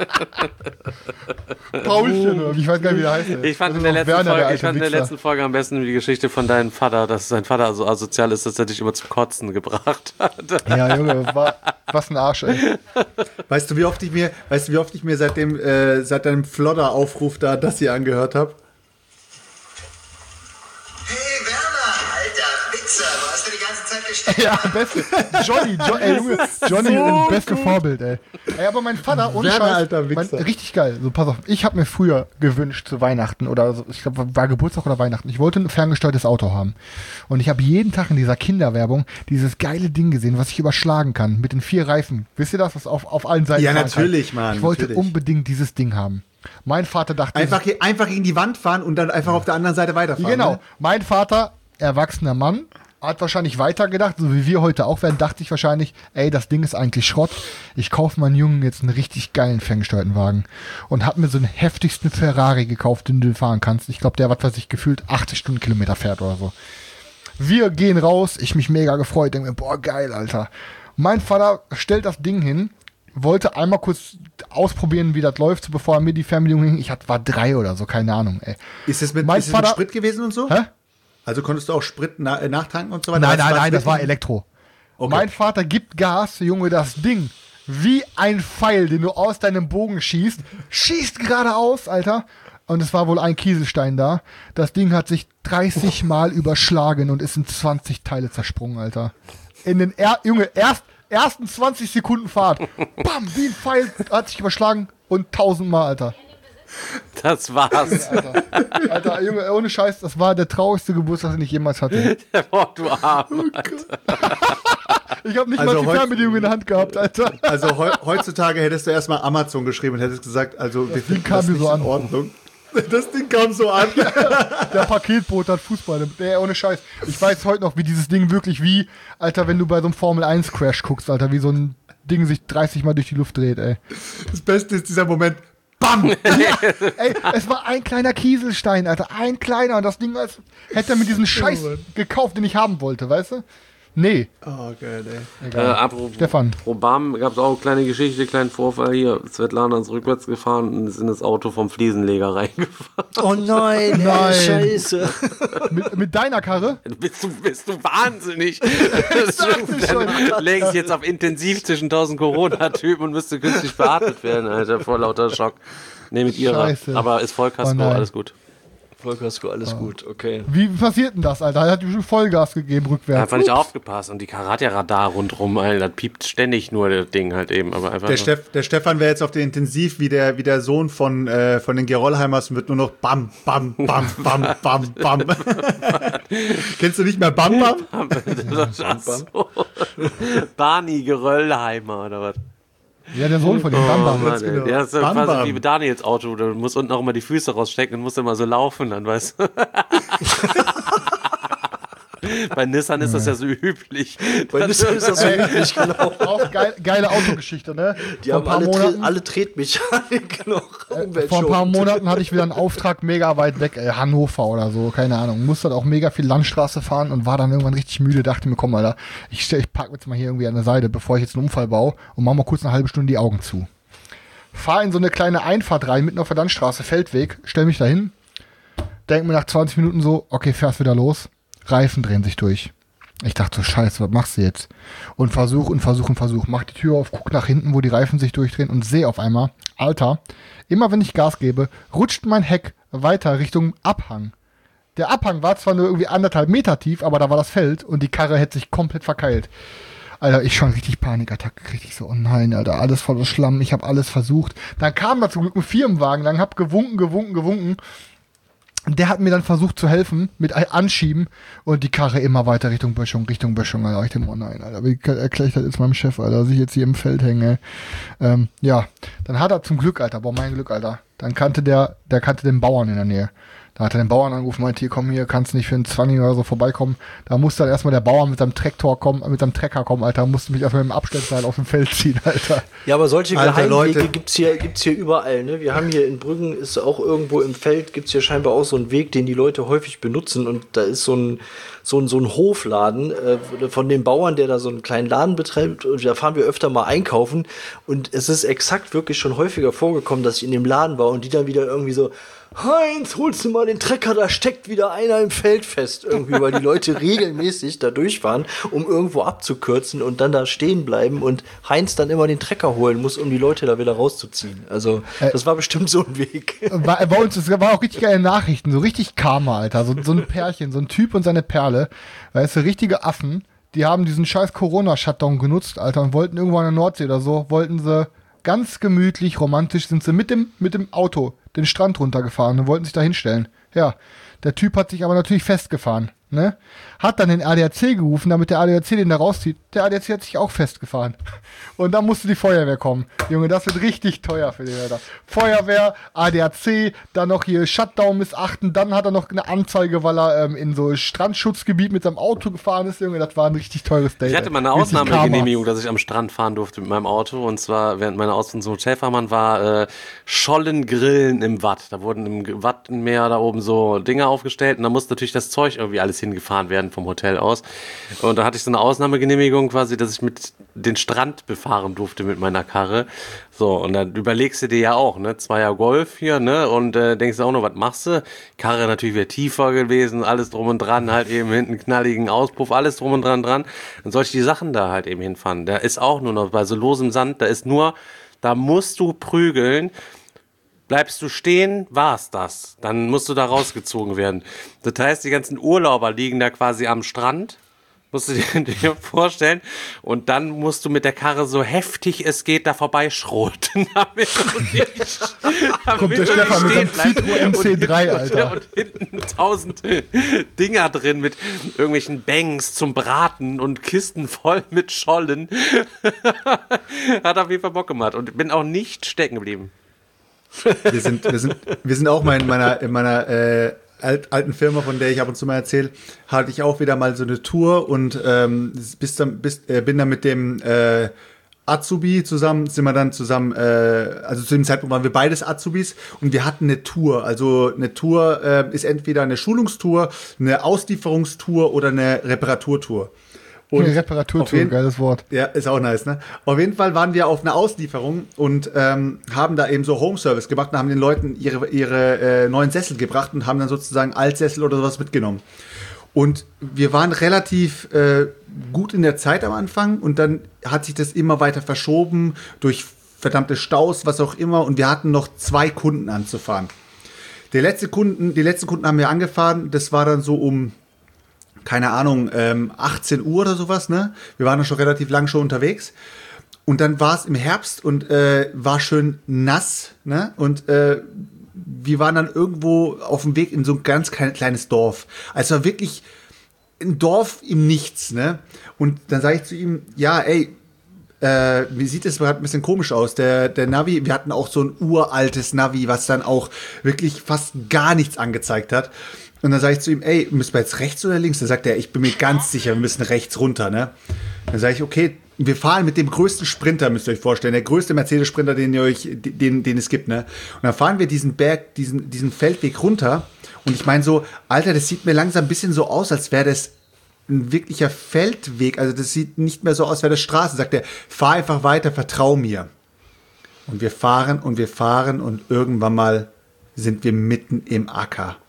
Paulchen, oder wie, ich weiß gar nicht, wie der heißt. Ich fand Das in ist der auch letzten Werner, Folge, der ich fand in der alte letzten Folge am besten die Geschichte von deinem Vater, dass sein Vater so asozial ist, dass er dich immer zum Kotzen gebracht hat. Wichser. Ja, Junge, was ein Arsch, ey. Weißt du, wie oft ich mir seit deinem Flodder-Aufruf da das hier angehört habe? Hey Werner, alter Wichser, wo hast du die ganze Zeit gesteckt? Ja, beste. Johnny, beste Vorbild, ey. Ey, aber mein Vater, ohne Werner, Scheiß, alter Wichser. richtig geil. So, pass auf, ich habe mir früher gewünscht zu Weihnachten oder so, ich glaube, war Geburtstag oder Weihnachten. Ich wollte ein ferngesteuertes Auto haben. Und ich habe jeden Tag in dieser Kinderwerbung dieses geile Ding gesehen, was ich überschlagen kann, mit den 4 Reifen. Wisst ihr das, was auf allen Seiten Ja, fahren kann? natürlich, Mann, Ich wollte natürlich. unbedingt dieses Ding haben. Mein Vater dachte... Einfach gegen die Wand fahren und dann einfach auf der anderen Seite weiterfahren. Genau. Ne? Mein Vater, erwachsener Mann, hat wahrscheinlich weitergedacht, so wie wir heute auch werden, dachte ich wahrscheinlich, ey, das Ding ist eigentlich Schrott. Ich kaufe meinen Jungen jetzt einen richtig geilen ferngesteuerten Wagen. Und hab mir so einen heftigsten Ferrari gekauft, den du fahren kannst. Ich glaube, der, was weiß ich, gefühlt 80 Stundenkilometer fährt oder so. Wir gehen raus, ich mich mega gefreut, denke mir, boah, geil, Alter. Mein Vater stellt das Ding hin, wollte einmal kurz ausprobieren, wie das läuft, bevor er mir die Fernbedienung hing. war 3 oder so, keine Ahnung, ey. Ist es mit Mein Vater- Sprit gewesen und so? Hä? Also konntest du auch Sprit nachtanken und so weiter? Nein, das war Elektro. Okay. Mein Vater gibt Gas, Junge, das Ding, wie ein Pfeil, den du aus deinem Bogen schießt geradeaus, Alter. Und es war wohl ein Kieselstein da. Das Ding hat sich 30 Mal überschlagen und ist in 20 Teile zersprungen, Alter. In den ersten 20 Sekunden Fahrt. Bam, wie ein Pfeil, hat sich überschlagen und 1000 Mal, Alter. Das war's. Alter, Junge, ohne Scheiß, das war der traurigste Geburtstag, den ich jemals hatte. Boah, du Arm. Ich habe nicht Also mal die heute- Fernbedienung in der Hand gehabt, Alter. Also heutzutage hättest du erstmal Amazon geschrieben und hättest gesagt, also wir finden kam das mir nicht so in an. Ordnung. Das Ding kam so an. Der Paketboot hat Fußball. Ohne Scheiß. Ich weiß heute noch, wie dieses Ding wirklich Alter, wenn du bei so einem Formel-1-Crash guckst, Alter, wie so ein Ding sich 30 Mal durch die Luft dreht, ey. Das Beste ist dieser Moment. BAM! Ey, es war ein kleiner Kieselstein, Alter. Ein kleiner. Und das Ding, als hätte er mir diesen Scheiß gekauft, den ich haben wollte, weißt du? Nee. Oh, geil, ey. Apropos Stefan. BAM, gab es auch eine kleine Geschichte, kleinen Vorfall hier. Svetlana ist rückwärts gefahren und ist in das Auto vom Fliesenleger reingefahren. Oh nein, Nein. Scheiße. Mit deiner Karre? Bist du wahnsinnig? schon. Dann läge ich jetzt auf Intensiv zwischen 1000 Corona-Typen und müsste künstlich beatmet werden, Alter, vor lauter Schock. Nee, mit ihrer. Scheiße. Aber ist Vollkasko, Oh nein. alles gut. Vollkasko, alles gut, okay. Wie passiert denn das, Alter? Er hat schon Vollgas gegeben, rückwärts. Einfach nicht aufgepasst und die Karre hat ja Radar rundrum, Alter. Das piept ständig nur das Ding halt eben. Aber einfach Der Stefan wäre jetzt auf der Intensiv wie der Sohn von den Gerolheimers und wird nur noch Bam, Bam, Bam, Bam, Bam, Bam. Kennst du nicht mehr Bam, Bam? so. Barney Geröllheimer oder was? Ja, der Sohn von dem Bam. Mann, ey. genau. Der ist Bam, quasi Bam. wie mit Daniels Auto. Du musst unten auch immer die Füße rausstecken und musst immer so laufen, dann weißt du. Bei Nissan ist das ja so üblich. Bei Nissan ist das so üblich, genau. Auch geile Autogeschichte, ne? Die Vor haben ein paar Monaten- alle Tretmechanik noch. Vor ein paar Monaten hatte ich wieder einen Auftrag mega weit weg, Hannover oder so, keine Ahnung. Musste dann auch mega viel Landstraße fahren und war dann irgendwann richtig müde. Dachte mir, komm, Alter, ich park jetzt mal hier irgendwie an der Seite, bevor ich jetzt einen Unfall baue und mach mal kurz eine halbe Stunde die Augen zu. Fahr in so eine kleine Einfahrt rein, mitten auf der Landstraße, Feldweg, stell mich da hin, denk mir nach 20 Minuten so, okay, fährst wieder los, Reifen drehen sich durch. Ich dachte so, scheiße, was machst du jetzt? Und versuch. Mach die Tür auf, guck nach hinten, wo die Reifen sich durchdrehen und sehe auf einmal, Alter, immer wenn ich Gas gebe, rutscht mein Heck weiter Richtung Abhang. Der Abhang war zwar nur irgendwie 1,5 Meter tief, aber da war das Feld und die Karre hätte sich komplett verkeilt. Alter, ich schon richtig Panikattacke gekriegt. Ich so, oh nein, Alter, alles voller Schlamm, ich habe alles versucht. Dann kam da zum Glück ein Firmenwagen, dann hab gewunken. Der hat mir dann versucht zu helfen, mit Anschieben und die Karre immer weiter Richtung Böschung, Alter. Ich dachte, oh nein, Alter, wie erkläre ich das jetzt meinem Chef, Alter, dass ich jetzt hier im Feld hänge. Ja, dann hat er zum Glück, Alter, boah, mein Glück, Alter. Dann kannte der kannte den Bauern in der Nähe. Da hat er den Bauern angerufen, meinte, hier, komm hier, kannst nicht für einen 20 oder so vorbeikommen. Da musste dann erstmal der Bauer mit seinem Trecker kommen, Alter, musste mich erstmal mit dem Abstellteil auf dem Feld ziehen, Alter. Ja, aber solche Alter, Geheimwege Leute. gibt's hier überall, ne? Wir haben hier in Brüggen, ist auch irgendwo im Feld, gibt's hier scheinbar auch so einen Weg, den die Leute häufig benutzen und da ist so ein Hofladen von dem Bauern, der da so einen kleinen Laden betreibt und da fahren wir öfter mal einkaufen und es ist exakt wirklich schon häufiger vorgekommen, dass ich in dem Laden war und die dann wieder irgendwie so, Heinz, holst du mal den Trecker, da steckt wieder einer im Feld fest. Irgendwie, weil die Leute regelmäßig da durchfahren, um irgendwo abzukürzen und dann da stehen bleiben und Heinz dann immer den Trecker holen muss, um die Leute da wieder rauszuziehen. Also, das war bestimmt so ein Weg. Bei uns, es war auch richtig geile Nachrichten, so richtig Karma, Alter. So ein Pärchen, so ein Typ und seine Perle. Weißt du, richtige Affen, die haben diesen scheiß Corona-Shutdown genutzt, Alter, und wollten irgendwo an der Nordsee oder so, wollten sie ganz gemütlich, romantisch, sind sie mit dem Auto den Strand runtergefahren und wollten sich da hinstellen. Ja, der Typ hat sich aber natürlich festgefahren, ne? Hat dann den ADAC gerufen, damit der ADAC den da rauszieht. Der ADAC hat sich auch festgefahren. Und dann musste die Feuerwehr kommen. Junge, das wird richtig teuer für den Alter. Feuerwehr, ADAC, dann noch hier Shutdown missachten, dann hat er noch eine Anzeige, weil er in so Strandschutzgebiet mit seinem Auto gefahren ist, Junge, das war ein richtig teures Date. Ich hatte mal eine Richtig Ausnahmegenehmigung, dass ich am Strand fahren durfte mit meinem Auto. Und zwar während meiner Ausbildung zum Hotelfachmann war Schollengrillen im Watt. Da wurden im Wattenmeer da oben so Dinge aufgestellt und da musste natürlich das Zeug irgendwie alles hingefahren werden vom Hotel aus. Und da hatte ich so eine Ausnahmegenehmigung quasi, dass ich mit den Strand befahren durfte mit meiner Karre. So, und dann überlegst du dir ja auch, ne, 2er Golf hier, ne, und denkst du auch noch, was machst du? Karre natürlich wieder tiefer gewesen, alles drum und dran, halt eben hinten knalligen Auspuff, alles drum und dran. Dann soll ich die Sachen da halt eben hinfahren. Da ist auch nur noch bei so losem Sand, da musst du prügeln. Bleibst du stehen, war's das. Dann musst du da rausgezogen werden. Das heißt, die ganzen Urlauber liegen da quasi am Strand. Musst du dir vorstellen. Und dann musst du mit der Karre so heftig es geht da vorbeischroten. Kommt der Stefan mit seinem Citroën MC3, Alter. Und hinten 1000 Dinger drin mit irgendwelchen Bangs zum Braten und Kisten voll mit Schollen. Hat auf jeden Fall Bock gemacht. Und bin auch nicht stecken geblieben. Wir sind auch mal in meiner alten Firma, von der ich ab und zu mal erzähle, hatte ich auch wieder mal so eine Tour und bin dann mit dem Azubi zusammen, also zu dem Zeitpunkt waren wir beides Azubis und wir hatten eine Tour. Also eine Tour ist entweder eine Schulungstour, eine Auslieferungstour oder eine Reparaturtour. Reparaturtool, geiles Wort. Ja, ist auch nice, ne? Auf jeden Fall waren wir auf einer Auslieferung und haben da eben so Home-Service gemacht und haben den Leuten ihre neuen Sessel gebracht und haben dann sozusagen Altsessel oder sowas mitgenommen. Und wir waren relativ gut in der Zeit am Anfang und dann hat sich das immer weiter verschoben durch verdammte Staus, was auch immer. Und wir hatten noch 2 Kunden anzufahren. Die letzten Kunden haben wir angefahren. Das war dann so um, keine Ahnung, 18 Uhr oder sowas, ne? Wir waren dann schon relativ lang schon unterwegs. Und dann war es im Herbst und war schön nass, ne? Und wir waren dann irgendwo auf dem Weg in so ein ganz kleines Dorf. Also wirklich ein Dorf im Nichts, ne? Und dann sage ich zu ihm, ja, ey, wie sieht es gerade ein bisschen komisch aus. Der Navi, wir hatten auch so ein uraltes Navi, was dann auch wirklich fast gar nichts angezeigt hat. Und dann sage ich zu ihm, ey, müssen wir jetzt rechts oder links? Dann sagt er, ich bin mir ganz sicher, wir müssen rechts runter, ne? Dann sage ich, okay, wir fahren mit dem größten Sprinter, müsst ihr euch vorstellen, der größte Mercedes-Sprinter, den es gibt, ne? Und dann fahren wir diesen Berg, diesen Feldweg runter. Und ich meine so, Alter, das sieht mir langsam ein bisschen so aus, als wäre das ein wirklicher Feldweg. Also das sieht nicht mehr so aus, als wäre das Straße. Sagt er, fahr einfach weiter, vertrau mir. Und wir fahren und irgendwann mal sind wir mitten im Acker.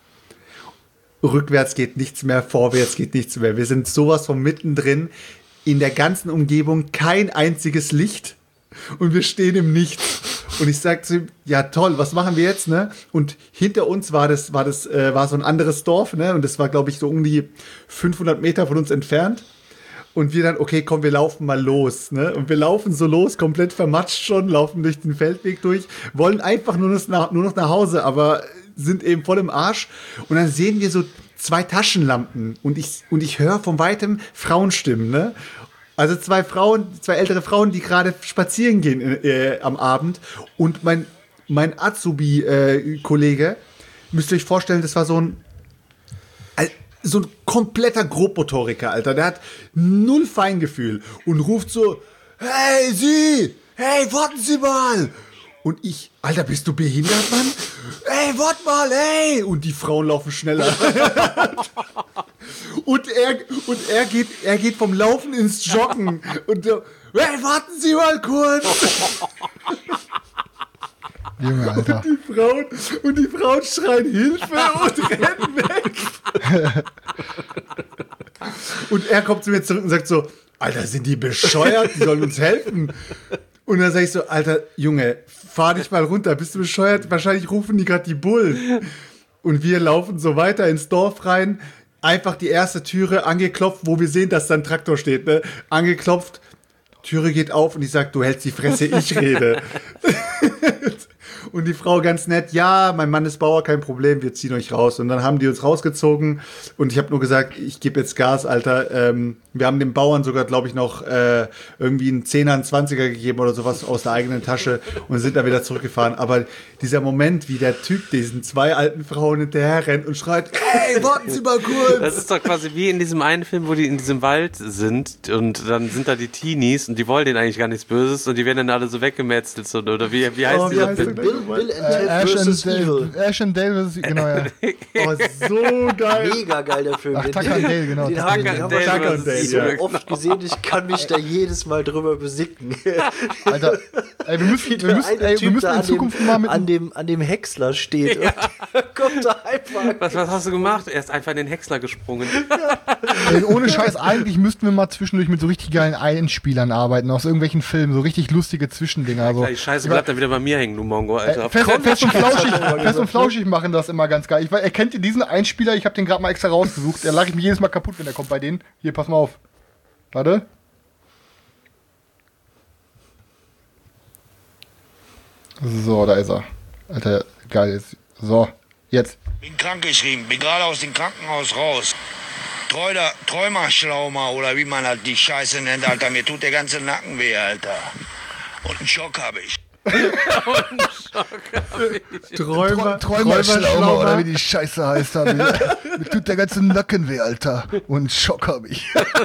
Rückwärts geht nichts mehr, vorwärts geht nichts mehr. Wir sind sowas von mittendrin. In der ganzen Umgebung kein einziges Licht. Und wir stehen im Nichts. Und ich sag zu ihm, ja toll, was machen wir jetzt, ne? Und hinter uns war so ein anderes Dorf, ne? Und das war, glaube ich, so um die 500 Meter von uns entfernt. Und wir dann, okay, komm, wir laufen mal los, ne? Und wir laufen so los, komplett vermatscht schon, laufen durch den Feldweg durch, wollen einfach nur noch nach Hause, aber sind eben voll im Arsch. Und dann sehen wir so 2 Taschenlampen und ich höre von weitem Frauenstimmen, ne? Also 2 ältere Frauen, die gerade spazieren gehen am Abend. Und mein Azubi-Kollege, müsst ihr euch vorstellen, das war so ein kompletter Grobmotoriker, Alter. Der hat 0 Feingefühl und ruft so, hey, Sie! Hey, warten Sie mal! Und ich, Alter, bist du behindert, Mann? Ey, wart mal, ey! Und die Frauen laufen schneller. Und er geht vom Laufen ins Joggen. Und so, hey, warten Sie mal kurz! Junge, Alter. Und die Frauen schreien Hilfe und rennen weg. Und er kommt zu mir zurück und sagt so, Alter, sind die bescheuert? Die sollen uns helfen. Und dann sag ich so, Alter, Junge, fahr dich mal runter, bist du bescheuert? Wahrscheinlich rufen die gerade die Bullen. Und wir laufen so weiter ins Dorf rein, einfach die erste Türe angeklopft, wo wir sehen, dass da ein Traktor steht, ne? Angeklopft, Türe geht auf und ich sag, du hältst die Fresse, ich rede. Und die Frau ganz nett, ja, mein Mann ist Bauer, kein Problem, wir ziehen euch raus. Und dann haben die uns rausgezogen und ich habe nur gesagt, ich gebe jetzt Gas, Alter. Wir haben dem Bauern sogar, glaube ich, noch irgendwie einen 10er, einen 20er gegeben oder sowas aus der eigenen Tasche und sind dann wieder zurückgefahren. Aber dieser Moment, wie der Typ diesen 2 alten Frauen hinterher rennt und schreit, ey, warten Sie mal kurz. Das ist doch quasi wie in diesem einen Film, wo die in diesem Wald sind und dann sind da die Teenies und die wollen denen eigentlich gar nichts Böses und die werden dann alle so weggemetzelt. So, oder wie heißt dieser Film? Bill and Ted vs. Evil. Ash and Dale, genau, ja. Oh, so geil. Mega geil, der Film. Ach, Tucker and Dale, genau. Den haben wir so ja. oft gesehen, ich kann mich da jedes Mal drüber besicken. Alter, ey, wir müssen in Zukunft mal mit an dem Häcksler steht. Ja. Und kommt da einfach. Was hast du gemacht? Er ist einfach in den Häcksler gesprungen. Ey, ohne Scheiß, eigentlich müssten wir mal zwischendurch mit so richtig geilen Einspielern arbeiten, aus irgendwelchen Filmen, so richtig lustige Zwischendinger. Also, Die Scheiße bleibt dann wieder bei mir hängen, du Mongo, Alter. Fest und Flauschig machen das immer ganz geil. Kennt ihr diesen Einspieler? Ich habe den gerade mal extra rausgesucht. Da lache ich mich jedes Mal kaputt, wenn der kommt bei denen. Hier, pass mal auf. Warte. So, da ist er. Alter, geil. So, jetzt. Bin krankgeschrieben, bin gerade aus dem Krankenhaus raus. Träumerschlaumer oder wie man halt die Scheiße nennt, Alter. Mir tut der ganze Nacken weh, Alter. Und einen Schock habe ich. Träumerschlaumer oder wie die Scheiße heißt. Mir tut der ganze Nacken weh, Alter. Und einen Schock habe ich.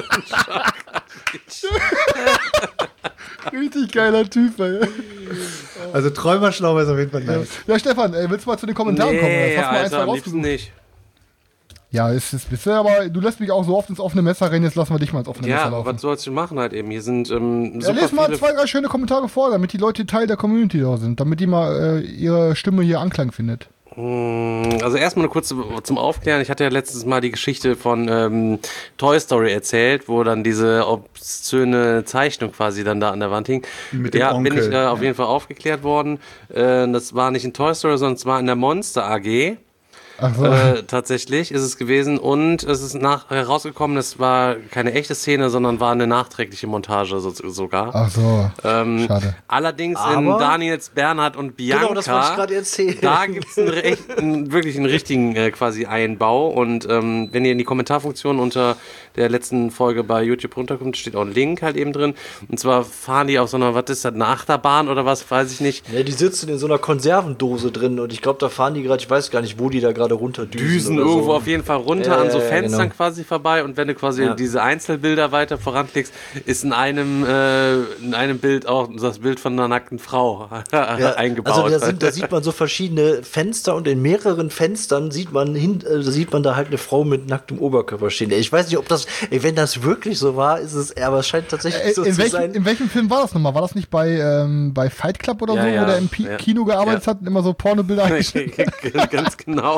Richtig geiler Typ, ey. Also Träumerschlaumer ist auf jeden Fall nice. Ja, Stefan, willst du mal zu den Kommentaren kommen? Nee, Hast du mal Alter, am liebsten nicht. Ja, es ist bisher, aber du lässt mich auch so oft ins offene Messer rennen, jetzt lassen wir dich mal ins offene Messer Ja, laufen. was sollst du machen halt eben? Hier sind Ja, super lest mal viele... 2, 3 schöne Kommentare vor, damit die Leute Teil der Community da sind, damit die mal ihre Stimme hier Anklang findet. Also erstmal eine kurze zum Aufklären. Ich hatte ja letztes Mal die Geschichte von Toy Story erzählt, wo dann diese obszöne Zeichnung quasi dann da an der Wand hing. Mit dem Ja, Onkel. bin ich auf jeden Fall aufgeklärt worden. Das war nicht in Toy Story, sondern es war in der Monster AG. Ach so. Tatsächlich ist es gewesen und es ist herausgekommen, es war keine echte Szene, sondern war eine nachträgliche Montage sogar. Ach so, schade. Allerdings in Aber- Daniels, Bernhard und Bianca, Genau, das wollte ich gerade erzählen. da gibt es wirklich einen richtigen quasi Einbau und wenn ihr in die Kommentarfunktion unter der letzten Folge bei YouTube runterkommt, steht auch ein Link halt eben drin und zwar fahren die auf so einer, was ist das, eine Achterbahn oder was, weiß ich nicht. Ja, die sitzen in so einer Konservendose drin und ich glaube, da fahren die gerade, ich weiß gar nicht, wo die da gerade runterdüsen. Düsen oder irgendwo so. auf jeden Fall runter Ja, an so ja, Fenstern genau. quasi vorbei und wenn du quasi diese Einzelbilder weiter voranklickst, ist in einem Bild auch das Bild von einer nackten Frau eingebaut. Also da sieht man so verschiedene Fenster und in mehreren Fenstern sieht man da halt eine Frau mit nacktem Oberkörper stehen. Ich weiß nicht, ob das, wenn das wirklich so war, ist es, aber es scheint tatsächlich so zu sein. In welchem Film war das nochmal? War das nicht bei Fight Club oder Ja, so, ja, wo der im ja. Kino gearbeitet hat und immer so Pornobilder eingestellt? Ganz genau.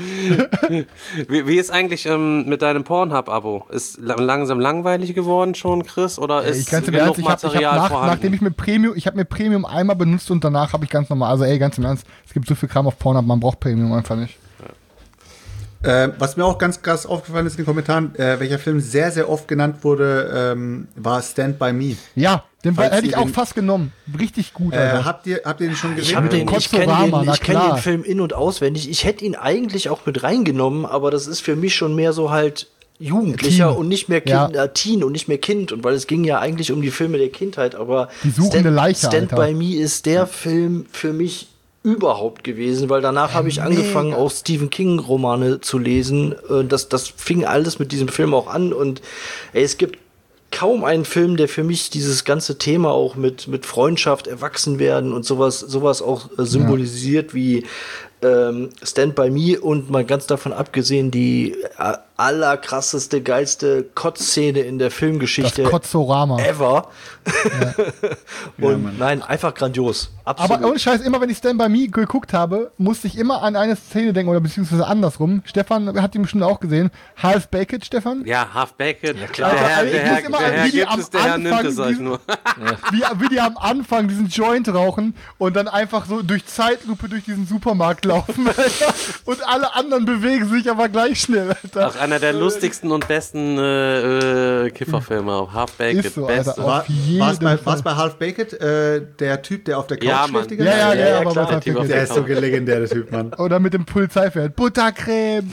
Wie ist eigentlich mit deinem Pornhub-Abo? Ist langsam langweilig geworden schon, Chris? Oder ist Ganz im genug Ernst, ich hab Material vorhanden? nachdem ich mir Premium einmal benutzt und danach habe ich ganz normal, also ganz im Ernst, es gibt so viel Kram auf Pornhub, man braucht Premium einfach nicht. Was mir auch ganz krass aufgefallen ist in den Kommentaren, welcher Film sehr, sehr oft genannt wurde, war Stand By Me. Ja, den Falls hätte ich ihr auch den- fast genommen. Richtig gut, Alter. Habt ihr den schon Ich gesehen? kenne Kotzorama, na kenn klar. den Film in- und auswendig. Ich hätte ihn eigentlich auch mit reingenommen, aber das ist für mich schon mehr so halt Jugendlicher Teen. und nicht mehr Ja. Teen und nicht mehr Kind. Und weil es ging ja eigentlich um die Filme der Kindheit, aber Die suchende Leiche, Stand Alter. By Me ist der Film für mich überhaupt gewesen, weil danach habe ich angefangen, auch Stephen King Romane zu lesen. Das fing alles mit diesem Film auch an und es gibt kaum einen Film, der für mich dieses ganze Thema auch mit Freundschaft, Erwachsenwerden und sowas auch symbolisiert wie Stand By Me und mal ganz davon abgesehen die allerkrasseste, geilste Kotzszene in der Filmgeschichte Das Kotzorama. ever. Und nein, einfach grandios. Absolut. Aber ohne Scheiß, immer wenn ich Stand By Me geguckt habe, musste ich immer an eine Szene denken, oder beziehungsweise andersrum. Stefan hat die bestimmt auch gesehen. Half Baked, Stefan? Ja, Half-Baked. Ja, klar. Also, ich muss immer an, wie die gibt am es, der Herr nimmt Anfang es, sag ich nur. wie die am Anfang diesen Joint rauchen und dann einfach so durch Zeitlupe durch diesen Supermarkt laufen, Alter. Und alle anderen bewegen sich aber gleich schnell, Alter. Auch einer der lustigsten und besten Kifferfilme, auch Half-Baked. Ist so, Alter. Beste. Auf jeden Fall. War's bei Half Baked, der Typ, der auf der Couch Ja, schläft Mann. die ganze Ja, Zeit? ja, aber klar, was der hat Typ auf Der ist so legendär, der Typ, Mann. Oder mit dem Polizeipferd. Buttercreme.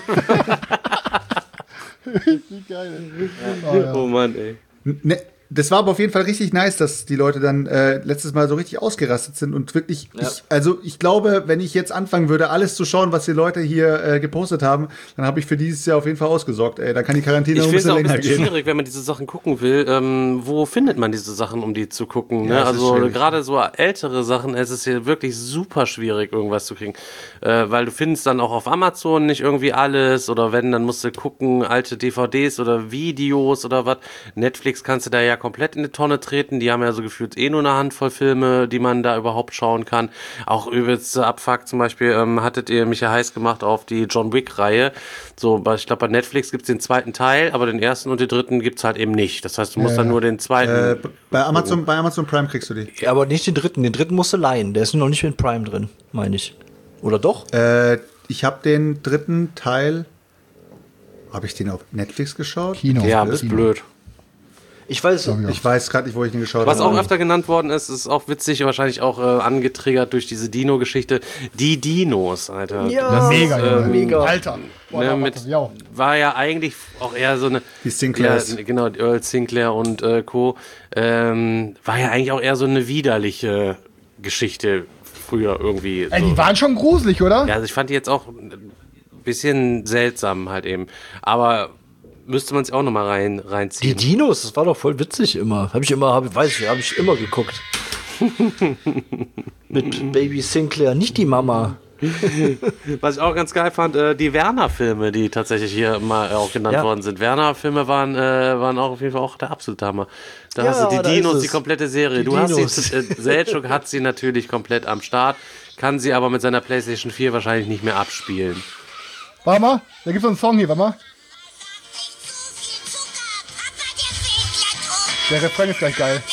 Richtig geil. Oh, ja. Oh Mann, ey. Ne, das war aber auf jeden Fall richtig nice, dass die Leute dann letztes Mal so richtig ausgerastet sind und wirklich, ich glaube, wenn ich jetzt anfangen würde, alles zu schauen, was die Leute hier gepostet haben, dann habe ich für dieses Jahr auf jeden Fall ausgesorgt. Ey, da kann die Quarantäne Ich noch ein finde es bisschen auch ein länger bisschen gehen. schwierig, wenn man diese Sachen gucken will. Wo findet man diese Sachen, um die zu gucken? Ne? Ja, es ist Also schwierig. gerade so ältere Sachen, es ist hier wirklich super schwierig, irgendwas zu kriegen. Weil du findest dann auch auf Amazon nicht irgendwie alles oder wenn, dann musst du gucken, alte DVDs oder Videos oder was. Netflix kannst du da ja komplett in die Tonne treten. Die haben ja so gefühlt nur eine Handvoll Filme, die man da überhaupt schauen kann. Auch übelst Abfuck zum Beispiel hattet ihr mich ja heiß gemacht auf die John Wick-Reihe. So, ich glaube bei Netflix gibt es den zweiten Teil, aber den ersten und den dritten gibt es halt eben nicht. Das heißt, du musst dann nur den zweiten. Bei Amazon Prime kriegst du die. Ja, aber nicht den dritten. Den dritten musst du leihen. Der ist noch nicht in Prime drin, meine ich. Oder doch? Ich habe den dritten Teil. Habe ich den auf Netflix geschaut? Kino. Ja, bist blöd. Ich weiß. Ich weiß gerade nicht, wo ich den geschaut Was habe. auch öfter genannt worden ist, ist auch witzig, wahrscheinlich auch angetriggert durch diese Dino-Geschichte. Die Dinos, Alter. Ja, Mega, Junge. mega. Alter. Boah, Ne, da mit, macht das ja. war ja eigentlich auch eher so eine. Die Sinclairs. Ja, genau, die Earl Sinclair und Co. War ja eigentlich auch eher so eine widerliche Geschichte früher irgendwie. Ey, so. die waren schon gruselig, oder? Ja, also ich fand die jetzt auch ein bisschen seltsam halt eben. Aber müsste man sich auch nochmal Die reinziehen. Dinos, das war doch voll witzig immer. Habe ich immer geguckt. Mit Baby Sinclair, nicht die Mama. Was ich auch ganz geil fand, die Werner-Filme, die tatsächlich hier mal auch genannt worden sind. Werner-Filme waren auch auf jeden Fall auch der absolute Hammer. Da hast du die Dinos, die komplette Serie. Du hast sie, Selçuk hat sie natürlich komplett am Start, kann sie aber mit seiner PlayStation 4 wahrscheinlich nicht mehr abspielen. Warte mal, da gibt's so einen Song hier, warte mal. Der Refrain ist gleich geil.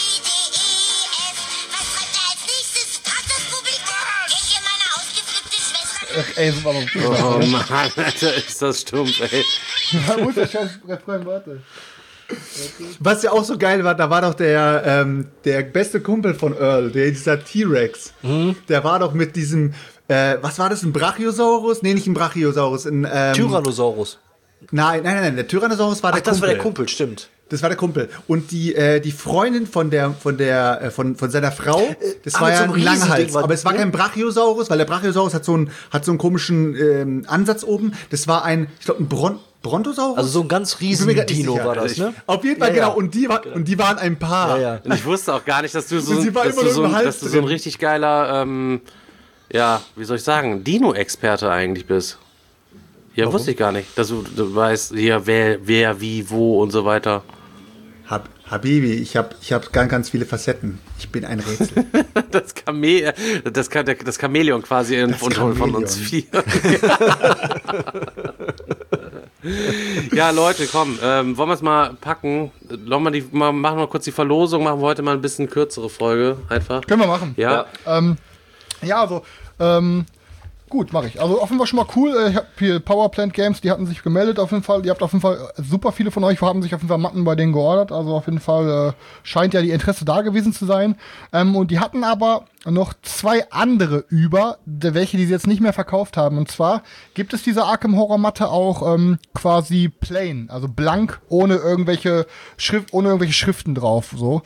Ey, super. Oh Mann, Alter, ist das stumpf, ey. Da muss der scheiß Refrain, warte. Was ja auch so geil war, da war doch der beste Kumpel von Earl, dieser T-Rex. Der war doch mit diesem, was war das, ein Brachiosaurus? Nee, nicht ein Brachiosaurus, ein Tyrannosaurus. Nein, der Tyrannosaurus war der Kumpel. Das war der Kumpel, stimmt. Das war der Kumpel. Und die Freundin von seiner Frau, das war ja so ein Langhals. Aber es war kein Brachiosaurus, weil der Brachiosaurus hat so einen komischen Ansatz oben. Das war ich glaube, ein Brontosaurus? Also so ein ganz riesen Dino war das, ne? Auf jeden Fall, genau. Und die waren ein Paar. Ja. Und ich wusste auch gar nicht, dass du so ein richtig geiler, wie soll ich sagen, Dino-Experte eigentlich bist. Ja, wusste ich gar nicht, dass du weißt, hier, wer, wie, wo und so weiter. Habibi, ich hab ganz, ganz viele Facetten. Ich bin ein Rätsel. Das Chamäleon quasi von uns vier. Ja, Leute, komm, wollen wir es mal packen? Machen wir kurz die Verlosung, machen wir heute mal ein bisschen kürzere Folge einfach. Können wir machen. Ja. Gut, mache ich. Also auf jeden Fall schon mal cool. Ich habe hier Powerplant Games, die hatten sich gemeldet auf jeden Fall. Ihr habt auf jeden Fall, super viele von euch haben sich auf jeden Fall Matten bei denen geordert. Also auf jeden Fall scheint ja die Interesse da gewesen zu sein. Und die hatten aber noch 2 andere welche die sie jetzt nicht mehr verkauft haben. Und zwar gibt es diese Arkham Horror Matte auch quasi plain, also blank, ohne irgendwelche Schriften drauf. So.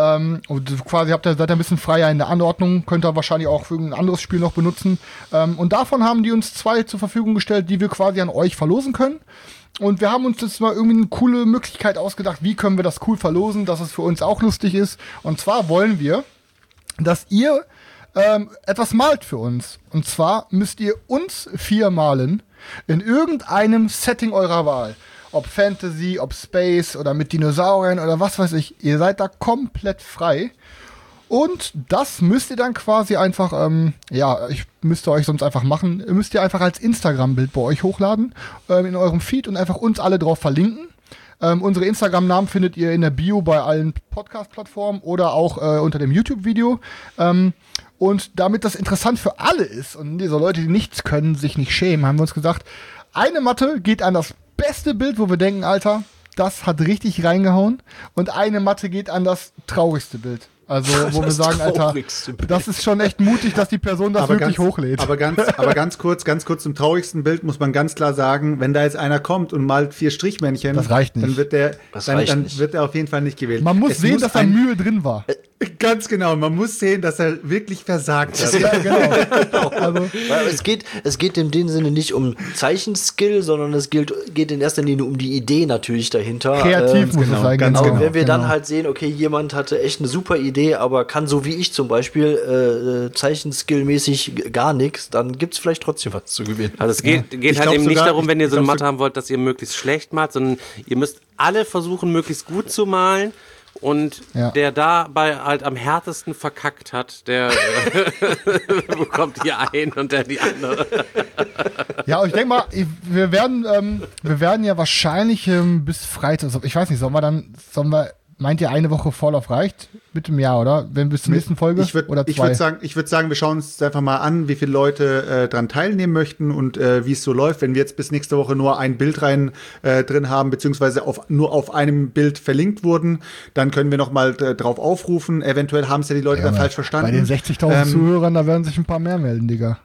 Und quasi seid ihr ein bisschen freier in der Anordnung, könnt ihr wahrscheinlich auch für ein anderes Spiel noch benutzen. Und davon haben die uns 2 zur Verfügung gestellt, die wir quasi an euch verlosen können. Und wir haben uns jetzt mal irgendwie eine coole Möglichkeit ausgedacht, wie können wir das cool verlosen, dass es für uns auch lustig ist. Und zwar wollen wir, dass ihr etwas malt für uns. Und zwar müsst ihr uns 4 malen in irgendeinem Setting eurer Wahl. Ob Fantasy, ob Space oder mit Dinosauriern oder was weiß ich. Ihr seid da komplett frei. Und das müsst ihr dann quasi einfach, ich müsste euch sonst einfach machen, müsst ihr einfach als Instagram-Bild bei euch hochladen, in eurem Feed und einfach uns alle drauf verlinken. Unsere Instagram-Namen findet ihr in der Bio bei allen Podcast-Plattformen oder auch unter dem YouTube-Video. Und damit das interessant für alle ist und diese Leute, die nichts können, sich nicht schämen, haben wir uns gesagt, eine Matte geht an das beste Bild, wo wir denken, Alter, das hat richtig reingehauen. Und eine Matte geht an das traurigste Bild. Also, wo wir sagen, Alter, das ist schon echt mutig, dass die Person das wirklich hochlädt. Aber ganz kurz zum traurigsten Bild muss man ganz klar sagen, wenn da jetzt einer kommt und malt 4 Strichmännchen, das reicht nicht. Dann wird der auf jeden Fall nicht gewählt. Man muss sehen, dass da Mühe drin war. Ganz genau, man muss sehen, dass er wirklich versagt hat. Ja, genau. Also, es geht in dem Sinne nicht um Zeichenskill, sondern es geht in erster Linie um die Idee natürlich dahinter. Kreativ muss es sein, ganz genau. Wenn wir dann halt sehen, okay, jemand hatte echt eine super Idee, aber kann so wie ich zum Beispiel Zeichenskill-mäßig gar nichts, dann gibt es vielleicht trotzdem was zu gewinnen. Also es geht halt eben nicht darum, wenn ihr so eine Matte haben wollt, dass ihr möglichst schlecht malt, sondern ihr müsst alle versuchen, möglichst gut zu malen. Und der dabei halt am härtesten verkackt hat, der bekommt die einen und der die andere. Ja, und ich denke mal, wir werden ja wahrscheinlich bis Freitag, ich weiß nicht, meint ihr, eine Woche Vorlauf reicht? Mit dem Jahr, oder? Wenn bis zur nächsten Folge? Ich würde sagen, wir schauen uns einfach mal an, wie viele Leute dran teilnehmen möchten und wie es so läuft. Wenn wir jetzt bis nächste Woche nur ein Bild drin haben, beziehungsweise nur auf einem Bild verlinkt wurden, dann können wir noch mal drauf aufrufen. Eventuell haben es ja die Leute dann falsch verstanden. Bei den 60.000 Zuhörern, da werden sich ein paar mehr melden, Digga.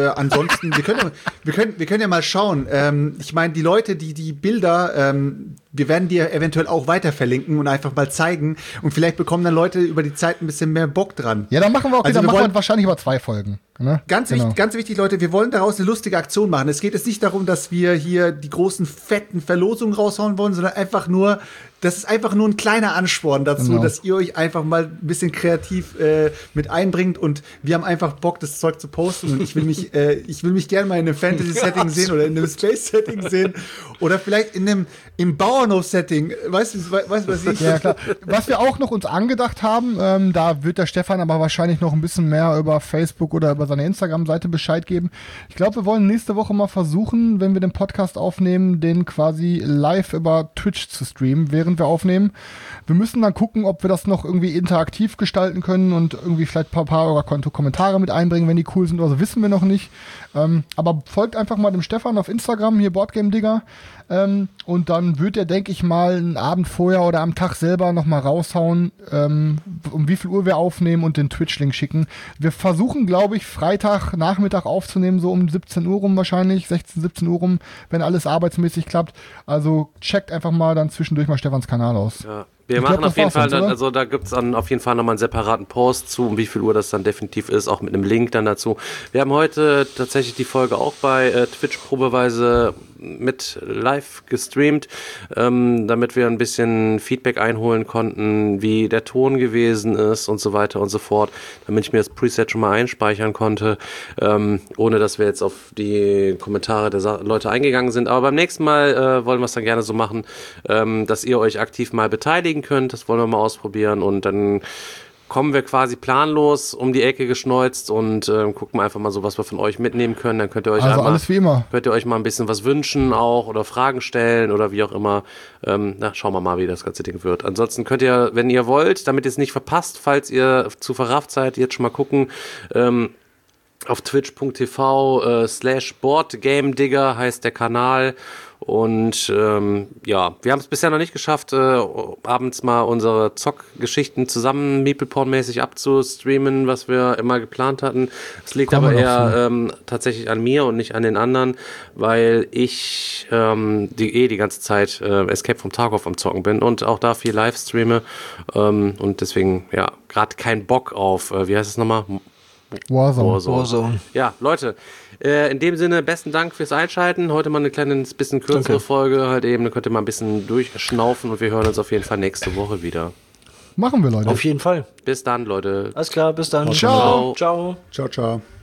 Ansonsten, wir können ja mal schauen. Ich meine, die Leute, die Bilder, wir werden dir eventuell auch weiter verlinken und einfach mal zeigen. Und vielleicht bekommen dann Leute über die Zeit ein bisschen mehr Bock dran. Ja, dann machen wir auch Also wieder, wir machen wollen- wir wahrscheinlich über 2 Folgen. Ne? Ganz wichtig, Leute, wir wollen daraus eine lustige Aktion machen. Es geht jetzt nicht darum, dass wir hier die großen, fetten Verlosungen raushauen wollen, sondern einfach nur, das ist einfach nur ein kleiner Ansporn dazu, Genau. dass ihr euch einfach mal ein bisschen kreativ mit einbringt und wir haben einfach Bock, das Zeug zu posten und ich will mich gerne mal in einem Fantasy-Setting sehen oder in einem Space-Setting sehen oder vielleicht im Bauernhof-Setting. Weißt du, was ich? Ja, klar. Was wir auch noch uns angedacht haben, da wird der Stefan aber wahrscheinlich noch ein bisschen mehr über Facebook oder über seine Instagram-Seite Bescheid geben. Ich glaube, wir wollen nächste Woche mal versuchen, wenn wir den Podcast aufnehmen, den quasi live über Twitch zu streamen, während wir aufnehmen. Wir müssen dann gucken, ob wir das noch irgendwie interaktiv gestalten können und irgendwie vielleicht ein paar eurer Kommentare mit einbringen, wenn die cool sind oder so, wissen wir noch nicht. Aber folgt einfach mal dem Stefan auf Instagram, hier Boardgame Digger. Und dann wird er, denke ich mal, einen Abend vorher oder am Tag selber nochmal raushauen, um wie viel Uhr wir aufnehmen und den Twitch-Link schicken. Wir versuchen, glaube ich, Freitag Nachmittag aufzunehmen, so um 17 Uhr rum wahrscheinlich, 16, 17 Uhr rum, wenn alles arbeitsmäßig klappt. Also checkt einfach mal dann zwischendurch mal Stefans Kanal aus. Ja. Wir Ich machen glaub, auf jeden das war's Fall, jetzt, dann, oder? also da gibt es dann auf jeden Fall nochmal einen separaten Post zu, um wie viel Uhr das dann definitiv ist, auch mit einem Link dann dazu. Wir haben heute tatsächlich die Folge auch bei Twitch probeweise mit live gestreamt, damit wir ein bisschen Feedback einholen konnten, wie der Ton gewesen ist und so weiter und so fort, damit ich mir das Preset schon mal einspeichern konnte, ohne dass wir jetzt auf die Kommentare der Leute eingegangen sind. Aber beim nächsten Mal wollen wir es dann gerne so machen, dass ihr euch aktiv mal beteiligen könnt. Das wollen wir mal ausprobieren und dann kommen wir quasi planlos um die Ecke geschneuzt und gucken einfach mal so, was wir von euch mitnehmen können. Dann könnt ihr euch Also alles wie immer. könnt ihr euch mal ein bisschen was wünschen auch oder Fragen stellen oder wie auch immer. Schauen wir mal, wie das ganze Ding wird. Ansonsten könnt ihr, wenn ihr wollt, damit ihr es nicht verpasst, falls ihr zu verrafft seid, jetzt schon mal gucken, auf twitch.tv/BoardGameDigger heißt der Kanal. Und wir haben es bisher noch nicht geschafft, abends mal unsere Zockgeschichten zusammen Meeple-Porn-mäßig abzustreamen, was wir immer geplant hatten. Es liegt Kommen aber wir eher tatsächlich an mir und nicht an den anderen, weil ich die ganze Zeit Escape from Tarkov am Zocken bin und auch da viel live streame und deswegen, gerade keinen Bock auf, wie heißt es nochmal? Warzone. Ja, Leute, in dem Sinne, besten Dank fürs Einschalten. Heute mal eine kleine, bisschen kürzere Folge halt eben. Da könnt ihr mal ein bisschen durchschnaufen und wir hören uns auf jeden Fall nächste Woche wieder. Machen wir, Leute. Auf jeden Fall. Bis dann, Leute. Alles klar, bis dann. Ciao. Ciao. Ciao, ciao.